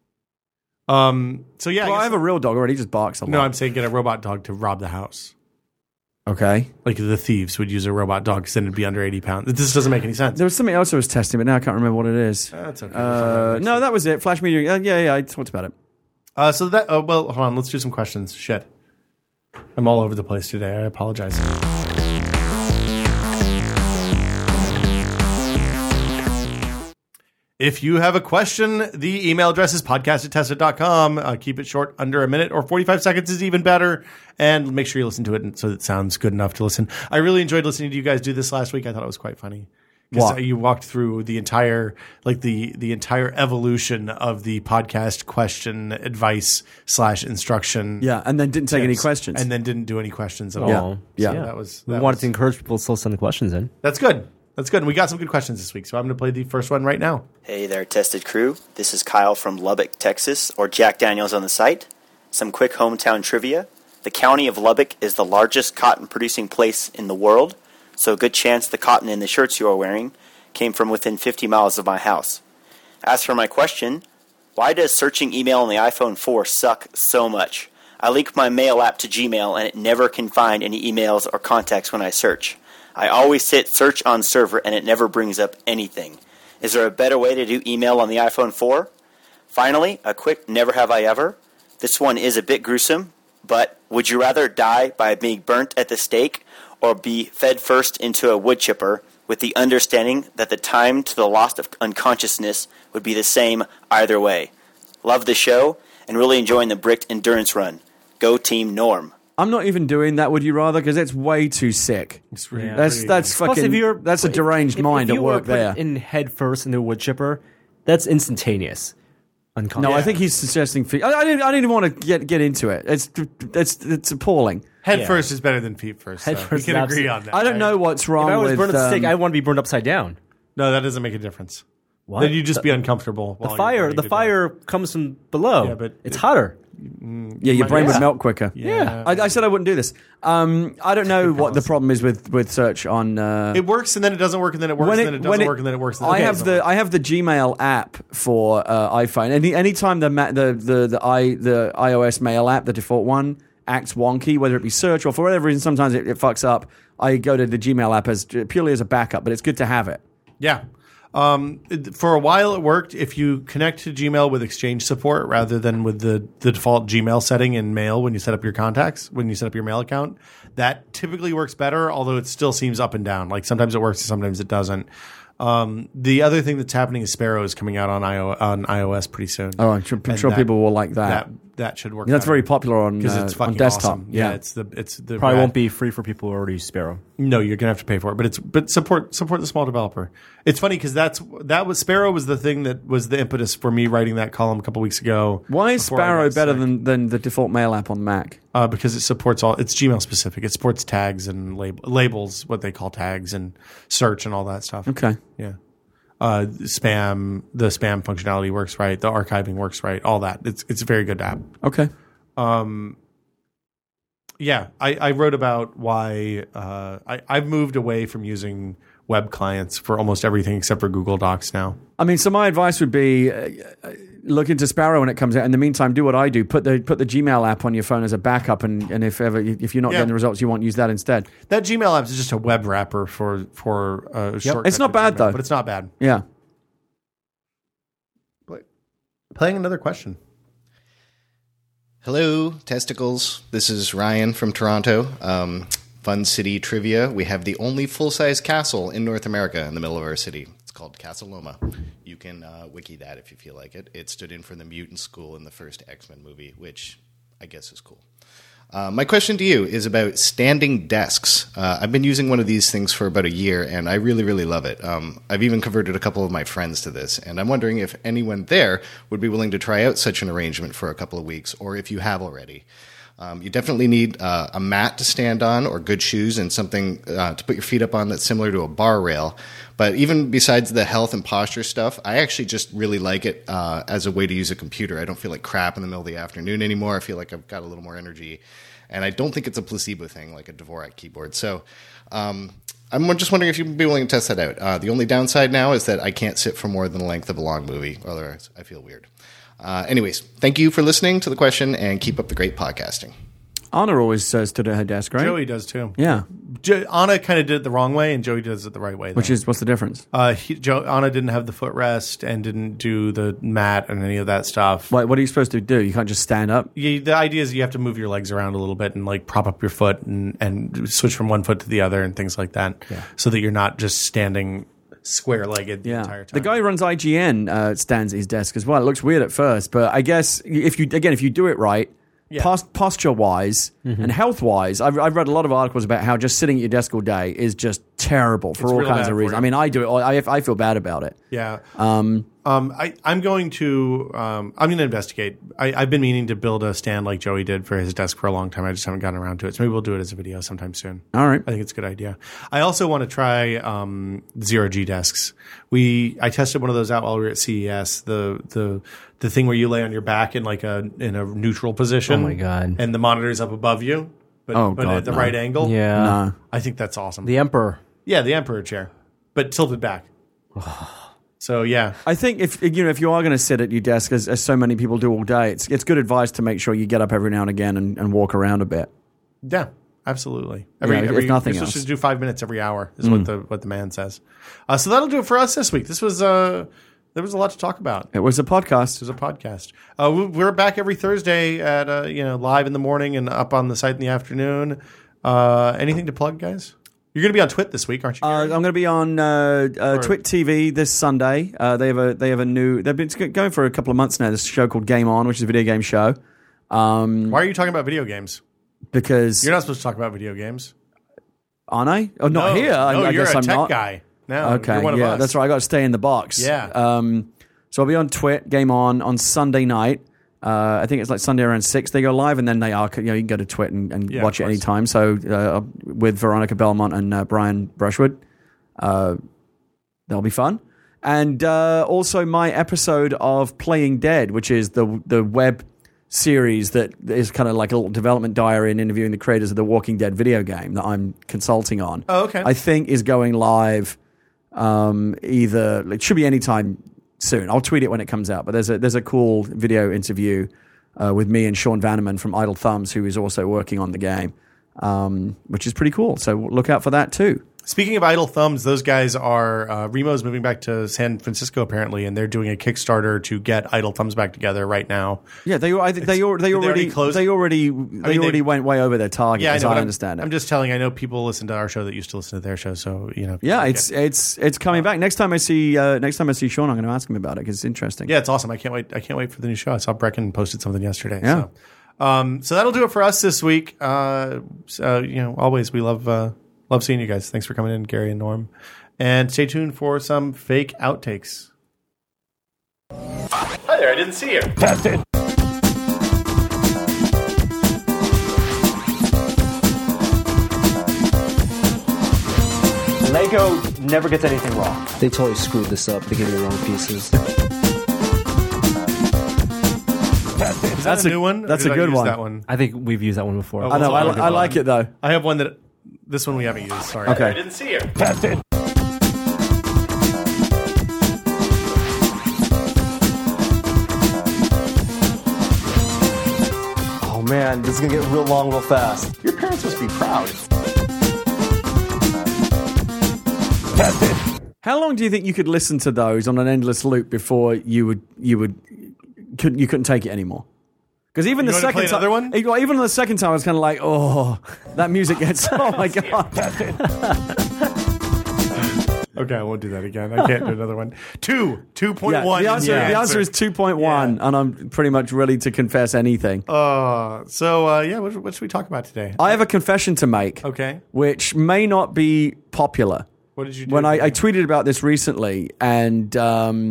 So yeah. Well, I have a real dog already. He just barks a lot. No, I'm saying get a robot dog to rob the house. Okay. Like the thieves would use a robot dog because then it'd be under 80 pounds. This doesn't make any sense. There was something else I was testing, but now I can't remember what it is. That's okay. No, that was it. Flash media. Yeah, I talked about it. Well, hold on. Let's do some questions. Shit. I'm all over the place today. I apologize. If you have a question, the email address is podcast@tested.com. Keep it short, under a minute, or 45 seconds is even better. And make sure you listen to it so it sounds good enough to listen. I really enjoyed listening to you guys do this last week. I thought it was quite funny. Because you walked through the entire, the entire evolution of the podcast question, advice / instruction. Yeah, and then didn't take any questions. And then didn't do any questions at all. Yeah. So we wanted to encourage people to still send the questions in. That's good. That's good. And we got some good questions this week, so I'm going to play the first one right now. Hey there, Tested Crew. This is Kyle from Lubbock, Texas, or Jack Daniels on the site. Some quick hometown trivia. The county of Lubbock is the largest cotton-producing place in the world, so a good chance the cotton in the shirts you are wearing came from within 50 miles of my house. As for my question, why does searching email on the iPhone 4 suck so much? I link my mail app to Gmail, and it never can find any emails or contacts when I search. I always hit search on server and it never brings up anything. Is there a better way to do email on the iPhone 4? Finally, a quick never have I ever. This one is a bit gruesome, but would you rather die by being burnt at the stake or be fed first into a wood chipper with the understanding that the time to the loss of unconsciousness would be the same either way? Love the show and really enjoying the Bricked Endurance Run. Go Team Norm. I'm not even doing that, would you rather? Because it's way too sick. It's really that's fucking. That's a deranged mind at work there. In head first into a wood chipper, that's instantaneous. No, I think he's suggesting. I didn't even want to get into it. It's appalling. Head first is better than feet first. Head first, we can agree on that. I don't know what's wrong. If I was with, burned at the stake, I want to be burned upside down. No, that doesn't make a difference. What? Then you just be uncomfortable. The fire comes from below. Yeah, but it's hotter. Yeah, your brain would melt quicker. Yeah. I said I wouldn't do this. I don't know what the problem is with search on. It works and then it doesn't work and then it works and then it doesn't work and then it works. I have the Gmail app for iPhone. Anytime the iOS mail app, the default one, acts wonky, whether it be search or for whatever reason, sometimes it fucks up. I go to the Gmail app purely as a backup, but it's good to have it. Yeah. For a while it worked if you connect to Gmail with Exchange support rather than with the default Gmail setting in Mail when you set up your contacts, when you set up your Mail account. That typically works better, although it still seems up and down. Like sometimes it works and sometimes it doesn't. The other thing that's happening is Sparrow is coming out on iOS pretty soon. Oh, I'm sure people will like that. That should work. That's very popular on desktop. Awesome. Yeah, it's the probably won't be free for people who already use Sparrow. No, you're gonna have to pay for it, but support the small developer. It's funny because Sparrow was the thing that was the impetus for me writing that column a couple weeks ago. Why is Sparrow better than the default Mail app on Mac? Because it supports it's Gmail specific. It supports tags and labels, what they call tags and search and all that stuff. Okay, yeah. The spam functionality works right. The archiving works right. All that. It's a very good app. Okay. Yeah, I wrote about why I've moved away from using web clients for almost everything except for Google Docs now. I mean, so my advice would be look into Sparrow when it comes out. In the meantime, do what I do. Put the Gmail app on your phone as a backup, and if you're not getting the results you want, use that instead. That Gmail app is just a web wrapper for shortcut. It's not bad, though. But it's not bad. Yeah. Playing another question. Hello, Testicles. This is Ryan from Toronto. Fun City Trivia. We have the only full-size castle in North America in the middle of our city. It's called Castle Loma. You can wiki that if you feel like it. It stood in for the mutant school in the first X-Men movie, which I guess is cool. My question to you is about standing desks. I've been using one of these things for about a year, and I really, really love it. I've even converted a couple of my friends to this, and I'm wondering if anyone there would be willing to try out such an arrangement for a couple of weeks, or if you have already. You definitely need a mat to stand on or good shoes and something to put your feet up on that's similar to a bar rail. But even besides the health and posture stuff, I actually just really like it as a way to use a computer. I don't feel like crap in the middle of the afternoon anymore. I feel like I've got a little more energy. And I don't think it's a placebo thing like a Dvorak keyboard. So I'm just wondering if you'd be willing to test that out. The only downside now is that I can't sit for more than the length of a long movie. Otherwise, I feel weird. Anyways, thank you for listening to the question and keep up the great podcasting. Anna always stood at her desk, right? Joey does too. Yeah. Anna kind of did it the wrong way, and Joey does it the right way. What's the difference? Anna didn't have the footrest and didn't do the mat and any of that stuff. What are you supposed to do? You can't just stand up? Yeah, the idea is you have to move your legs around a little bit and like prop up your foot and switch from one foot to the other and things like that, so that you're not just standing square-legged the entire time. The guy who runs IGN stands at his desk as well. It looks weird at first, but I guess if you do it right, posture-wise and health-wise, I've read a lot of articles about how just sitting at your desk all day is just terrible for all kinds of reasons. I mean, I do it. I feel bad about it. Yeah. I'm going to investigate. I've been meaning to build a stand like Joey did for his desk for a long time. I just haven't gotten around to it. So maybe we'll do it as a video sometime soon. All right. I think it's a good idea. I also want to try zero-G desks. I tested one of those out while we were at CES. The thing where you lay on your back in in a neutral position. Oh my God. And the monitor's up above you, but at the right angle. Yeah. No. I think that's awesome. The Emperor. Yeah, the Emperor chair, but tilted back. So yeah, I think if you are going to sit at your desk, as so many people do all day, it's good advice to make sure you get up every now and again and walk around a bit. Yeah, absolutely. If nothing else, just do 5 minutes every hour is what the man says. So that'll do it for us this week. This was there was a lot to talk about. It was a podcast. It was a podcast. We're back every Thursday at live in the morning and up on the site in the afternoon. Anything to plug, guys? You're going to be on Twit this week, aren't you? I'm going to be on Twit TV this Sunday. They have a new. They've been going for a couple of months now. This show called Game On, which is a video game show. Why are you talking about video games? Because you're not supposed to talk about video games. Aren't I? Oh, not here. No, I you're guess a I'm tech not. guy. No, okay, you're one of us. That's right. I got to stay in the box. Yeah. So I'll be on Twit Game On Sunday night. I think it's like Sunday around 6. They go live, and then they are. You can go to Twit and watch it anytime. So with Veronica Belmont and Brian Brushwood, that'll be fun. And also my episode of Playing Dead, which is the web series that is kind of like a little development diary and interviewing the creators of the Walking Dead video game that I'm consulting on. Oh, okay. I think is going live. It should be anytime soon. I'll tweet it when it comes out. But there's a cool video interview with me and Sean Vanneman from Idle Thumbs, who is also working on the game, which is pretty cool. So look out for that too. Speaking of Idle Thumbs, those guys are Remo's moving back to San Francisco apparently, and they're doing a Kickstarter to get Idle Thumbs back together right now. Yeah, they already went way over their target. Yeah, as I understand it. I'm just telling. I know people listen to our show that used to listen to their show, so Yeah, it's coming back. Next time I see Sean, I'm going to ask him about it because it's interesting. Yeah, it's awesome. I can't wait for the new show. I saw Brecken posted something yesterday. Yeah. So that'll do it for us this week. Always we love seeing you guys. Thanks for coming in, Gary and Norm. And stay tuned for some fake outtakes. Hi there, I didn't see you. Test it. Lego never gets anything wrong. They totally screwed this up. They gave me the wrong pieces. Is that a new one? That's a good one. That one. I think we've used that one before. I know. I like it though. I have one that. This one we haven't used. Sorry. Okay. I didn't see you. Test it. Oh man, this is gonna get real long real fast. Your parents must be proud. Test it. How long do you think you could listen to those on an endless loop before you couldn't take it anymore? Because even the second time, even the second time, I was kind of like, oh, that music gets. Oh my god! Okay, I won't do that again. I can't do another one. 2.1. The answer is 2.1, and I'm pretty much ready to confess anything. What should we talk about today? I have a confession to make. Okay. Which may not be popular. What did you do? When I tweeted about this recently, and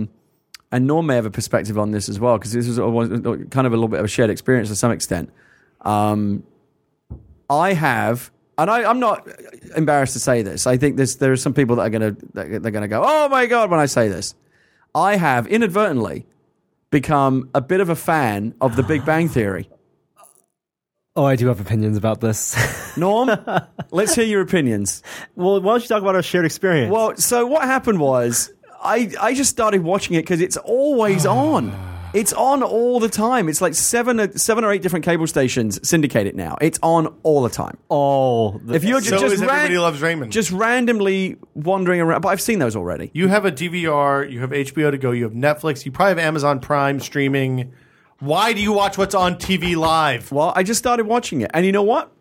Norm may have a perspective on this as well, because this was kind of a little bit of a shared experience to some extent. I have, and I'm not embarrassed to say this. I think there are some people that they're gonna go, oh my God, when I say this. I have inadvertently become a bit of a fan of The Big Bang Theory. Oh, I do have opinions about this. Norm, let's hear your opinions. Well, why don't you talk about our shared experience? Well, so what happened was I just started watching it because it's always on. It's on all the time. It's like seven or eight different cable stations syndicate it now. It's on all the time. If you're just Everybody Loves Raymond. Just randomly wandering around. But I've seen those already. You have a DVR. You have HBO to go. You have Netflix. You probably have Amazon Prime streaming. Why do you watch what's on TV live? Well, I just started watching it. And you know what?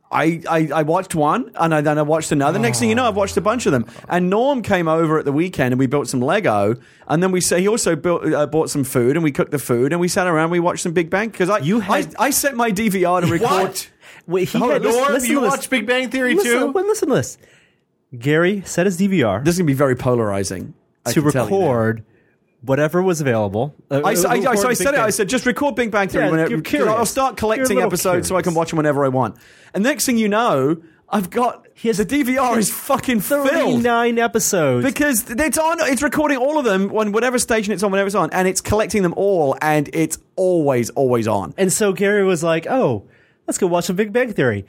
I watched one, and then I watched another. Next thing you know, I've watched a bunch of them. And Norm came over at the weekend, and we built some Lego. And then he also bought some food, and we cooked the food, and we sat around, and we watched some Big Bang. Because I set my DVR to record. What? Wait, Norm, you watch Big Bang Theory too? Listen to this. Gary set his DVR. This is going to be very polarizing. To record whatever was available. I said, just record Big Bang Theory. You're curious. I'll start collecting episodes so I can watch them whenever I want. And next thing you know, I've got the DVR is fucking 39 episodes. Because it's recording all of them on whatever station it's on, whenever it's on, and it's collecting them all, and it's always on. And so Gary was like, oh, let's go watch some Big Bang Theory.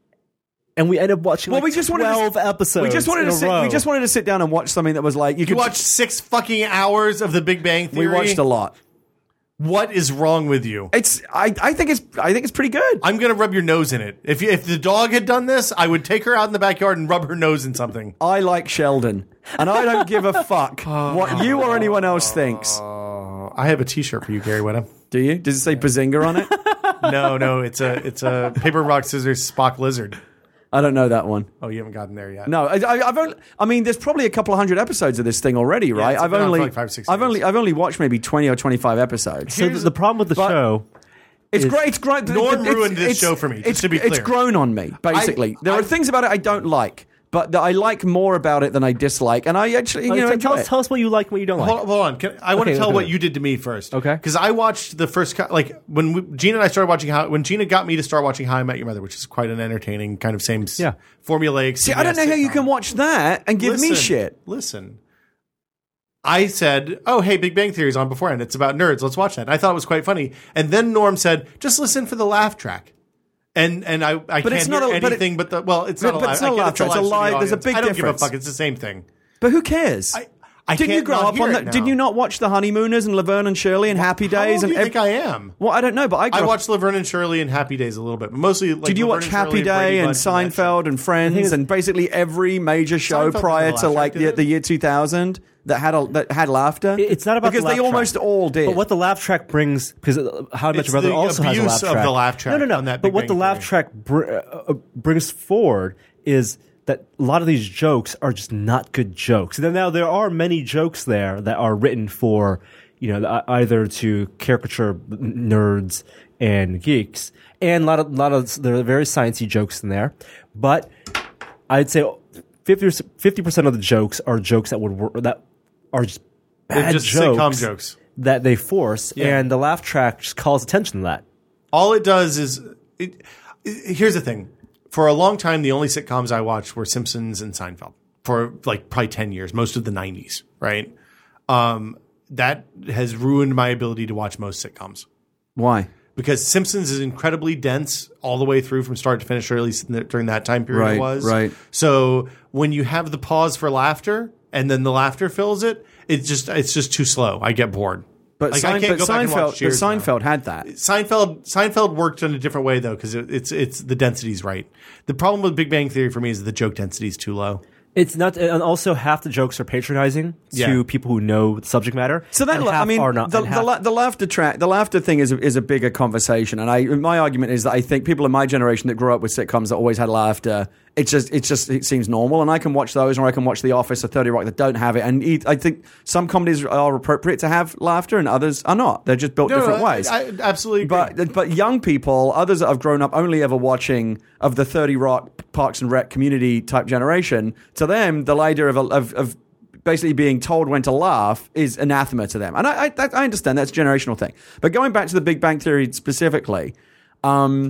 And we ended up watching 12 episodes. We just wanted to sit down and watch something that was like you watched 6 fucking hours of The Big Bang Theory. We watched a lot. What is wrong with you? I think it's pretty good. I'm gonna rub your nose in it. If the dog had done this, I would take her out in the backyard and rub her nose in something. I like Sheldon, and I don't give a fuck what you or anyone else thinks. I have a T-shirt for you, Gary Whittam. Do you? Does it say Bazinga on it? No, it's a paper rock scissors Spock lizard. I don't know that one. Oh, you haven't gotten there yet. No, I mean, there's probably a couple of hundred episodes of this thing already, right? Yeah, I've only watched maybe 20 or 25 episodes. So the problem with the show, it's great. It's great. Norm ruined this show for me. Just to be clear, it's grown on me. Basically, there are things about it I don't like, but I like more about it than I dislike, and I actually, tell us what you like and what you don't like. Hold on, I want to tell what you did to me first. Okay, because I watched the first when Gina and I started watching when Gina got me to start watching How I Met Your Mother, which is quite an entertaining kind of same formulaic. See, I don't know how you can watch that and give me shit. Listen, I said, "Oh, hey, Big Bang Theory's on beforehand. It's about nerds. Let's watch that." And I thought it was quite funny, and then Norm said, "Just listen for the laugh track." And I can't hear anything but the it's not a laugh track. It's a lie. There's a big difference. I don't give a fuck. It's the same thing. But who cares? Didn't you grow up on that? Now. Did you not watch The Honeymooners and Laverne and Shirley and Happy Days? How old do you think I am? Well, I don't know, but I watched Laverne and Shirley and Happy Days a little bit, but mostly. Did you watch Happy Day and Seinfeld and Friends and basically every major show prior to the year 2000 that had laughter? It's not about because they almost all did. But what the laugh track brings, because How I Met Your Brother also has a laugh track. Of the laugh track. No. But what the laugh track brings forward is that a lot of these jokes are just not good jokes. Now there are many jokes there that are written for, either to caricature nerds and geeks, and a lot of there are very sciencey jokes in there. But I'd say 50% of the jokes are jokes that are just bad jokes that they force, and the laugh track just calls attention to that. All it does is, here's the thing. For a long time, the only sitcoms I watched were Simpsons and Seinfeld for probably 10 years, most of the 90s, right? That has ruined my ability to watch most sitcoms. Why? Because Simpsons is incredibly dense all the way through from start to finish, or at least during that time period it was. Right. So when you have the pause for laughter and then the laughter fills it, it's just too slow. I get bored. But Seinfeld had that. Seinfeld worked in a different way though, because it's the density's right. The problem with Big Bang Theory for me is the joke density is too low. It's not, and also half the jokes are patronizing to people who know the subject matter. So that the laughter thing is a bigger conversation, and my argument is that I think people in my generation that grew up with sitcoms that always had laughter, it seems normal, and I can watch those, or I can watch The Office or 30 Rock that don't have it, and I think some comedies are appropriate to have laughter, and others are not. They're just built different ways. I absolutely agree. But young people, others that have grown up only ever watching of the 30 Rock, Parks and Rec community type generation, to them, the idea of basically being told when to laugh is anathema to them. And I understand that's a generational thing. But going back to the Big Bang Theory specifically,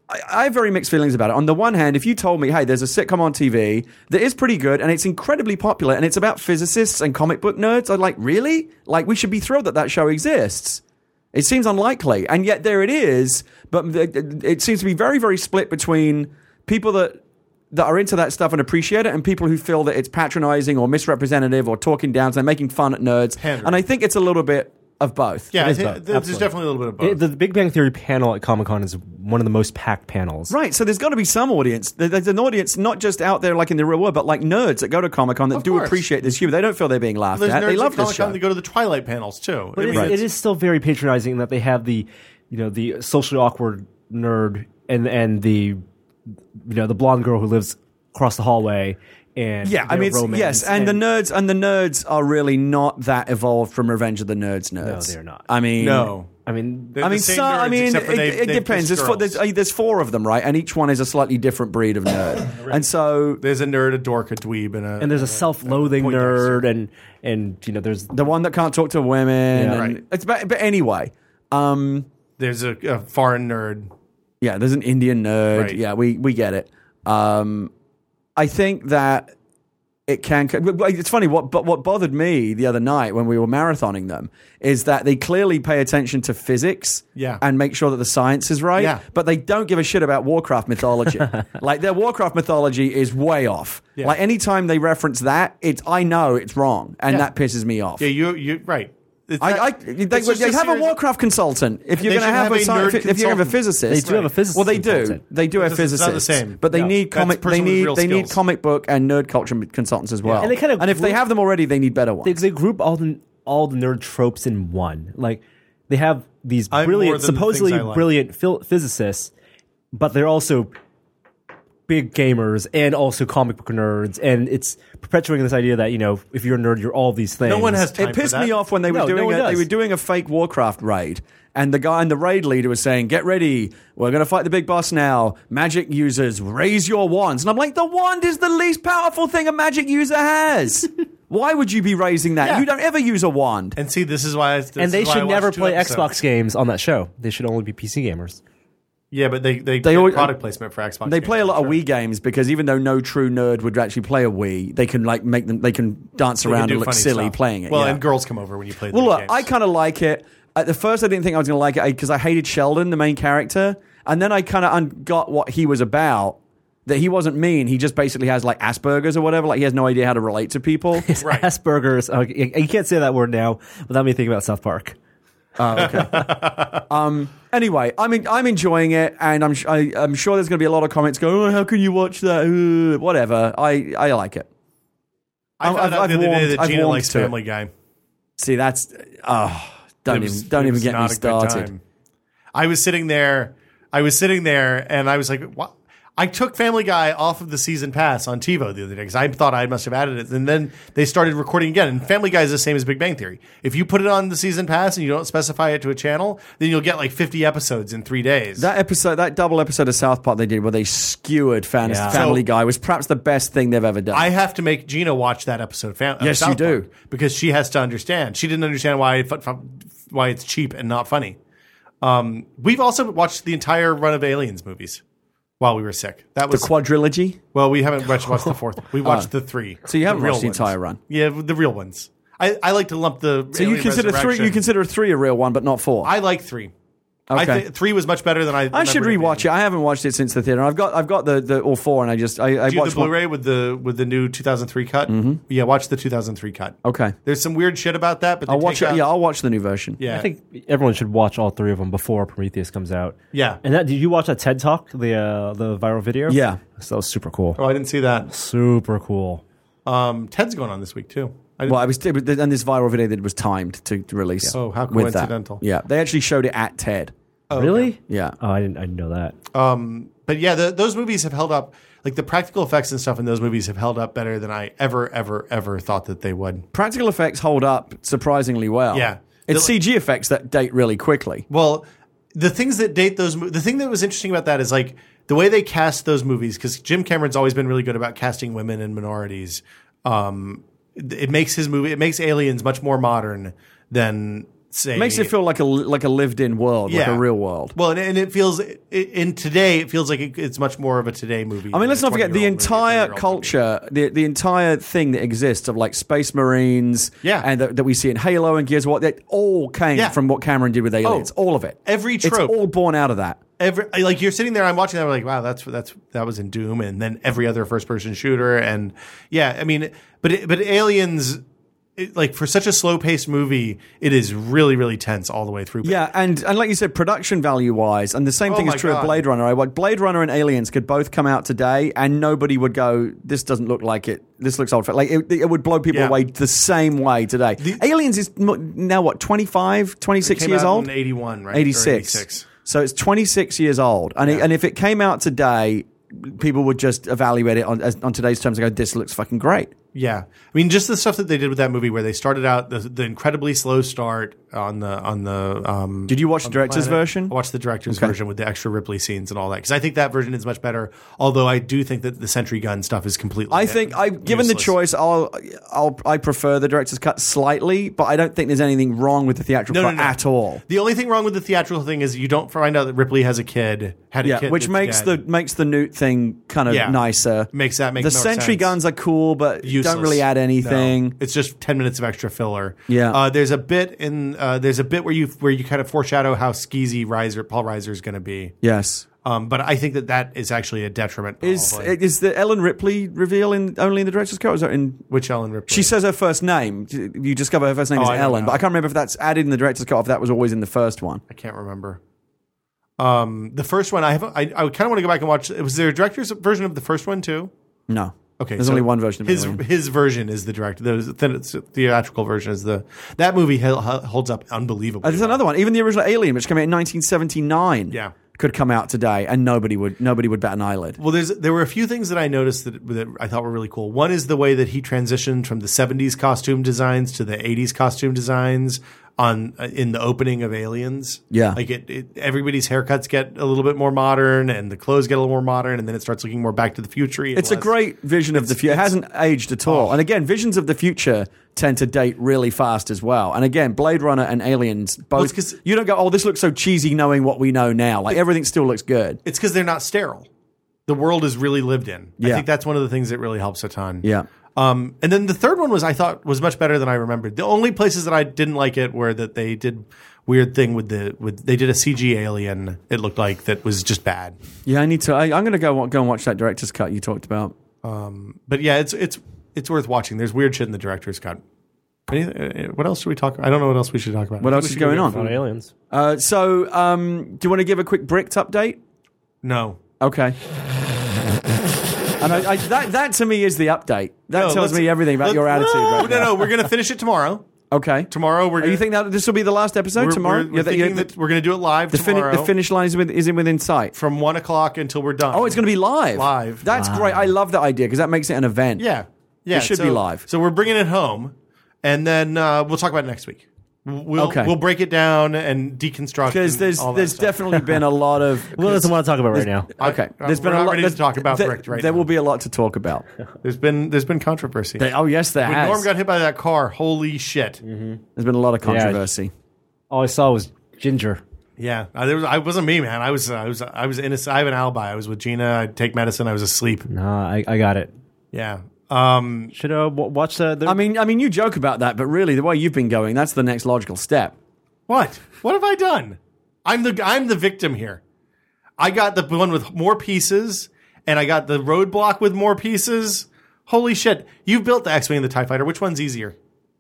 I have very mixed feelings about it. On the one hand, if you told me, hey, there's a sitcom on TV that is pretty good and it's incredibly popular and it's about physicists and comic book nerds, I'd like, really? Like, we should be thrilled that show exists. It seems unlikely. And yet there it is. But it seems to be very, very split between people that are into that stuff and appreciate it and people who feel that it's patronizing or misrepresentative or talking down, so they're making fun at nerds. And I think it's a little bit of both. Yeah, there's definitely a little bit of both. The Big Bang Theory panel at Comic-Con is one of the most packed panels. Right, so there's got to be some audience. There's an audience not just out there like in the real world, but like nerds that go to Comic-Con that do appreciate this humor. They don't feel they're being laughed at. They love this show. They go to the Twilight panels too. But it is still very patronizing that they have the socially awkward nerd and the blonde girl who lives across the hallway. And yeah, I mean, yes, and the nerds are really not that evolved from Revenge of the Nerds. No, they're not. I mean, no. It depends. There's 4 of them, right? And each one is a slightly different breed of nerd. Right. And so there's a nerd, a dork, a dweeb, and there's a self-loathing nerd, and there's the one that can't talk to women. Yeah, right. But anyway, there's a foreign nerd. Yeah, there's an Indian nerd. Right. Yeah, we get it. I think that it can. It's funny. What bothered me the other night when we were marathoning them is that they clearly pay attention to physics, and make sure that the science is right. But they don't give a shit about Warcraft mythology. Like their Warcraft mythology is way off. Yeah. Like anytime they reference that, I know it's wrong, and that pisses me off. Yeah, you're right. They have a Warcraft consultant. If you're going to have if you have a physicist, they do have a physicist. Well, they do. They do have physicists. It's not the same. But they need comic. They need comic book and nerd culture consultants as well. Yeah. And if they have them already, they need better ones. They group all the nerd tropes in one. Like they have these supposedly brilliant physicists, but they're also big gamers and also comic book nerds, and it's perpetuating this idea that if you're a nerd, you're all these things. No one has time. It pissed me off when they were doing a fake Warcraft raid, and the guy in the raid leader was saying, "Get ready, we're going to fight the big boss now. Magic users, raise your wands." And I'm like, the wand is the least powerful thing a magic user has. Why would you be raising that? Yeah. You don't ever use a wand. And see, this is why. They should never play Xbox games on that show. They should only be PC gamers. Yeah, but they get product placement for Xbox. They play a lot of Wii games because even though no true nerd would actually play a Wii, they can they can dance around and look silly playing it. Well, and girls come over when you play. Well, games. I kind of like it. At the first, I didn't think I was going to like it because I hated Sheldon, the main character, and then I kind of got what he was about. That he wasn't mean. He just basically has like Asperger's or whatever. Like he has no idea how to relate to people. Right. Asperger's. You can't say that word now without me thinking about South Park. Oh, okay. Anyway, I'm enjoying it, and I'm sure there's going to be a lot of comments going, "Oh, how can you watch that?" Whatever. I like it. I found out the other day that Gina likes Family Guy. See, that's don't even get me started. I was sitting there, and I was like, "What?" I took Family Guy off of the season pass on TiVo the other day because I thought I must have added it. And then they started recording again. And Family Guy is the same as Big Bang Theory. If you put it on the season pass and you don't specify it to a channel, then you'll get like 50 episodes in 3 days. That double episode of South Park they did where they skewered Family Guy was perhaps the best thing they've ever done. I have to make Gina watch that episode of Yes, South you do. Park because she has to understand. She didn't understand why it's cheap and not funny. We've also watched the entire run of Aliens movies. While we were sick. That was the quadrilogy? Well, we haven't watched the fourth. We watched the 3. So you haven't watched the entire run? Yeah, the real ones. I like to lump the So you consider 3 a real one, but not 4? I like 3. Okay. I think 3 was much better than I should rewatch it. I haven't watched it since the theater. I've got the all 4, and I watched the Blu-ray with the new 2003 cut. Mm-hmm. Yeah, watch the 2003 cut. Okay. There's some weird shit about that, but I'll watch it. Yeah, I'll watch the new version. Yeah, I think everyone should watch all 3 of them before Prometheus comes out. Yeah. And did you watch that TED Talk, the viral video? Yeah, so that was super cool. Oh, I didn't see that. Super cool. TED's going on this week too. And this viral video that was timed to release. Oh, how coincidental! Yeah, they actually showed it at TED. Oh, really? Okay. Yeah. Oh, I didn't know that. But yeah, those movies have held up. Like the practical effects and stuff in those movies have held up better than I ever thought that they would. Practical effects hold up surprisingly well. Yeah. It's CG effects that date really quickly. Well, the things that date the thing that was interesting about that is like the way they cast those movies, because Jim Cameron's always been really good about casting women and minorities. It makes Aliens much more modern than say Makes it feel like a lived-in world, like a real world. Well, and it feels in today. It feels like it's much more of a today movie. I mean, let's not forget the entire culture, the entire thing that exists of like Space Marines, and that we see in Halo and Gears of War. That all came from what Cameron did with Aliens. All of it, every trope, it's all born out of that. Like you're sitting there, I'm watching that, we're like, wow, that was in Doom, and then every other first-person shooter, and I mean, but Aliens. Like for such a slow-paced movie, it is really, really tense all the way through. Yeah, and like you said, production value-wise, and the same thing is true of Blade Runner. Like Blade Runner and Aliens could both come out today, and nobody would go, "This doesn't look like it. This looks old." Like it would blow people away the same way today. Aliens is now what 25, 26 years old. In 81, right? 86. So it's 26 years old, and if it came out today, people would just evaluate it on today's terms and go, "This looks fucking great." Yeah, I mean, just the stuff that they did with that movie, where they started out the incredibly slow start on the. Did you watch the director's version? I watched the director's version with the extra Ripley scenes and all that, because I think that version is much better. Although I do think that the sentry gun stuff is completely. Given the choice, I prefer the director's cut slightly, but I don't think there's anything wrong with the theatrical cut at all. The only thing wrong with the theatrical thing is you don't find out that Ripley has a kid. Which makes the Newt thing kind of nicer. Makes that make the sentry guns are cool, but useless. Don't really add anything. No. It's just 10 minutes of extra filler. Yeah. There's a bit where you kind of foreshadow how skeezy Paul Reiser is going to be. Yes. But I think that is actually a detriment. Is the Ellen Ripley reveal only in the director's cut? Or is that in which Ellen Ripley? She says her first name. You discover her first name is Ellen, but I can't remember if that's added in the director's cut or if that was always in the first one. I can't remember. The first one I kind of want to go back and watch. Was there a director's version of the first one too? No. Okay, there's only one version of his version is the director. The theatrical version is that movie holds up unbelievably. There's another one, even the original Alien, which came out in 1979. Yeah, could come out today, and nobody would bat an eyelid. Well, there were a few things that I noticed that I thought were really cool. One is the way that he transitioned from the 70s costume designs to the 80s costume designs in the opening of Aliens. Yeah. Like everybody's haircuts get a little bit more modern and the clothes get a little more modern, and then it starts looking more Back to the Future. It's a great vision of the future. It hasn't aged at all. And again, visions of the future tend to date really fast as well. And again, Blade Runner and Aliens, both, you don't go, oh, this looks so cheesy knowing what we know now. Like everything still looks good. It's because they're not sterile. The world is really lived in. Yeah. I think that's one of the things that really helps a ton. Yeah. And then the third one I thought was much better than I remembered. The only places that I didn't like it were that they did weird thing they did a CG alien. It looked like that was just bad. Yeah, I need to. I'm going to go and watch that director's cut you talked about. But yeah, it's worth watching. There's weird shit in the director's cut. What else should we talk about? I don't know what else we should talk about. What else is going on? Aliens. So, do you want to give a quick Bricked update? No. Okay. And that to me is the update. That tells me everything about your attitude. Right now. No, we're going to finish it tomorrow. Okay. Tomorrow we're. You think that this will be the last episode tomorrow? We're thinking that we're going to do it live tomorrow. The finish line is within sight from 1 o'clock until we're done. Oh, it's going to be live. Live. That's great. I love that idea because that makes it an event. Yeah. It should be live. So we're bringing it home, and then we'll talk about it next week. We'll break it down and deconstruct because there's definitely been a lot of. Well, that's what I want to talk about right now. Okay, there's been a lot to talk about. There will be a lot to talk about. There's been controversy. Yes, there has. When Norm got hit by that car, holy shit! Mm-hmm. There's been a lot of controversy. Yeah, all I saw was Ginger. Yeah, I wasn't me, man. I was innocent. I have an alibi. I was with Gina. I take medicine. I was asleep. No, I got it. Yeah. Should I watch the? I mean, you joke about that, but really, the way you've been going, that's the next logical step. What? What have I done? I'm the victim here. I got the one with more pieces, and I got the roadblock with more pieces. Holy shit! You've built the X-wing and the TIE fighter. Which one's easier?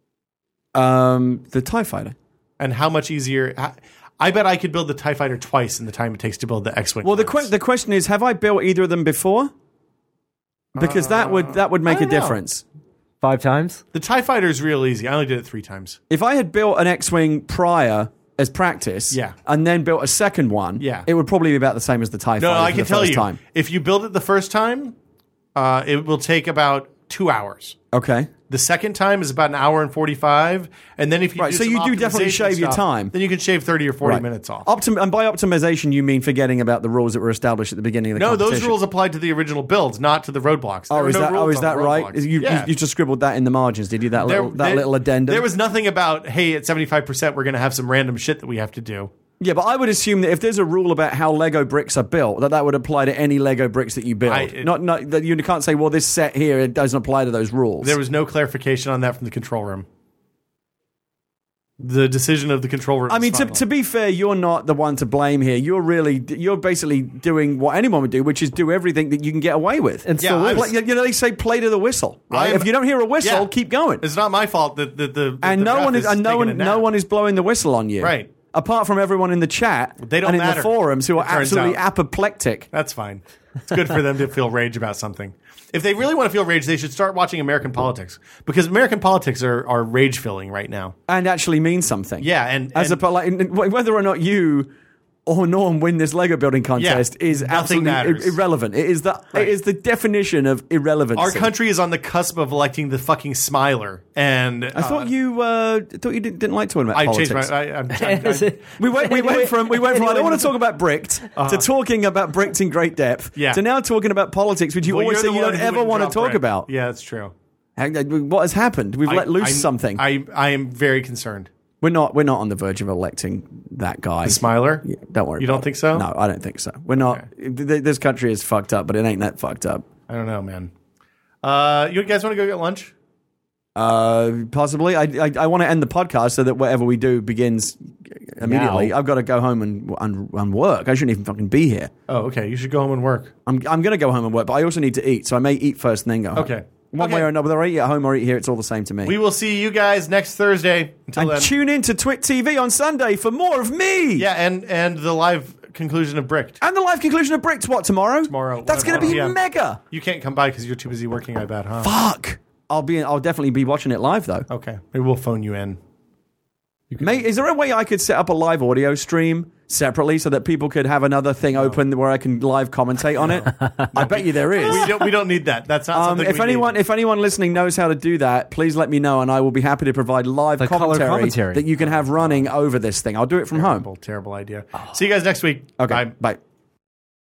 The TIE fighter. And how much easier? I bet I could build the TIE fighter twice in the time it takes to build the X-wing. Well, the question is, have I built either of them before? Because that would make a difference. 5 times? The TIE fighter is real easy. I only did it 3 times. If I had built an X-wing prior as practice, and then built a second one, it would probably be about the same as the TIE fighter. No, I can tell you, time. If you build it the first time, it will take about 2 hours. Okay. The second time is about an hour and 45, and then if you so you do definitely shave your time. Then you can shave 30 or 40 minutes off. And by optimization, you mean forgetting about the rules that were established at the beginning of the competition? No, those rules applied to the original builds, not to the roadblocks. Is that right? You just scribbled that in the margins, did you? That little addendum? There was nothing about, hey, at 75%, we're going to have some random shit that we have to do. Yeah, but I would assume that if there's a rule about how Lego bricks are built, that would apply to any Lego bricks that you build. Not that you can't say, well, this set here, it doesn't apply to those rules. There was no clarification on that from the control room. The decision of the control room. I mean, to be fair, you're not the one to blame here. You're basically doing what anyone would do, which is do everything that you can get away with. And they say play to the whistle. Right? If you don't hear a whistle, keep going. It's not my fault that no one is blowing the whistle on you. Right. Apart from everyone in the chat and in the forums who are absolutely apoplectic. That's fine. It's good for them to feel rage about something. If they really want to feel rage, they should start watching American politics, because American politics are rage-filling right now. And actually mean something. Yeah. And whether or not you or Norm win this Lego building contest is absolutely irrelevant. It is the definition of irrelevance. Our country is on the cusp of electing the fucking Smiler, and I thought you didn't like talking about politics. I changed my. We went from I don't want to talk about Bricked to talking about Bricked in great depth to now talking about politics, which you always say you don't ever want to talk about. Yeah, that's true. What has happened? We've let loose something. I am very concerned. We're not on the verge of electing that guy. The Smiler? Yeah, don't worry. You don't think so? No, I don't think so. We're not. Okay. This country is fucked up, but it ain't that fucked up. I don't know, man. You guys want to go get lunch? Possibly. I want to end the podcast so that whatever we do begins immediately. I've got to go home and work. I shouldn't even fucking be here. Oh, okay. You should go home and work. I'm going to go home and work, but I also need to eat, so I may eat first and then go home. Okay. One way or another, whether I eat at home or eat here, it's all the same to me. We will see you guys next Thursday. Until then, tune in to Twit TV on Sunday for more of me. Yeah, and the live conclusion of Bricked. And the live conclusion of Bricked, what, tomorrow? Tomorrow. That's going to be mega. You can't come by because you're too busy working, I bet, huh? Fuck. I'll definitely be watching it live, though. Okay. Maybe we'll phone you in. Mate, is there a way I could set up a live audio stream separately so that people could have another thing open where I can live commentate on it? I bet you there is. We don't need that. That's not something if anyone listening knows how to do that, please let me know, and I will be happy to provide live commentary that you can have running over this thing. I'll do it from home. Terrible idea. See you guys next week. Okay. Bye.